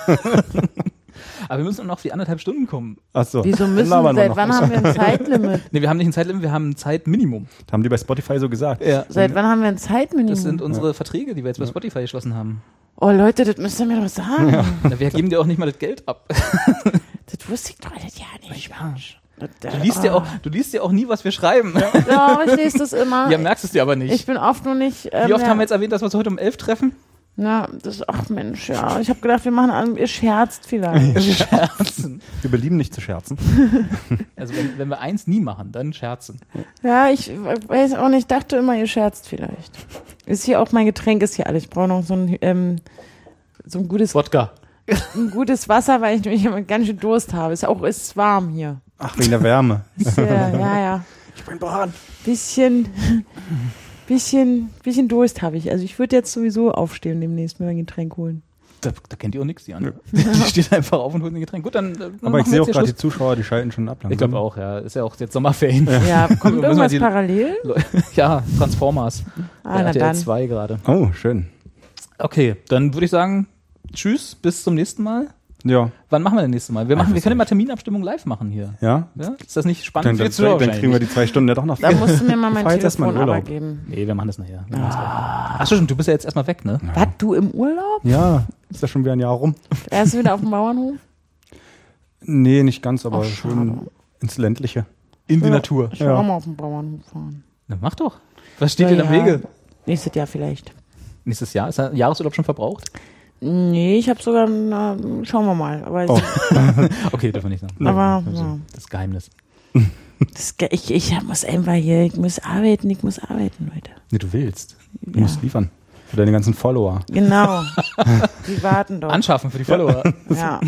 Aber wir müssen noch auf die anderthalb Stunden kommen. Achso. Wieso müssen, labern wir seit noch. wann haben wir ein Zeitlimit? Ne, wir haben nicht ein Zeitlimit, wir haben ein Zeitminimum. Das haben die bei Spotify so gesagt. Ja. Seit wann haben wir ein Zeitminimum? Das sind unsere Verträge, die wir jetzt bei Spotify geschlossen haben. Oh Leute, das müsst ihr mir doch sagen. Na, wir geben dir auch nicht mal das Geld ab. Das wusste ich doch alles ja nicht. Mensch. Du liest ja auch, du liest ja auch nie, was wir schreiben. Ja, ich lese das immer. Ja, merkst es dir aber nicht. Ich bin oft nur nicht. Ähm, Wie oft ja, haben wir jetzt erwähnt, dass wir uns heute um elf treffen? Na, das ach Mensch, ja. Ich habe gedacht, wir machen an, ihr scherzt vielleicht. Scherzen. Wir belieben nicht zu scherzen. Also wenn, wenn wir eins nie machen, dann scherzen. Ja, ich weiß auch nicht, dachte immer, ihr scherzt vielleicht. Ist hier auch mein Getränk, ist hier alles. Ich brauche noch so ein, ähm, so ein gutes, Wodka. ein gutes Wasser, weil ich nämlich immer ganz schön Durst habe. Ist auch ist warm hier. Ach, wegen der Wärme. Ist, äh, ja, ja. Ich bin Bahn. Bisschen, bisschen, bisschen Durst habe ich. Also ich würde jetzt sowieso aufstehen demnächst mir ein Getränk holen. Da, da kennt ihr auch nichts, die andere. Die steht einfach auf und holt ein Getränk. Gut, dann, dann Aber machen ich wir sehe auch jetzt gerade hier die Zuschauer, die schalten schon ab. Schluss. Ich glaube auch, ja. Ist ja auch jetzt Sommerferien. Ja, kommt Müssen wir irgendwas die- parallel? Ja, Transformers. Ah, Der na R T L dann. zwei gerade. Oh, schön. Okay, dann würde ich sagen, tschüss, bis zum nächsten Mal. Ja. Wann machen wir das nächste Mal? Wir, machen, Ach, wir das können hab mal Terminabstimmung live machen hier. Ja? Ja? Ist das nicht spannend Dann, für dann, die Zuhörer? dann kriegen wir die zwei Stunden ja doch noch. Da musst du mir mal mein fahr jetzt erst mal Telefon in aber Urlaub. geben. Nee, wir machen das nachher. Wir machen das gleich. Ach so, stimmt, du bist ja jetzt erstmal weg, ne? Was, du im Urlaub? Ja, ist ja schon wieder ein Jahr rum. Erst wieder auf dem Bauernhof? Nee, nicht ganz, aber Ach, schön schade. ins Ländliche. In die Ja. Natur. Ich will Ja. auch mal auf dem Bauernhof fahren. Na, mach doch. Was steht Ja, dir im ja. Wege? Nächstes Jahr vielleicht. Nächstes Jahr? Ist der Jahresurlaub schon verbraucht? Nee, ich habe sogar, na, schauen wir mal. Aber, Oh. Okay, dürfen wir nicht sagen. aber also. ja. Das Geheimnis. das, ich, ich muss einfach hier, ich muss arbeiten, ich muss arbeiten, Leute. Nee, du willst. Du Ja. musst liefern. Für deine ganzen Follower. Genau. Die warten doch. Anschaffen für die Follower. Ja.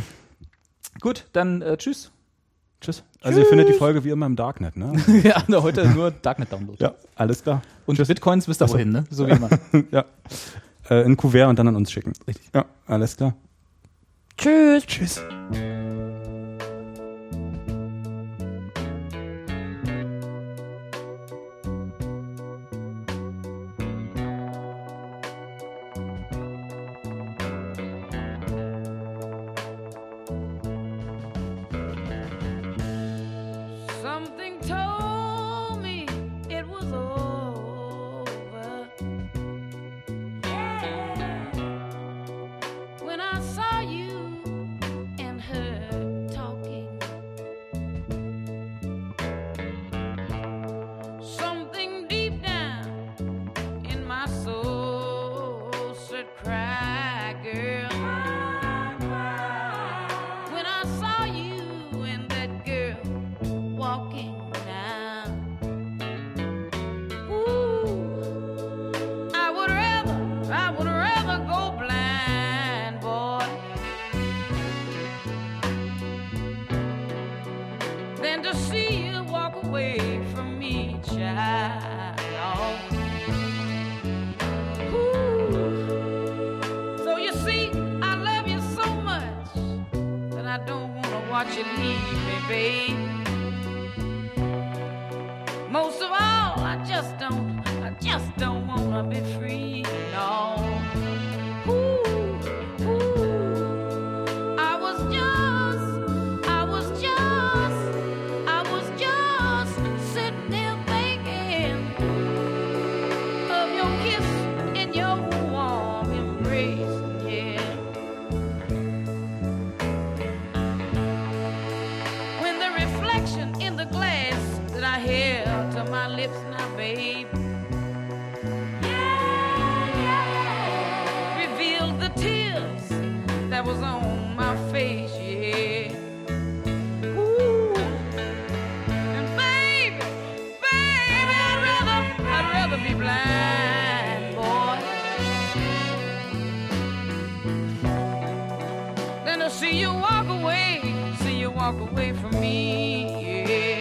Gut, dann äh, tschüss. Tschüss. Also ihr findet die Folge wie immer im Darknet, ne? Ja, na, heute nur Darknet-Download. Ja, alles klar. Und Bitcoins bis dahin, ne? So wie immer. Ja. Äh, in Kuvert und dann an uns schicken. Richtig. Ja, alles klar. Tschüss. Tschüss. Something told me it was over. Yeah. When I saw you than to see you walk away from me, child. Ooh. So you see, I love you so much that I don't want to watch you leave me, babe. Most of all, I just don't, I just don't want to be free, no. Ooh, ooh. I was just, I was just, I was just sitting there thinking of your kiss and your warm embrace, yeah. When the reflection in the glass that I held to my lips now, babe, yeah, yeah, revealed the tears that was on my face, yeah. Ooh, and baby, baby, I'd rather, I'd rather be blind, boy, than to see you walk away, see you walk away from me, yeah.